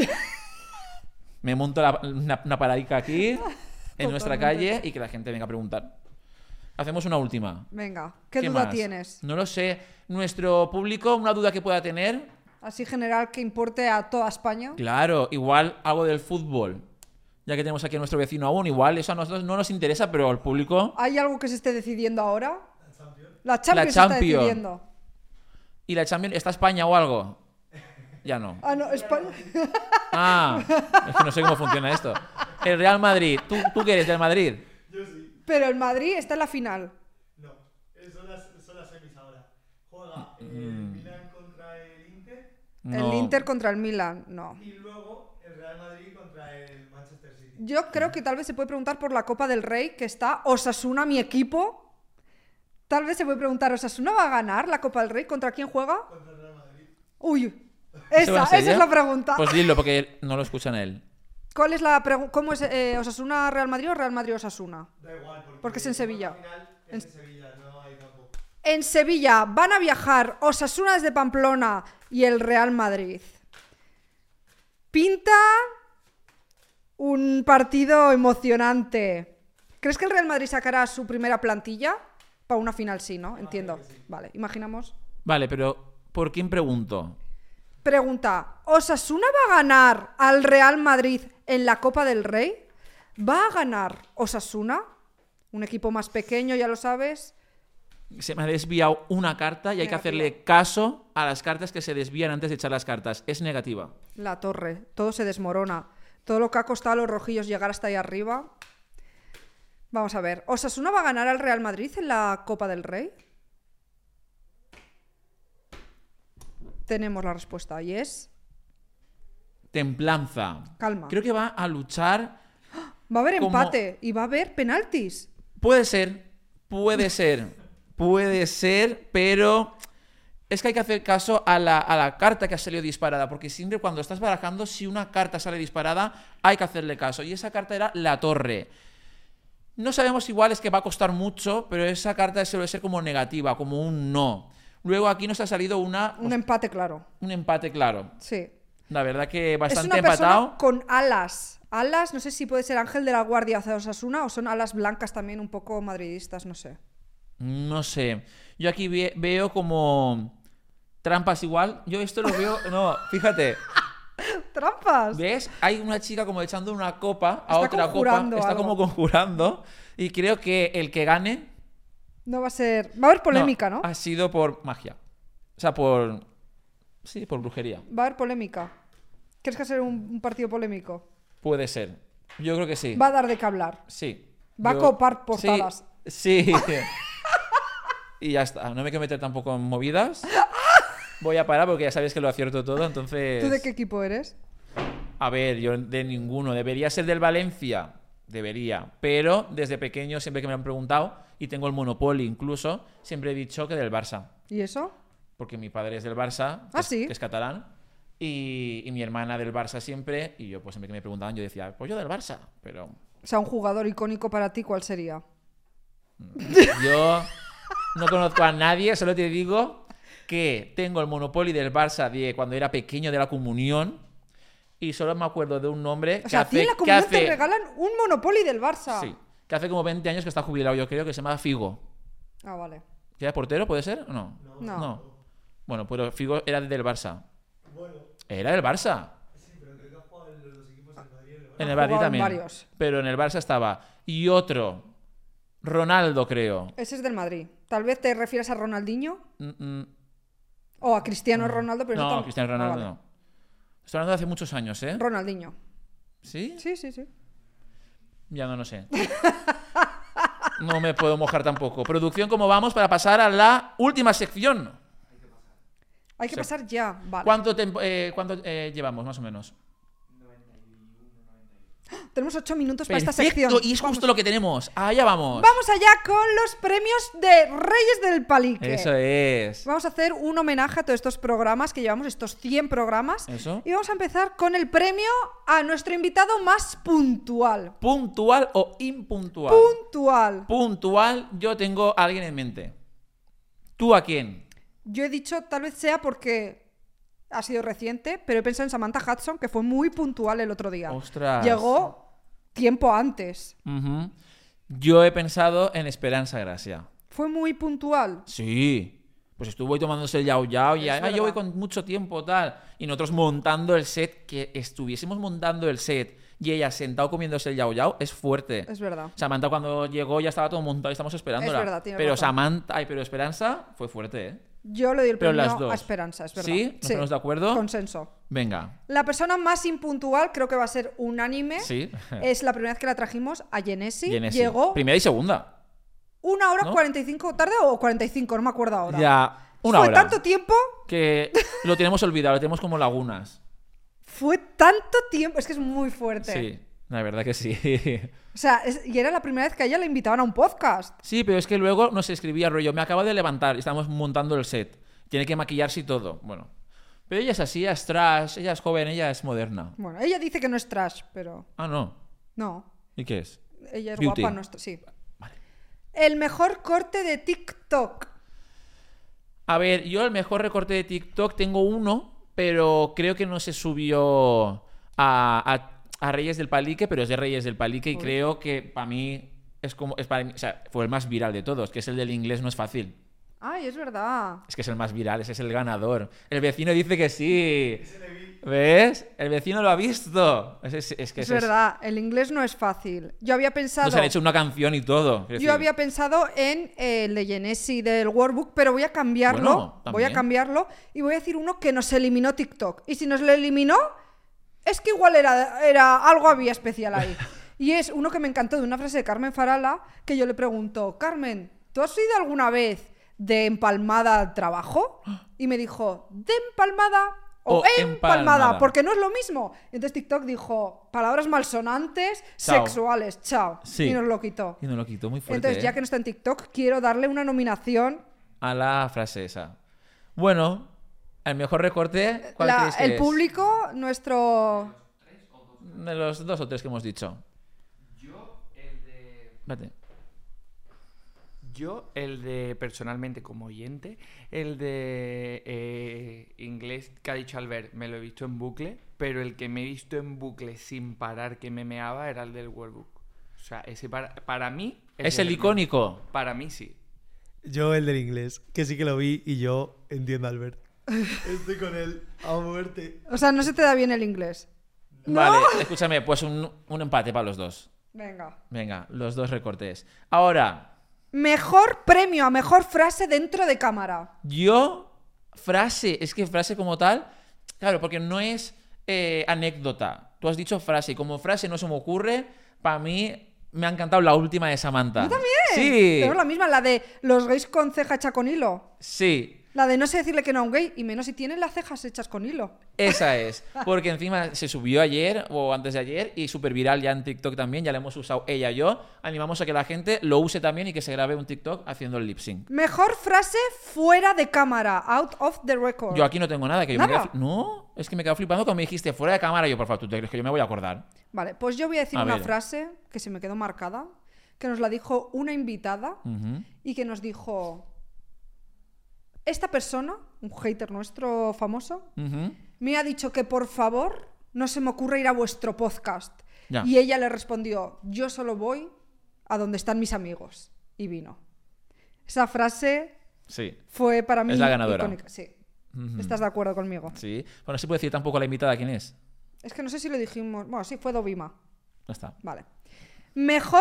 me monto la- una, una paradica aquí, en nuestra Totalmente. calle, y que la gente venga a preguntar. Hacemos una última. Venga, ¿qué, duda más? tienes? No lo sé. Nuestro público, una duda que pueda tener. Así general que importe a toda España. Claro, igual algo del fútbol. Ya que tenemos aquí a nuestro vecino aún, igual eso a nosotros no nos interesa, pero al público. ¿Hay algo que se esté decidiendo ahora? La Champions. La se está Champions. decidiendo. ¿Y la Champions está España o algo? Ya no. Ah, no, España. Ah, es que no sé cómo funciona esto. El Real Madrid. ¿Tú, tú qué eres del Madrid? Pero el Madrid está en la final. No, eh, son las, son las semis ahora. Juega el Mm. Milan contra el Inter No. El Inter contra el Milan, no. y luego el Real Madrid contra el Manchester City. Yo creo que tal vez se puede preguntar por la Copa del Rey, que está Osasuna, mi equipo. Tal vez se puede preguntar, ¿Osasuna va a ganar la Copa del Rey? ¿Contra quién juega? Contra el Real Madrid. Uy, ¿Eso va esa, en esa serio? es la pregunta. Pues dilo porque no lo escuchan él. ¿Cuál es la pregunta? ¿Cómo es eh, Osasuna Real Madrid o Real Madrid Osasuna? Da igual, porque, Porque es en Sevilla. La final es en Sevilla, no hay campo. En Sevilla van a viajar Osasuna desde Pamplona y el Real Madrid. Pinta un partido emocionante. ¿Crees que el Real Madrid sacará su primera plantilla? Para una final sí, ¿no? Entiendo. Vale, imaginamos. Vale, pero ¿por quién pregunto? Pregunta, ¿Osasuna va a ganar al Real Madrid en la Copa del Rey? ¿Va a ganar Osasuna? Un equipo más pequeño, ya lo sabes. Se me ha desviado una carta y hay que Negativa. hacerle caso a las cartas que se desvían antes de echar las cartas. Es negativa. La torre, todo se desmorona. Todo lo que ha costado a los rojillos llegar hasta ahí arriba. Vamos a ver, ¿Osasuna va a ganar al Real Madrid en la Copa del Rey? Tenemos la respuesta y es... Templanza. Calma. Creo que va a luchar. Va a haber como- empate y va a haber penaltis. Puede ser, puede ser, puede ser, pero es que hay que hacer caso a la, a la carta que ha salido disparada, porque siempre cuando estás barajando, si una carta sale disparada, hay que hacerle caso. Y esa carta era la torre. No sabemos igual, es que va a costar mucho, pero esa carta suele ser como negativa, como un no. Luego aquí nos ha salido una, Un empate, claro. un empate claro. Sí. La verdad que Es bastante una persona empatado. con alas. Alas, no sé si puede ser Ángel de la Guardia hacia Osasuna o son alas blancas también un poco madridistas, no sé. No sé. Yo aquí ve- veo como trampas igual. Yo esto lo veo... No, fíjate. ¡Trampas! ¿Ves? Hay una chica como echando una copa a Está otra copa. conjurando Está algo. como conjurando. Y creo que el que gane... No va a ser... Va a haber polémica, ¿no? Ha sido por magia. O sea, por... Sí, por brujería. Va a haber polémica. ¿Crees que va a ser un, un partido polémico? Puede ser. Yo creo que sí. Va a dar de qué hablar. Sí. Va a Yo- copar portadas. Sí. sí. Y ya está. No me quiero meter tampoco en movidas. Voy a parar porque ya sabéis que lo acierto todo, entonces... ¿Tú de qué equipo eres? A ver, yo de ninguno. Debería ser del Valencia. Debería. Pero desde pequeño, siempre que me lo han preguntado, y tengo el Monopoly incluso, siempre he dicho que del Barça. ¿Y eso? Porque mi padre es del Barça, que, Ah, es, ¿sí? que es catalán, y, y mi hermana del Barça siempre, y yo pues siempre que me preguntaban yo decía, pues yo del Barça, pero O sea, un jugador icónico para ti, ¿cuál sería? yo no conozco a nadie, solo te digo que tengo el Monopoly del Barça de cuando era pequeño, de la comunión, y solo me acuerdo de un nombre O que sea, a ti hace... en la que comunidad hace- te regalan un Monopoly del Barça. Sí, que hace como veinte años que está jubilado, yo creo, que se llama Figo. Ah, vale. ¿Que era portero, puede ser o no? No. Bueno, pero Figo era del Barça. Bueno, Era del Barça. sí, pero creo que ha jugado en los dos equipos en Madrid y en el Barça. En el Ha Madrid jugado en también. varios. Pero en el Barça estaba. Y otro, Ronaldo, creo. Ese es del Madrid. Tal vez te refieras a Ronaldinho Mm, mm, o a Cristiano Ronaldo, pero eso no, tam- Cristiano Ah, Ronaldo vale. no. Estoy hablando de hace muchos años, ¿eh? Ronaldinho. ¿Sí? Sí, sí, sí. Ya no lo sé. No me puedo mojar tampoco. Producción, ¿cómo vamos para pasar a la última sección? Hay que Sí. pasar ya. Vale. ¿Cuánto, tempo- eh, cuánto eh, llevamos, más o menos? Tenemos ocho minutos para esta Perfecto, sección. y es Vamos. justo lo que tenemos. Allá vamos. Vamos allá con los premios de Reyes del Palique. Eso es. Vamos a hacer un homenaje a todos estos programas que llevamos, estos cien programas. Eso. Y vamos a empezar con el premio a nuestro invitado más puntual. ¿Puntual o impuntual? Puntual. Puntual, yo tengo a alguien en mente. ¿Tú a quién? Yo he dicho, tal vez sea porque ha sido reciente, pero he pensado en Samantha Hudson, que fue muy puntual el otro día. Ostras. Llegó tiempo antes. Ujú. Yo he pensado en Esperanza Gracia. Fue muy puntual. Sí. Pues estuvo ahí tomándose el yao yao y Es ah, yo voy verdad. con mucho tiempo tal. Y nosotros montando el set, que estuviésemos montando el set y ella sentado comiéndose el yao yao, es fuerte. Es verdad. Samantha cuando llegó ya estaba todo montado y estamos esperándola. Es verdad, tiene pero razón. Samantha, ay, pero Esperanza fue fuerte, ¿eh? Yo le doy el Pero premio las dos. a Esperanza, es verdad. ¿Sí? ¿Nos ponemos de acuerdo? Consenso. Venga. La persona más impuntual, creo que va a ser unánime. Sí. Es la primera vez que la trajimos a Genesi. Genesi. Llegó Primera y segunda. una hora ¿no? cuarenta y cinco tarde o cuarenta y cinco, no me acuerdo ahora. Ya. Una Fue hora. tanto tiempo, Que lo tenemos olvidado, lo tenemos como lagunas. fue tanto tiempo. Es que es muy fuerte. Sí, la verdad que sí. O sea, es- y era la primera vez que a ella la invitaban a un podcast. Sí, pero es que luego nos escribía rollo, me acabo de levantar y estamos montando el set. Tiene que maquillarse y todo. Bueno. Pero ella es así, ella es trash, ella es joven, ella es moderna. Bueno, ella dice que no es trash, pero Ah, no. no. ¿Y qué es? Ella es Beauty. guapa, no es tra- sí. Vale. El mejor corte de TikTok. A ver, yo el mejor recorte de TikTok tengo uno, pero creo que no se subió a, a, a Reyes del Palique, pero es de Reyes del Palique y Uy. creo que para mí es como es para mí, o sea, fue el más viral de todos, que es el del inglés no es fácil. Ay, es verdad. Es que es el más viral, ese es el ganador. El vecino dice que sí. ¿Ves? El vecino lo ha visto. Es, es- es que Es ese verdad, el inglés no es fácil. Yo había pensado. Nos han hecho una canción y todo. quiero Yo decir. había pensado en eh, el de Genesi del Workbook, pero voy a cambiarlo. Bueno, voy a también. cambiarlo y voy a decir uno que nos eliminó TikTok. Y si nos lo eliminó, es que igual era, era algo había especial ahí. Y es uno que me encantó de una frase de Carmen Farala, que yo le pregunto, Carmen, ¿tú has ido alguna vez de empalmada al trabajo? Y me dijo, ¿de empalmada o, O empalmada? empalmada. Porque no es lo mismo. Entonces TikTok dijo, palabras malsonantes, Chao. sexuales, chao. Sí. Y nos lo quitó. Y nos lo quitó muy fuerte. Entonces, ya ¿eh? que no está en TikTok, quiero darle una nominación. A la frase esa. Bueno, el mejor recorte, ¿cuál La- creéis que el es? público, nuestro... De los dos o tres que hemos dicho. Yo, el de. Espérate. Yo, el de, personalmente como oyente, el de eh, inglés que ha dicho Albert, me lo he visto en bucle, pero el que me he visto en bucle sin parar que me meaba era el del Workbook. O sea, ese para, para mí... Es de el los icónico. mejores. Para mí sí. Yo el del inglés, que sí que lo vi y yo entiendo a Albert. Estoy con él a muerte. O sea, no se te da bien el inglés. Vale, escúchame, pues un, un empate para los dos. Venga. Venga, los dos recortes. Ahora, Mejor premio a mejor frase dentro de cámara. yo, frase, es que frase como tal, claro, porque no es eh, anécdota. Tú has dicho frase, y como frase no se me ocurre, para mí me ha encantado la última de Samantha. Yo también. Sí. Tenemos la misma, la de los gays con ceja hecha con hilo. Sí, La de no sé decirle que no a un gay, y menos si tienen las cejas hechas con hilo. esa es. Porque encima se subió ayer o antes de ayer y súper viral ya en TikTok también, ya la hemos usado ella y yo. Animamos a que la gente lo use también y que se grabe un TikTok haciendo el lip sync. Mejor frase fuera de cámara, out of the record. Yo aquí no tengo nada, que yo me ¿Nada? quedo fli- No, es que me quedo flipando cuando me dijiste fuera de cámara. Yo, por favor, ¿tú te crees que yo me voy a acordar? Vale, pues yo voy a decir A una ver. frase que se me quedó marcada, que nos la dijo una invitada Ujú. y que nos dijo, esta persona, un hater nuestro famoso, Ujú. me ha dicho que por favor no se me ocurra ir a vuestro podcast. Ya. Y ella le respondió, yo solo voy a donde están mis amigos. Y vino. Esa frase Sí, fue para mí Es la ganadora. icónica. Sí. ¿Estás de acuerdo conmigo? sí. Bueno, no se puede decir tampoco la invitada quién es. Es que no sé si lo dijimos. Bueno, sí, fue Dovima. No está. Vale. Mejor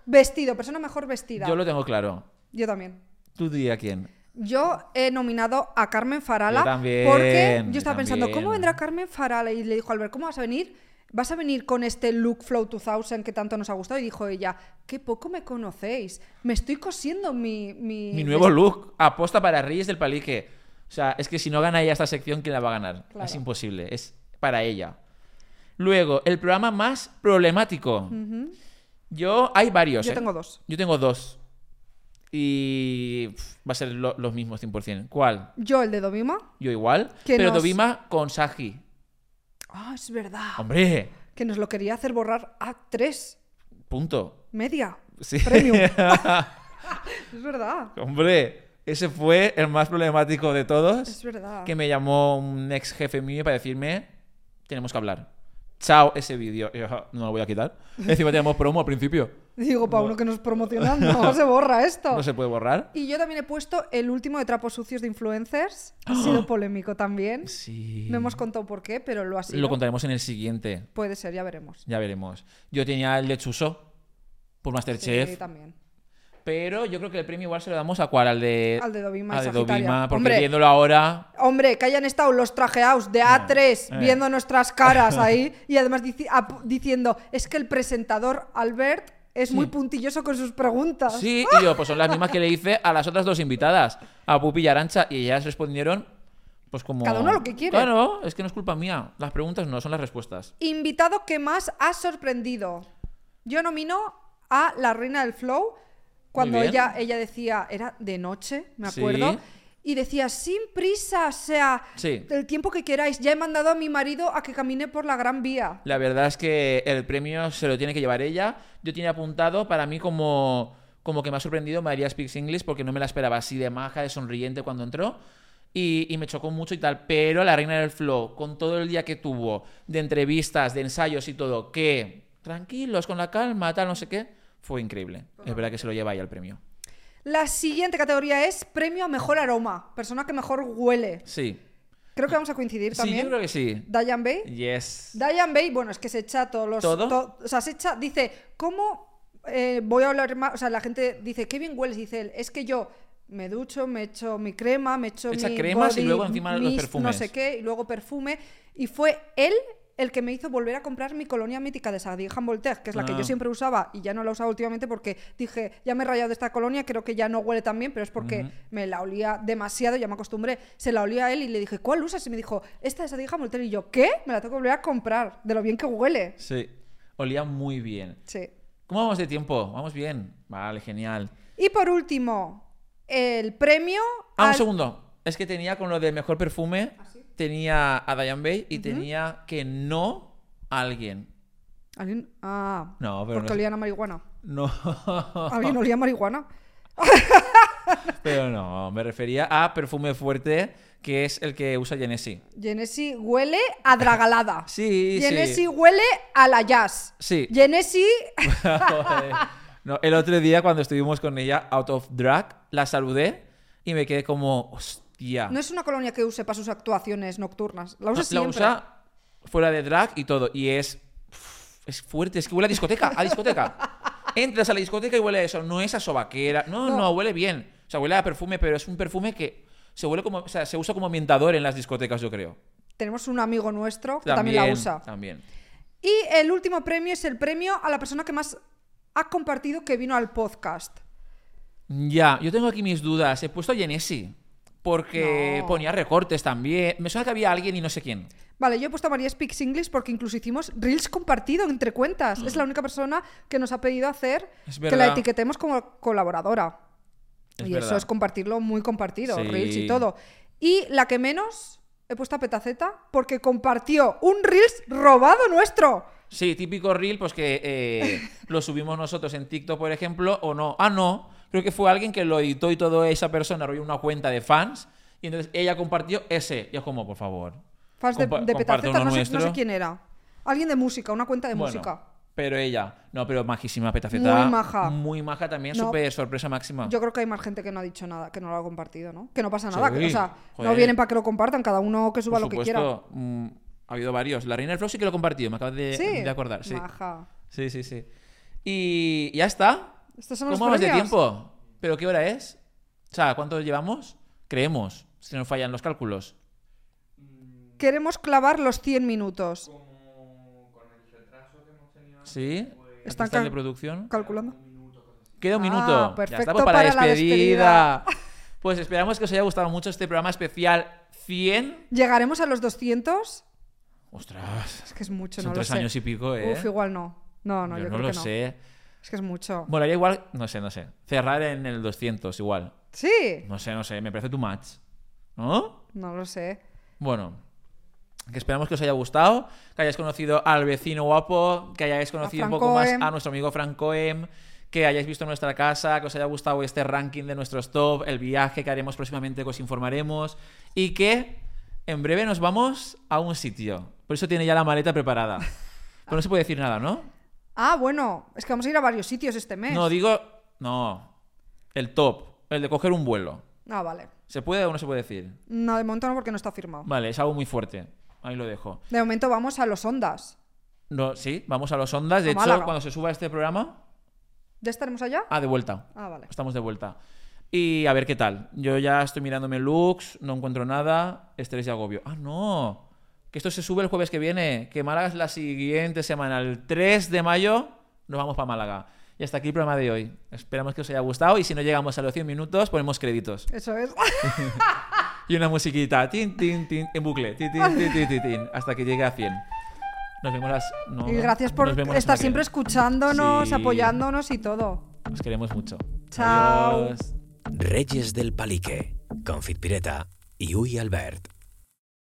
vestido, persona mejor vestida. Yo lo tengo claro. Yo también. ¿Tú dirías quién? Yo he nominado a Carmen Farala Yo también, porque yo yo estaba pensando, también. ¿cómo vendrá Carmen Farala? Y le dijo a Albert, ¿cómo vas a venir? ¿Vas a venir con este look Flow dos mil que tanto nos ha gustado? Y dijo ella, qué poco me conocéis. Me estoy cosiendo mi... Mi, Mi nuevo look. Aposta para Reyes del Palique. O sea, es que si no gana ella esta sección, ¿quién la va a ganar? Claro. Es imposible. Es para ella. Luego, el programa más problemático. Yo, hay varios. Yo ¿eh? tengo dos. Yo tengo dos. Y pff, va a ser lo- los mismos cien por ciento. ¿Cuál? Yo el de Dovima. Yo igual. Que Pero nos- Dovima con Saji. Ah, es verdad. ¡Hombre! Que nos lo quería hacer borrar a tres. Punto. Media. Sí. Premium. Es verdad. Hombre, ese fue el más problemático de todos. Es verdad. Que me llamó un ex jefe mío para decirme, tenemos que hablar. Chao ese vídeo. Y yo, no lo voy a quitar. Encima teníamos promo al principio. Digo, para uno que nos promociona, no se borra esto. No se puede borrar. Y yo también he puesto el último de trapos sucios de influencers. Ha sido polémico también. Sí. No hemos contado por qué, pero lo ha sido. Lo contaremos en el siguiente. Puede ser, ya veremos. Ya veremos. Yo tenía el de Chuso por Masterchef. Sí, también. Pero yo creo que el premio igual se lo damos a cuál, al de... Al de Dovima y al de Sagitaria. Dovima, porque Hombre. viéndolo ahora... Hombre, que hayan estado los trajeados de A tres eh. viendo nuestras caras ahí y además dici- ap- diciendo, es que el presentador Albert es muy puntilloso con sus preguntas. Sí, y yo, pues son las mismas que le hice a las otras dos invitadas, a Pupi y Arantxa, y ellas respondieron, pues como... Cada uno lo que quiere. Claro, es que no es culpa mía. Las preguntas no, son las respuestas. Invitado que más ha sorprendido. Yo nomino a la reina del flow cuando bien. ella, ella decía, era de noche, me Sí. acuerdo, y decía, sin prisa, o sea, Sí. el tiempo que queráis. Ya he mandado a mi marido a que camine por la Gran Vía. La verdad es que el premio se lo tiene que llevar ella. Yo tenía apuntado para mí como, como que me ha sorprendido María Speaks English porque no me la esperaba así de maja, de sonriente cuando entró. Y, y me chocó mucho y tal. Pero la reina del flow, con todo el día que tuvo de entrevistas, de ensayos y todo, que tranquilos, con la calma, tal, no sé qué, fue increíble. Es verdad que se lo lleva ella el premio. La siguiente categoría es premio a mejor aroma, persona que mejor huele. Sí. Creo que vamos a coincidir Sí, también. yo creo que sí. Diane Bay. Yes. Diane Bay, bueno, es que se echa todos los... ¿Todo? to- o sea, se echa, dice, ¿cómo eh, voy a hablar más? O sea, la gente dice, qué bien hueles, dice él. Es que yo me ducho, me echo mi crema, me echo Echa mi cremas y body luego encima los mist, perfumes. no sé qué, y luego perfume. Y fue él el que me hizo volver a comprar mi colonia mítica de Sadi Voltaire, que es la que Ah. yo siempre usaba y ya no la usaba últimamente porque dije, ya me he rayado de esta colonia, creo que ya no huele tan bien, pero es porque Ujú. me la olía demasiado, ya me acostumbré. Se la olía a él y le dije, ¿cuál usas? Y me dijo, esta de Sadi Voltaire. Y yo, ¿qué? Me la tengo que volver a comprar, de lo bien que huele. Sí. Olía muy bien. Sí. ¿Cómo vamos de tiempo? ¿Vamos bien? Vale, genial. Y por último, el premio... Ah, un al- segundo. Es que tenía con lo del mejor perfume, tenía a Diane Bay y tenía que no a alguien. ¿Alguien? Ah, No, pero porque no- olían a marihuana. No. ¿Alguien olía a marihuana? Pero no, me refería a perfume fuerte, que es el que usa Genesi. Genesi huele a dragalada. Sí, Genesi sí. huele a la jazz. Sí. Genesi... Joder. No, el otro día cuando estuvimos con ella, out of drag, la saludé y me quedé como, hostia. No es una colonia que use para sus actuaciones nocturnas. La usa No, la siempre. usa fuera de drag y todo. Y es. Es fuerte, es que huele a discoteca, a discoteca. Entras a la discoteca y huele a eso. No es a sobaquera. No, no, No. huele bien. O sea, huele a perfume, pero es un perfume que se huele como. O sea, se usa como ambientador en las discotecas, yo creo. Tenemos un amigo nuestro que también, la usa. También. Y el último premio es el premio a la persona que más ha compartido que vino al podcast. Ya, yo tengo aquí mis dudas. He puesto a Genesi. Porque No. ponía recortes también. Me suena que había alguien y no sé quién. Vale, yo he puesto a María Speaks English porque incluso hicimos Reels compartido entre cuentas. Es la única persona que nos ha pedido hacer Es que la verdad. etiquetemos como colaboradora. Es y verdad. eso es compartirlo muy compartido, Sí. Reels y todo. Y la que menos he puesto a Petaceta porque compartió un Reels robado nuestro. Sí, típico reel, pues que eh, lo subimos nosotros en TikTok, por ejemplo, o no. Ah, no. Creo que fue alguien que lo editó y todo esa persona abrió una cuenta de fans y entonces ella compartió ese. Y es como, por favor. Fans de, compa- de comparte Petaceta, uno no sé, nuestro. no sé quién era. Alguien de música, una cuenta de Bueno, música. pero ella. No, pero majísima Petaceta. Muy maja. Muy maja también, No. súper sorpresa máxima. Yo creo que hay más gente que no ha dicho nada, que no lo ha compartido, ¿no? Que no pasa nada. Sí, que- o sea, joder. no vienen para que lo compartan, cada uno que suba Por lo que quiera. supuesto, mm, ha habido varios. La Reina del Flow sí que lo he compartido, me acabo de, Sí, de acordar. Sí. maja. Sí, sí, sí. Y ya está. Estos son los ¿Cómo vamos de premios. tiempo? ¿Pero qué hora es? O sea, ¿cuánto llevamos? Creemos, si nos fallan los cálculos. Queremos clavar los cien minutos. ¿Sí? Aquí Están está el de cal- producción. ¿Calculando? Queda un Ah, minuto. perfecto ya estamos para, para la despedida. Pues esperamos que os haya gustado mucho este programa especial cien. ¿Llegaremos a los doscientos? Ostras, Es que es mucho, son no tres lo sé. años y pico, ¿eh? Uf, igual no. No, no, yo, yo no creo lo que no. sé. Es que es mucho. Molaría igual, no sé, no sé. Cerrar en el doscientos igual. Sí. No sé, no sé, me parece too much. ¿No? No lo sé. Bueno, que esperamos que os haya gustado, que hayáis conocido al vecino guapo, que hayáis conocido un poco más Francoem. a nuestro amigo Francoem, que hayáis visto nuestra casa, que os haya gustado este ranking de nuestros top, el viaje que haremos próximamente, que os informaremos, y que en breve nos vamos a un sitio. Por eso tiene ya la maleta preparada. Pero no se puede decir nada, ¿no? Ah, bueno. Es que vamos a ir a varios sitios este mes. No, digo... No. El top. El de coger un vuelo. Ah, vale. ¿Se puede o no se puede decir? No, de momento no porque no está firmado. Vale, es algo muy fuerte. Ahí lo dejo. De momento vamos a los Ondas. No, sí, vamos a los Ondas. De A hecho, Málaga. cuando se suba este programa... ¿Ya estaremos allá? Ah, de vuelta. Ah, vale. Estamos de vuelta. Y a ver qué tal. Yo ya estoy mirándome looks, no encuentro nada. Estrés y agobio. Ah, no. Que esto se sube el jueves que viene. Que Málaga es la siguiente semana. El tres de mayo nos vamos para Málaga. Y hasta aquí el programa de hoy. Esperamos que os haya gustado. Y si no llegamos a los cien minutos, ponemos créditos. Eso es. Y una musiquita. Tin, tin, tin, en bucle. Tin, tin, tin, tin, tin, tin, hasta que llegue a cien. Nos vemos las... no, Y gracias por nos vemos la estar semana que siempre viene. escuchándonos, Sí. apoyándonos y todo. Os queremos mucho. Chao. Adiós. Reyes del Palique, con Fit Pireta y Uy Albert.